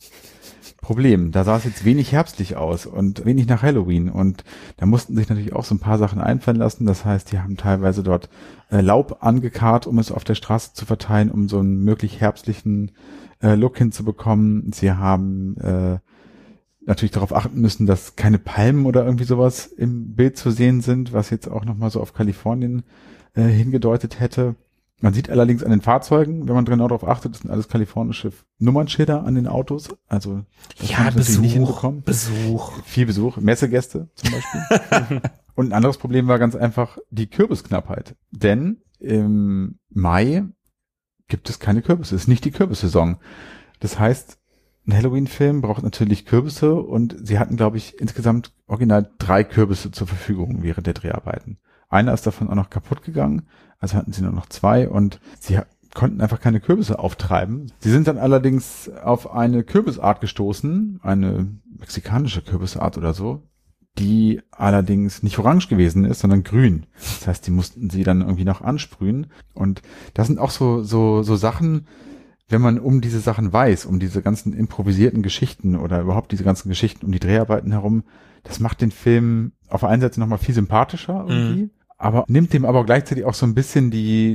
Problem, da sah es jetzt wenig herbstlich aus und wenig nach Halloween und da mussten sich natürlich auch so ein paar Sachen einfallen lassen. Das heißt, die haben teilweise dort Laub angekarrt, um es auf der Straße zu verteilen, um so einen möglich herbstlichen Look hinzubekommen. Sie haben natürlich darauf achten müssen, dass keine Palmen oder irgendwie sowas im Bild zu sehen sind, was jetzt auch nochmal so auf Kalifornien hingedeutet hätte. Man sieht allerdings an den Fahrzeugen, wenn man genau darauf achtet, das sind alles kalifornische Nummernschilder an den Autos. Also das ja, haben sie natürlich nicht hinbekommen. Besuch. Viel Besuch, Messegäste zum Beispiel. Und ein anderes Problem war ganz einfach die Kürbisknappheit. Denn im Mai gibt es keine Kürbisse. Es ist nicht die Kürbissaison. Das heißt, ein Halloween-Film braucht natürlich Kürbisse und sie hatten, glaube ich, insgesamt original 3 Kürbisse zur Verfügung während der Dreharbeiten. Einer ist davon auch noch kaputt gegangen, also hatten sie nur noch 2 und sie konnten einfach keine Kürbisse auftreiben. Sie sind dann allerdings auf eine Kürbisart gestoßen, eine mexikanische Kürbisart oder so, die allerdings nicht orange gewesen ist, sondern grün. Das heißt, die mussten sie dann irgendwie noch ansprühen und das sind auch so Sachen, wenn man um diese Sachen weiß, um diese ganzen improvisierten Geschichten oder überhaupt diese ganzen Geschichten um die Dreharbeiten herum, das macht den Film auf der einen Seite nochmal viel sympathischer irgendwie, aber nimmt dem aber gleichzeitig auch so ein bisschen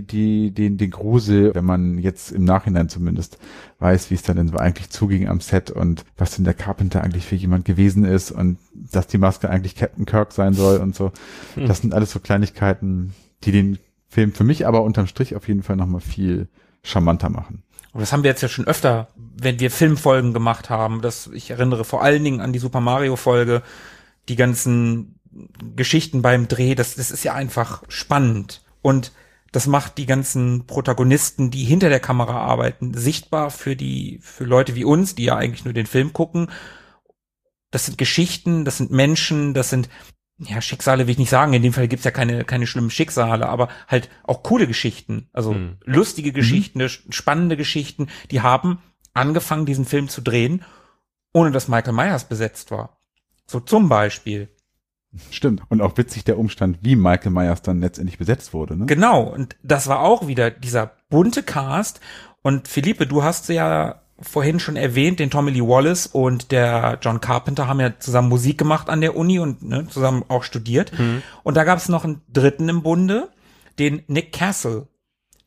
den Grusel, wenn man jetzt im Nachhinein zumindest weiß, wie es dann denn so eigentlich zuging am Set und was denn der Carpenter eigentlich für jemand gewesen ist und dass die Maske eigentlich Captain Kirk sein soll und so. Das sind alles so Kleinigkeiten, die den Film für mich aber unterm Strich auf jeden Fall nochmal viel charmanter machen. Und das haben wir jetzt ja schon öfter, wenn wir Filmfolgen gemacht haben. Ich erinnere vor allen Dingen an die Super Mario Folge, die ganzen Geschichten beim Dreh, das ist ja einfach spannend. Und das macht die ganzen Protagonisten, die hinter der Kamera arbeiten, sichtbar für Leute wie uns, die ja eigentlich nur den Film gucken. Das sind Geschichten, das sind Menschen, das sind, ja, Schicksale will ich nicht sagen, in dem Fall gibt's ja keine schlimmen Schicksale, aber halt auch coole Geschichten, also lustige Geschichten, spannende Geschichten, die haben angefangen, diesen Film zu drehen, ohne dass Michael Myers besetzt war. So zum Beispiel. Stimmt. Und auch witzig der Umstand, wie Michael Myers dann letztendlich besetzt wurde, ne? Genau. Und das war auch wieder dieser bunte Cast. Und Philippe, du hast ja vorhin schon erwähnt, den Tommy Lee Wallace und der John Carpenter haben ja zusammen Musik gemacht an der Uni und zusammen auch studiert. Und da gab es noch einen dritten im Bunde, den Nick Castle.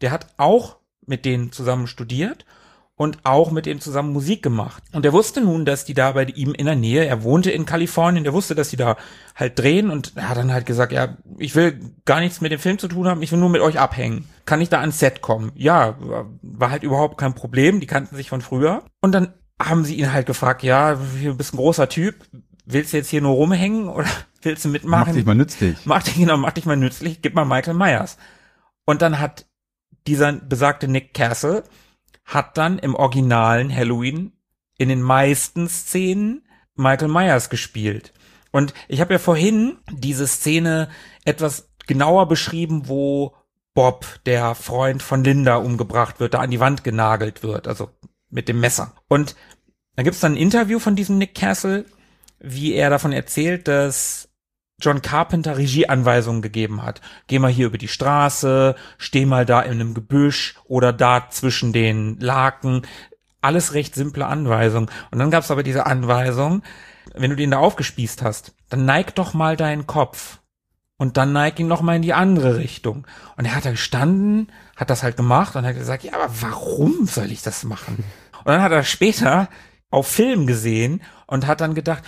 der hat auch mit denen zusammen studiert und auch mit denen zusammen Musik gemacht. Und er wusste nun, dass die da bei ihm in der Nähe, er wohnte in Kalifornien, der wusste, dass die da halt drehen und er hat dann halt gesagt, ja, ich will gar nichts mit dem Film zu tun haben, ich will nur mit euch abhängen. Kann ich da ans Set kommen? Ja, war halt überhaupt kein Problem, die kannten sich von früher. Und dann haben sie ihn halt gefragt, ja, du bist ein großer Typ, willst du jetzt hier nur rumhängen oder willst du mitmachen? Mach dich mal nützlich. Mach dich mal nützlich, gib mal Michael Myers. Und dann hat dieser besagte Nick Castle hat dann im originalen Halloween in den meisten Szenen Michael Myers gespielt. Und ich habe ja vorhin diese Szene etwas genauer beschrieben, wo Bob, der Freund von Linda, umgebracht wird, da an die Wand genagelt wird, also mit dem Messer. Und da gibt's dann ein Interview von diesem Nick Castle, wie er davon erzählt, dass John Carpenter Regieanweisungen gegeben hat. Geh mal hier über die Straße, steh mal da in einem Gebüsch oder da zwischen den Laken. Alles recht simple Anweisungen. Und dann gab's aber diese Anweisung, wenn du den da aufgespießt hast, dann neig doch mal deinen Kopf. Und dann neig ihn noch mal in die andere Richtung. Und er hat da gestanden, hat das halt gemacht und hat gesagt, ja, aber warum soll ich das machen? Und dann hat er später auf Film gesehen und hat dann gedacht,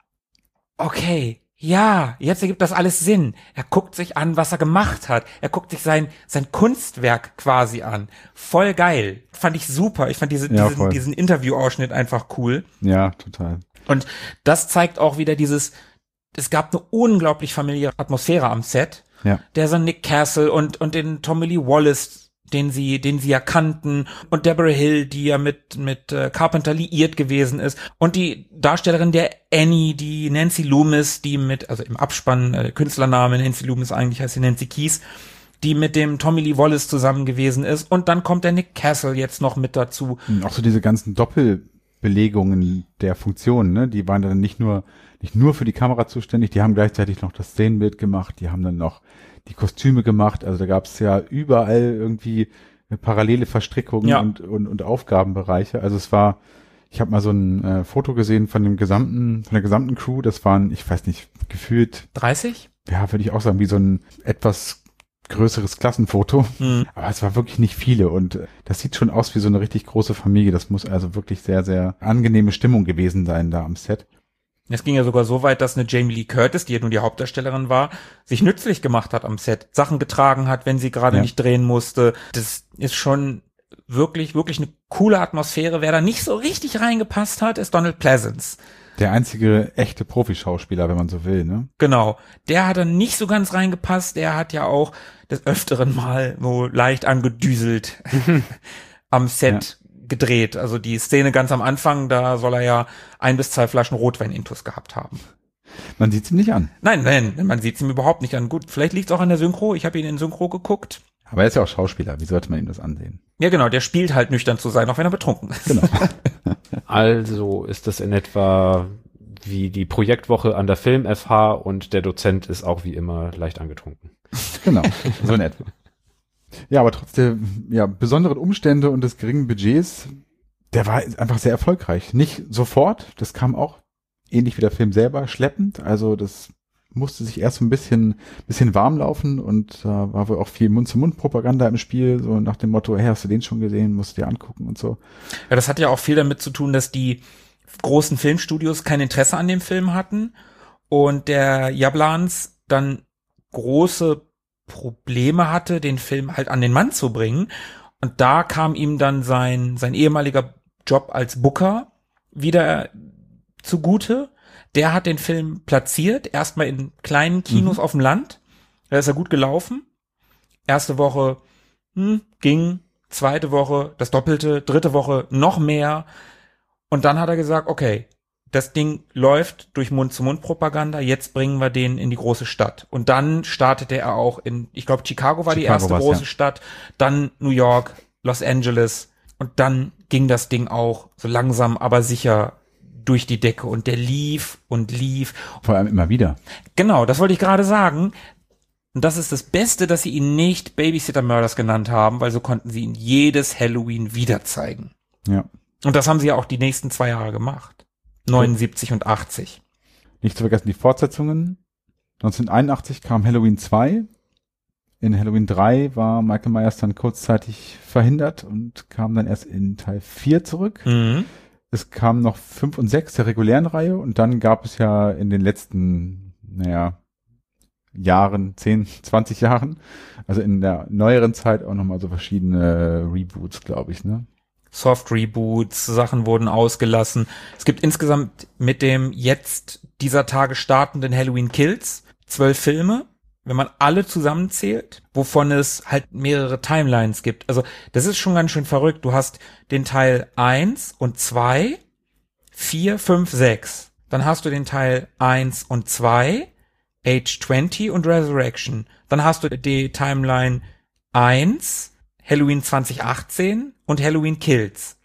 okay, ja, jetzt ergibt das alles Sinn. Er guckt sich an, was er gemacht hat. Er guckt sich sein Kunstwerk quasi an. Voll geil. Fand ich super. Ich fand diesen Interviewausschnitt einfach cool. Ja, total. Und das zeigt auch wieder es gab eine unglaublich familiäre Atmosphäre am Set. Ja. Der so Nick Castle und den Tommy Lee Wallace, den sie ja kannten, und Deborah Hill, die ja mit Carpenter liiert gewesen ist, und die Darstellerin der Annie, die Nancy Loomis, die also im Abspann, Künstlername Nancy Loomis, eigentlich heißt sie Nancy Keys, die mit dem Tommy Lee Wallace zusammen gewesen ist, und dann kommt der Nick Castle jetzt noch mit dazu. Auch so diese ganzen Doppelbelegungen der Funktionen, ne, die waren dann nicht nur für die Kamera zuständig, die haben gleichzeitig noch das Szenenbild gemacht, die haben dann noch die Kostüme gemacht, also da gab es ja überall irgendwie parallele Verstrickungen und Aufgabenbereiche. Also ich habe mal so ein Foto gesehen von der gesamten Crew, das waren, ich weiß nicht, gefühlt 30? Ja, würde ich auch sagen, wie so ein etwas größeres Klassenfoto. Aber es war wirklich nicht viele und das sieht schon aus wie so eine richtig große Familie. Das muss also wirklich sehr, sehr angenehme Stimmung gewesen sein da am Set. Es ging ja sogar so weit, dass eine Jamie Lee Curtis, die ja nun die Hauptdarstellerin war, sich nützlich gemacht hat am Set, Sachen getragen hat, wenn sie gerade nicht drehen musste. Das ist schon wirklich, wirklich eine coole Atmosphäre. Wer da nicht so richtig reingepasst hat, ist Donald Pleasence. Der einzige echte Profischauspieler, wenn man so will, ne? Genau. Der hat dann nicht so ganz reingepasst. Der hat ja auch des Öfteren mal so leicht angedüselt am Set gedreht. Also die Szene ganz am Anfang, da soll er ja 1 bis 2 Flaschen Rotwein-Intus gehabt haben. Man sieht's ihm nicht an. Nein, man sieht's ihm überhaupt nicht an. Gut, vielleicht liegt's auch an der Synchro. Ich habe ihn in Synchro geguckt. Aber er ist ja auch Schauspieler. Wie sollte man ihm das ansehen? Ja, genau. Der spielt halt nüchtern zu sein, auch wenn er betrunken ist. Genau. Also ist das in etwa wie die Projektwoche an der Film FH und der Dozent ist auch wie immer leicht angetrunken. Genau, so in etwa. Ja, aber trotz der besonderen Umstände und des geringen Budgets, der war einfach sehr erfolgreich. Nicht sofort, das kam auch ähnlich wie der Film selber schleppend. Also das musste sich erst so ein bisschen warm laufen und da war wohl auch viel Mund-zu-Mund-Propaganda im Spiel, so nach dem Motto, hey, hast du den schon gesehen, musst du dir angucken und so. Ja, das hat ja auch viel damit zu tun, dass die großen Filmstudios kein Interesse an dem Film hatten und der Jablans dann große Probleme hatte, den Film halt an den Mann zu bringen. Und da kam ihm dann sein ehemaliger Job als Booker wieder zugute. Der hat den Film platziert, erstmal in kleinen Kinos auf dem Land. Da ist er gut gelaufen. Erste Woche ging, zweite Woche das Doppelte, dritte Woche noch mehr. Und dann hat er gesagt, okay, das Ding läuft durch Mund-zu-Mund-Propaganda, jetzt bringen wir den in die große Stadt. Und dann startete er auch ich glaube, Chicago war die erste große Stadt, dann New York, Los Angeles und dann ging das Ding auch so langsam, aber sicher durch die Decke und der lief und lief. Vor allem immer wieder. Genau, das wollte ich gerade sagen. Und das ist das Beste, dass sie ihn nicht Babysitter Murders genannt haben, weil so konnten sie ihn jedes Halloween wieder zeigen. Ja. Und das haben sie ja auch die nächsten 2 Jahre gemacht. 79 und 80. Nicht zu vergessen die Fortsetzungen. 1981 kam Halloween 2 In Halloween 3 war Michael Myers dann kurzzeitig verhindert und kam dann erst in Teil 4 zurück. Mhm. Es kamen noch 5 und 6 der regulären Reihe und dann gab es ja in den letzten, Jahren, 10, 20 Jahren, also in der neueren Zeit auch nochmal so verschiedene Reboots, glaube ich, ne? Soft-Reboots, Sachen wurden ausgelassen. Es gibt insgesamt mit dem jetzt dieser Tage startenden Halloween Kills 12 Filme, wenn man alle zusammenzählt, wovon es halt mehrere Timelines gibt. Also das ist schon ganz schön verrückt. Du hast den Teil 1 und 2, 4, 5, 6. Dann hast du den Teil 1 und 2, Age 20 und Resurrection. Dann hast du die Timeline 1, Halloween 2018 und Halloween Kills.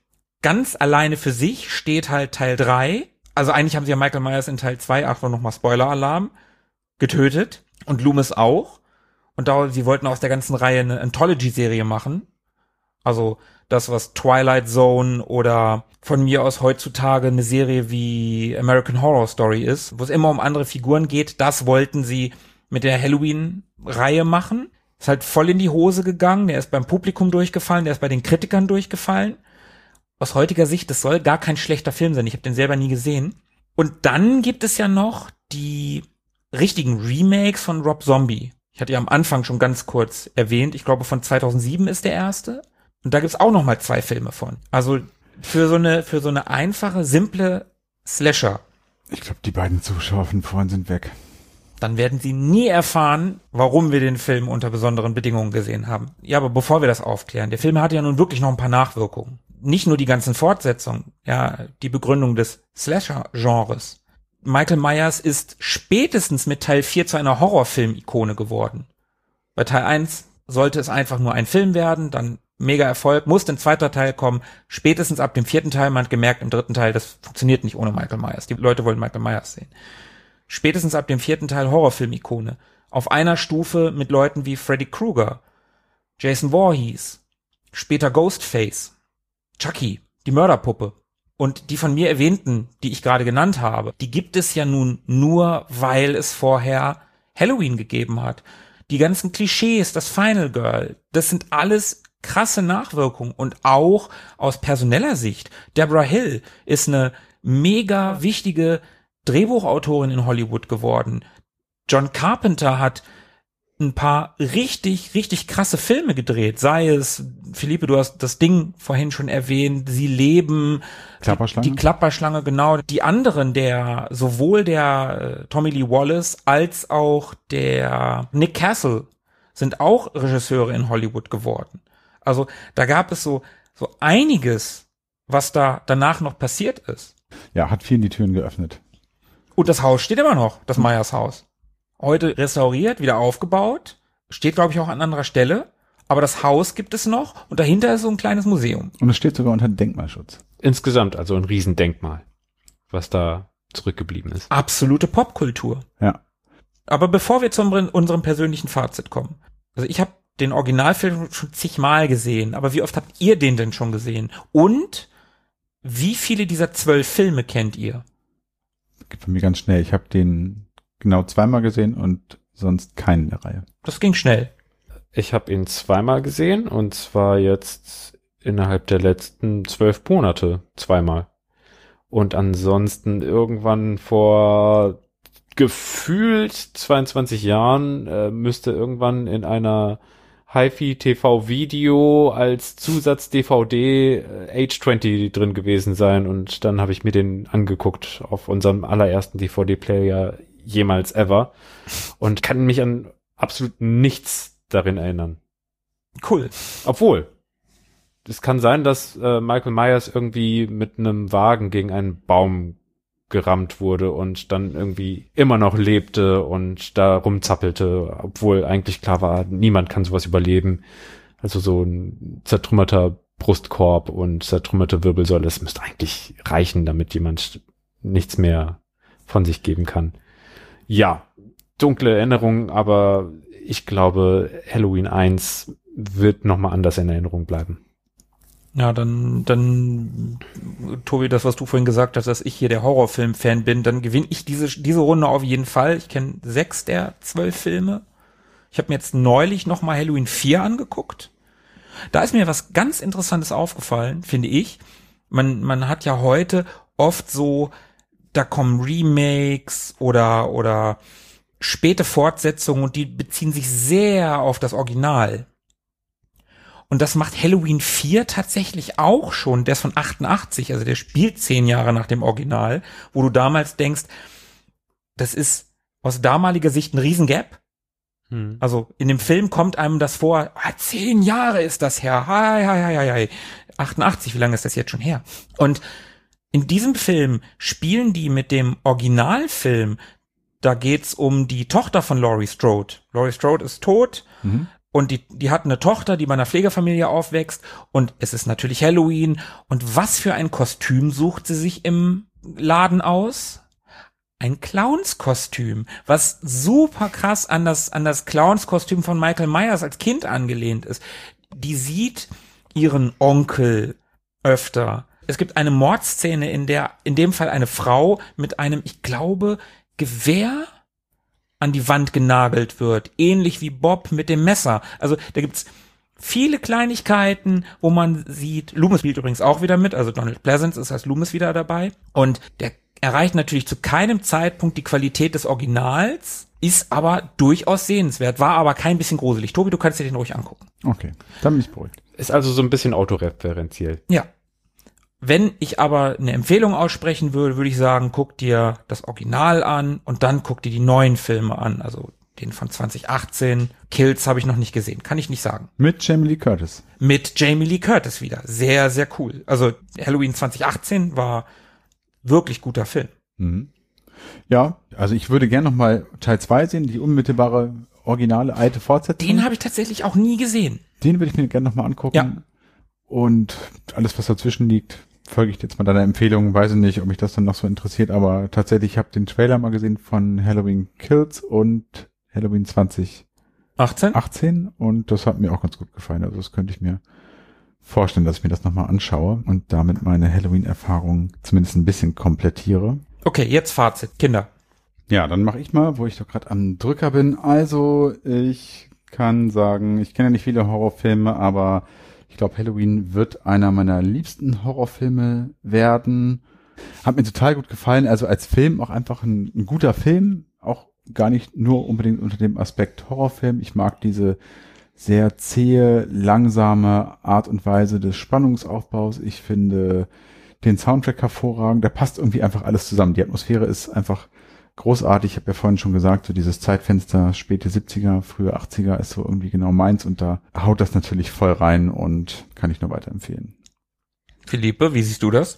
Ganz alleine für sich steht halt Teil 3. Also eigentlich haben sie ja Michael Myers in Teil 2, Achtung nochmal Spoiler-Alarm, getötet. Und Loomis auch. Und sie wollten aus der ganzen Reihe eine Anthology-Serie machen. Also das, was Twilight Zone oder von mir aus heutzutage eine Serie wie American Horror Story ist, wo es immer um andere Figuren geht, das wollten sie mit der Halloween-Reihe machen. Ist halt voll in die Hose gegangen, der ist beim Publikum durchgefallen, der ist bei den Kritikern durchgefallen. Aus heutiger Sicht, das soll gar kein schlechter Film sein, ich habe den selber nie gesehen. Und dann gibt es ja noch die richtigen Remakes von Rob Zombie. Ich hatte ja am Anfang schon ganz kurz erwähnt, ich glaube von 2007 ist der erste. Und da gibt's auch noch mal 2 Filme von. Also für so eine einfache, simple Slasher. Ich glaube, die beiden Zuschauer von vorhin sind weg. Dann werden sie nie erfahren, warum wir den Film unter besonderen Bedingungen gesehen haben. Ja, aber bevor wir das aufklären, der Film hatte ja nun wirklich noch ein paar Nachwirkungen. Nicht nur die ganzen Fortsetzungen, ja, die Begründung des Slasher-Genres. Michael Myers ist spätestens mit Teil 4 zu einer Horrorfilm-Ikone geworden. Bei Teil 1 sollte es einfach nur ein Film werden, dann mega Erfolg, musste ein zweiter Teil kommen. Spätestens ab dem 4. Teil, man hat gemerkt, im 3. Teil, das funktioniert nicht ohne Michael Myers. Die Leute wollen Michael Myers sehen. Spätestens ab dem 4. Teil Horrorfilm-Ikone. Auf einer Stufe mit Leuten wie Freddy Krueger, Jason Voorhees, später Ghostface, Chucky, die Mörderpuppe. Und die von mir erwähnten, die ich gerade genannt habe, die gibt es ja nun nur, weil es vorher Halloween gegeben hat. Die ganzen Klischees, das Final Girl, das sind alles krasse Nachwirkungen. Und auch aus personeller Sicht, Deborah Hill ist eine mega wichtige Drehbuchautorin in Hollywood geworden. John Carpenter hat ein paar richtig, richtig krasse Filme gedreht. Sei es, Philippe, du hast das Ding vorhin schon erwähnt, Sie leben, Klapperschlange? Die Klapperschlange, genau. Die anderen, sowohl der Tommy Lee Wallace als auch der Nick Castle sind auch Regisseure in Hollywood geworden. Also da gab es so einiges, was da danach noch passiert ist. Ja, hat vielen die Türen geöffnet. Und das Haus steht immer noch, das Myers Haus. Heute restauriert, wieder aufgebaut, steht, glaube ich, auch an anderer Stelle. Aber das Haus gibt es noch und dahinter ist so ein kleines Museum. Und es steht sogar unter Denkmalschutz. Insgesamt also ein Riesendenkmal, was da zurückgeblieben ist. Absolute Popkultur. Ja. Aber bevor wir zu unserem persönlichen Fazit kommen. Also ich habe den Originalfilm schon zigmal gesehen, aber wie oft habt ihr den denn schon gesehen? Und wie viele dieser 12 Filme kennt ihr? Geht bei mir ganz schnell. Ich habe den genau 2-mal gesehen und sonst keinen der Reihe. Das ging schnell. Ich habe ihn 2-mal gesehen und zwar jetzt innerhalb der letzten 12 Monate 2-mal. Und ansonsten irgendwann vor gefühlt 22 Jahren müsste irgendwann in einer HiFi-TV-Video als Zusatz-DVD Age 20 drin gewesen sein und dann habe ich mir den angeguckt auf unserem allerersten DVD-Player jemals ever und kann mich an absolut nichts darin erinnern. Cool. Obwohl, es kann sein, dass Michael Myers irgendwie mit einem Wagen gegen einen Baum gerammt wurde und dann irgendwie immer noch lebte und da rumzappelte, obwohl eigentlich klar war, niemand kann sowas überleben. Also so ein zertrümmerter Brustkorb und zertrümmerte Wirbelsäule, das müsste eigentlich reichen, damit jemand nichts mehr von sich geben kann. Ja, dunkle Erinnerungen, aber ich glaube, Halloween 1 wird nochmal anders in Erinnerung bleiben. Ja, dann, Tobi, das, was du vorhin gesagt hast, dass ich hier der Horrorfilm-Fan bin, dann gewinne ich diese Runde auf jeden Fall. Ich kenne 6 der 12 Filme. Ich habe mir jetzt neulich nochmal Halloween 4 angeguckt. Da ist mir was ganz Interessantes aufgefallen, finde ich. Man hat ja heute oft so, da kommen Remakes oder späte Fortsetzungen und die beziehen sich sehr auf das Original. Und das macht Halloween 4 tatsächlich auch schon. Der ist von 88, also der spielt 10 Jahre nach dem Original, wo du damals denkst, das ist aus damaliger Sicht ein Riesengap. Also in dem Film kommt einem das vor, 10 Jahre ist das her, 88, wie lange ist das jetzt schon her? Und in diesem Film spielen die mit dem Originalfilm, da geht's um die Tochter von Laurie Strode. Laurie Strode ist tot und die hat eine Tochter, die bei einer Pflegefamilie aufwächst und es ist natürlich Halloween und was für ein Kostüm sucht sie sich im Laden aus? Ein Clownskostüm, was super krass an das Clownskostüm von Michael Myers als Kind angelehnt ist. Die sieht ihren Onkel öfter. Es gibt eine Mordszene, in dem Fall eine Frau mit einem, ich glaube, Gewehr an die Wand genagelt wird. Ähnlich wie Bob mit dem Messer. Also da gibt's viele Kleinigkeiten, wo man sieht, Loomis spielt übrigens auch wieder mit, also Donald Pleasence ist als Loomis wieder dabei. Und der erreicht natürlich zu keinem Zeitpunkt die Qualität des Originals, ist aber durchaus sehenswert, war aber kein bisschen gruselig. Tobi, du kannst dir den ruhig angucken. Okay, dann bin ich beruhigt. Ist also so ein bisschen autoreferenziell. Ja. Wenn ich aber eine Empfehlung aussprechen würde ich sagen, guck dir das Original an und dann guck dir die neuen Filme an, also den von 2018. Kills habe ich noch nicht gesehen, kann ich nicht sagen. Mit Jamie Lee Curtis. Mit Jamie Lee Curtis wieder. Sehr, sehr cool. Also Halloween 2018 war wirklich guter Film. Mhm. Ja, also ich würde gerne noch mal Teil 2 sehen, die unmittelbare, originale, alte Fortsetzung. Den habe ich tatsächlich auch nie gesehen. Den würde ich mir gerne noch mal angucken. Ja. Und alles, was dazwischen liegt, folge ich jetzt mal deiner Empfehlung. Weiß ich nicht, ob mich das dann noch so interessiert, aber tatsächlich, ich habe den Trailer mal gesehen von Halloween Kills und Halloween 2018 und das hat mir auch ganz gut gefallen. Also das könnte ich mir vorstellen, dass ich mir das nochmal anschaue und damit meine Halloween-Erfahrung zumindest ein bisschen komplettiere. Okay, jetzt Fazit, Kinder. Ja, dann mache ich mal, wo ich doch gerade am Drücker bin. Also, ich kann sagen, ich kenne ja nicht viele Horrorfilme, aber ich glaube, Halloween wird einer meiner liebsten Horrorfilme werden. Hat mir total gut gefallen. Also als Film auch einfach ein guter Film, auch gar nicht nur unbedingt unter dem Aspekt Horrorfilm. Ich mag diese sehr zähe, langsame Art und Weise des Spannungsaufbaus. Ich finde den Soundtrack hervorragend. Da passt irgendwie einfach alles zusammen. Die Atmosphäre ist einfach großartig. Ich habe ja vorhin schon gesagt, so dieses Zeitfenster späte 70er, frühe 80er ist so irgendwie genau meins und da haut das natürlich voll rein und kann ich nur weiterempfehlen. Philippe, wie siehst du das?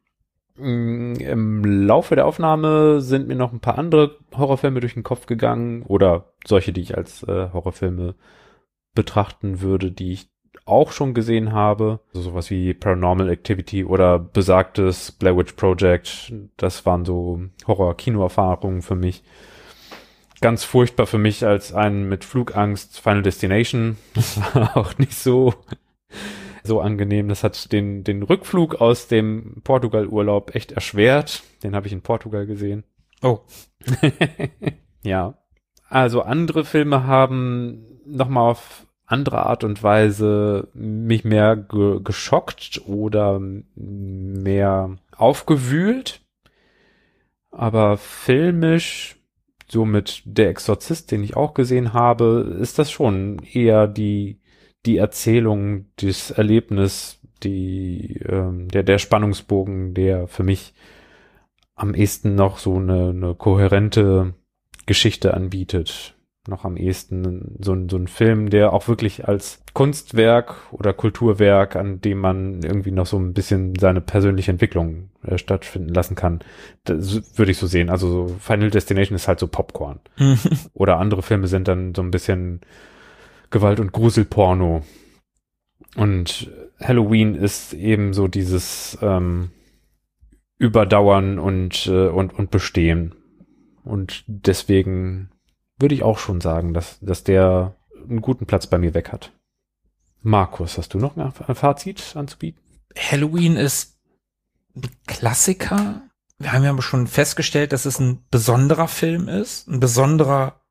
Im Laufe der Aufnahme sind mir noch ein paar andere Horrorfilme durch den Kopf gegangen oder solche, die ich als Horrorfilme betrachten würde, die ich auch schon gesehen habe. Also sowas wie Paranormal Activity oder besagtes Blair Witch Project. Das waren so Horror-Kino-Erfahrungen für mich. Ganz furchtbar für mich als einen mit Flugangst Final Destination. Das war auch nicht so angenehm. Das hat den Rückflug aus dem Portugal-Urlaub echt erschwert. Den habe ich in Portugal gesehen. Oh. Ja. Also andere Filme haben nochmal auf andere Art und Weise mich mehr geschockt oder mehr aufgewühlt. Aber filmisch, so mit Der Exorzist, den ich auch gesehen habe, ist das schon eher die Erzählung, das Erlebnis, der Spannungsbogen, der für mich am ehesten noch so eine kohärente Geschichte anbietet. Noch am ehesten so ein Film, der auch wirklich als Kunstwerk oder Kulturwerk, an dem man irgendwie noch so ein bisschen seine persönliche Entwicklung stattfinden lassen kann. Das würde ich so sehen. Also so Final Destination ist halt so Popcorn. Oder andere Filme sind dann so ein bisschen Gewalt- und Gruselporno. Und Halloween ist eben so dieses Überdauern und Bestehen. Und deswegen würde ich auch schon sagen, dass der einen guten Platz bei mir weg hat. Markus, hast du noch ein Fazit anzubieten? Halloween ist ein Klassiker. Wir haben ja schon festgestellt, dass es ein besonderer Film ist, ein besonderer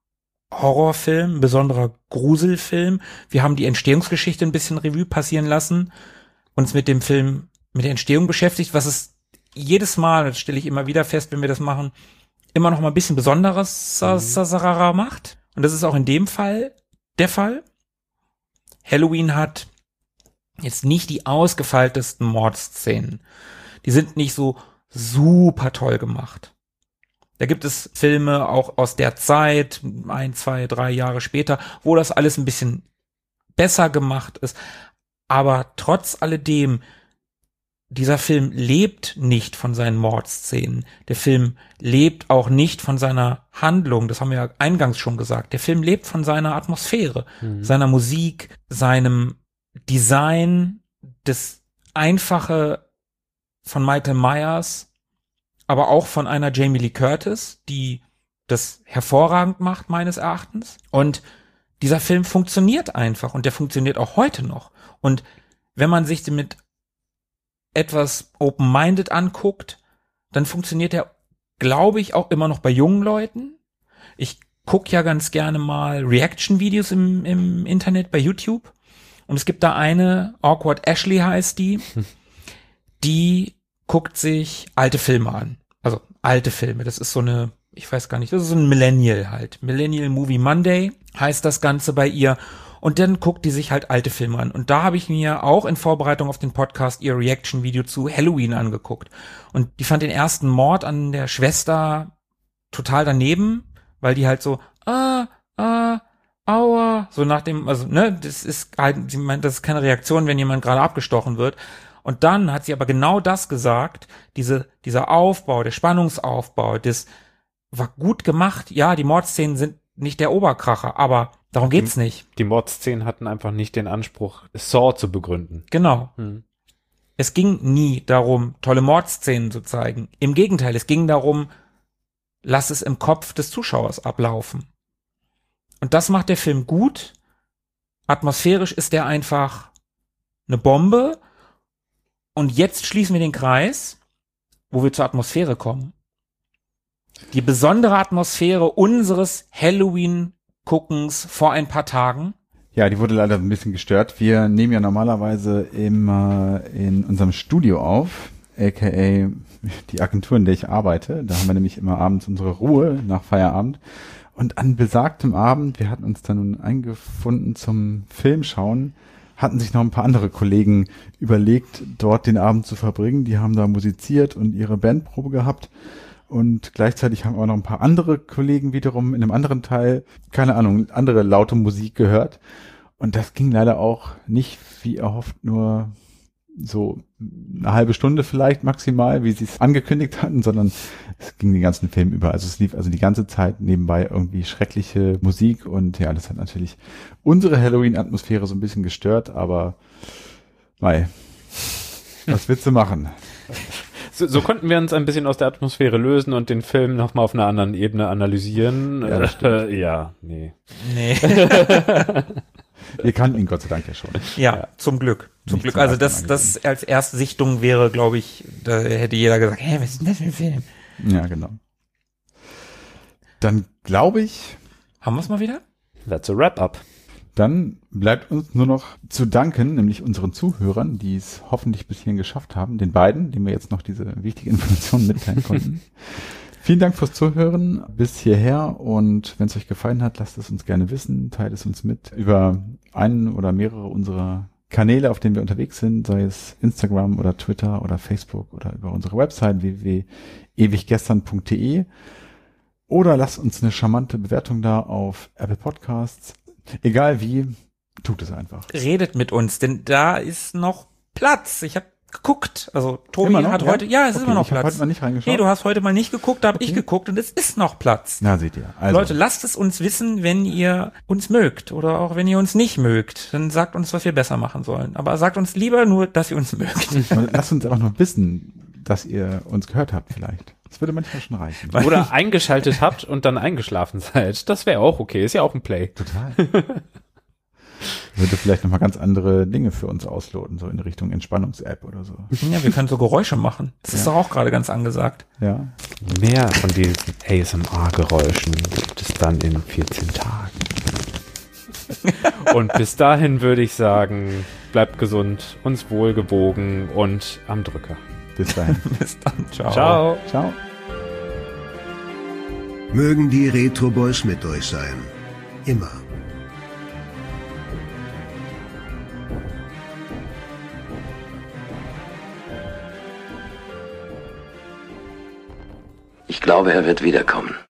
Horrorfilm, ein besonderer Gruselfilm. Wir haben die Entstehungsgeschichte ein bisschen Revue passieren lassen, uns mit dem Film, mit der Entstehung beschäftigt, was es jedes Mal, das stelle ich immer wieder fest, wenn wir das machen, immer noch mal ein bisschen Besonderes macht. Und das ist auch in dem Fall der Fall. Halloween hat jetzt nicht die ausgefeiltesten Mordszenen. Die sind nicht so super toll gemacht. Da gibt es Filme auch aus der Zeit, 1, 2, 3 Jahre später, wo das alles ein bisschen besser gemacht ist. Aber trotz alledem, dieser Film lebt nicht von seinen Mordszenen. Der Film lebt auch nicht von seiner Handlung. Das haben wir ja eingangs schon gesagt. Der Film lebt von seiner Atmosphäre, seiner Musik, seinem Design, das Einfache von Michael Myers, aber auch von einer Jamie Lee Curtis, die das hervorragend macht, meines Erachtens. Und dieser Film funktioniert einfach und der funktioniert auch heute noch. Und wenn man sich den mit etwas open-minded anguckt, dann funktioniert er, glaube ich, auch immer noch bei jungen Leuten. Ich gucke ja ganz gerne mal Reaction-Videos im Internet bei YouTube. Und es gibt da eine, Awkward Ashley heißt die guckt sich alte Filme an. Also alte Filme, das ist so eine, ich weiß gar nicht, das ist so ein Millennial halt. Millennial Movie Monday heißt das Ganze bei ihr. Und dann guckt die sich halt alte Filme an. Und da habe ich mir auch in Vorbereitung auf den Podcast ihr Reaction-Video zu Halloween angeguckt. Und die fand den ersten Mord an der Schwester total daneben, weil die halt so, aua, so nach dem, also, ne, das ist halt, sie meint, das ist keine Reaktion, wenn jemand gerade abgestochen wird. Und dann hat sie aber genau das gesagt, dieser Aufbau, der Spannungsaufbau, das war gut gemacht. Ja, die Mordszenen sind nicht der Oberkracher, aber darum geht's nicht. Die Mordszenen hatten einfach nicht den Anspruch, Saw zu begründen. Genau. Es ging nie darum, tolle Mordszenen zu zeigen. Im Gegenteil, es ging darum, lass es im Kopf des Zuschauers ablaufen. Und das macht der Film gut. Atmosphärisch ist der einfach eine Bombe. Und jetzt schließen wir den Kreis, wo wir zur Atmosphäre kommen. Die besondere Atmosphäre unseres Halloween-Guckens vor ein paar Tagen. Ja, die wurde leider ein bisschen gestört. Wir nehmen ja normalerweise immer in unserem Studio auf, aka die Agentur, in der ich arbeite. Da haben wir nämlich immer abends unsere Ruhe nach Feierabend. Und an besagtem Abend, wir hatten uns dann nun eingefunden zum Filmschauen, hatten sich noch ein paar andere Kollegen überlegt, dort den Abend zu verbringen. Die haben da musiziert und ihre Bandprobe gehabt. Und gleichzeitig haben auch noch ein paar andere Kollegen wiederum in einem anderen Teil, keine Ahnung, andere laute Musik gehört. Und das ging leider auch nicht, wie erhofft, nur so eine halbe Stunde vielleicht maximal, wie sie es angekündigt hatten, sondern es ging den ganzen Film über. Also es lief also die ganze Zeit nebenbei irgendwie schreckliche Musik und ja, das hat natürlich unsere Halloween-Atmosphäre so ein bisschen gestört, aber mei, was willst du machen? So konnten wir uns ein bisschen aus der Atmosphäre lösen und den Film nochmal auf einer anderen Ebene analysieren. Ja, nee. Wir kannten ihn Gott sei Dank ja schon. Ja, zum Glück. Zum Glück. Also das als erste Sichtung wäre, glaube ich, da hätte jeder gesagt, was ist denn das für ein Film? Ja, genau. Dann glaube ich... Haben wir es mal wieder? That's a wrap-up. Dann bleibt uns nur noch zu danken, nämlich unseren Zuhörern, die es hoffentlich bis hierhin geschafft haben, den beiden, denen wir jetzt noch diese wichtige Information mitteilen konnten. Vielen Dank fürs Zuhören bis hierher und wenn es euch gefallen hat, lasst es uns gerne wissen, teilt es uns mit über einen oder mehrere unserer Kanäle, auf denen wir unterwegs sind, sei es Instagram oder Twitter oder Facebook oder über unsere Website www.ewiggestern.de oder lasst uns eine charmante Bewertung da auf Apple Podcasts. Egal wie, tut es einfach. Redet mit uns, denn da ist noch Platz. Ich habe geguckt. Also Tobi hat heute, es ist immer noch Platz. Ich habe heute mal nicht reingeschaut. Nee, du hast heute mal nicht geguckt, da habe ich geguckt und es ist noch Platz. Na, seht ihr. Also. Leute, lasst es uns wissen, wenn ihr uns mögt oder auch wenn ihr uns nicht mögt. Dann sagt uns, was wir besser machen sollen. Aber sagt uns lieber nur, dass ihr uns mögt. Lasst uns auch noch wissen, dass ihr uns gehört habt vielleicht. Das würde manchmal schon reichen. Oder eingeschaltet habt und dann eingeschlafen seid. Das wäre auch okay. Ist ja auch ein Play. Total. Würde vielleicht nochmal ganz andere Dinge für uns ausloten, so in Richtung Entspannungs-App oder so. Ja, wir können so Geräusche machen. Das ist doch auch gerade ganz angesagt. Ja. Mehr von diesen ASMR-Geräuschen gibt es dann in 14 Tagen. Und bis dahin würde ich sagen, bleibt gesund, uns wohlgewogen und am Drücker. Bis dahin. Bis dann. Ciao. Ciao. Ciao. Mögen die Retro Boys mit euch sein. Immer. Ich glaube, er wird wiederkommen.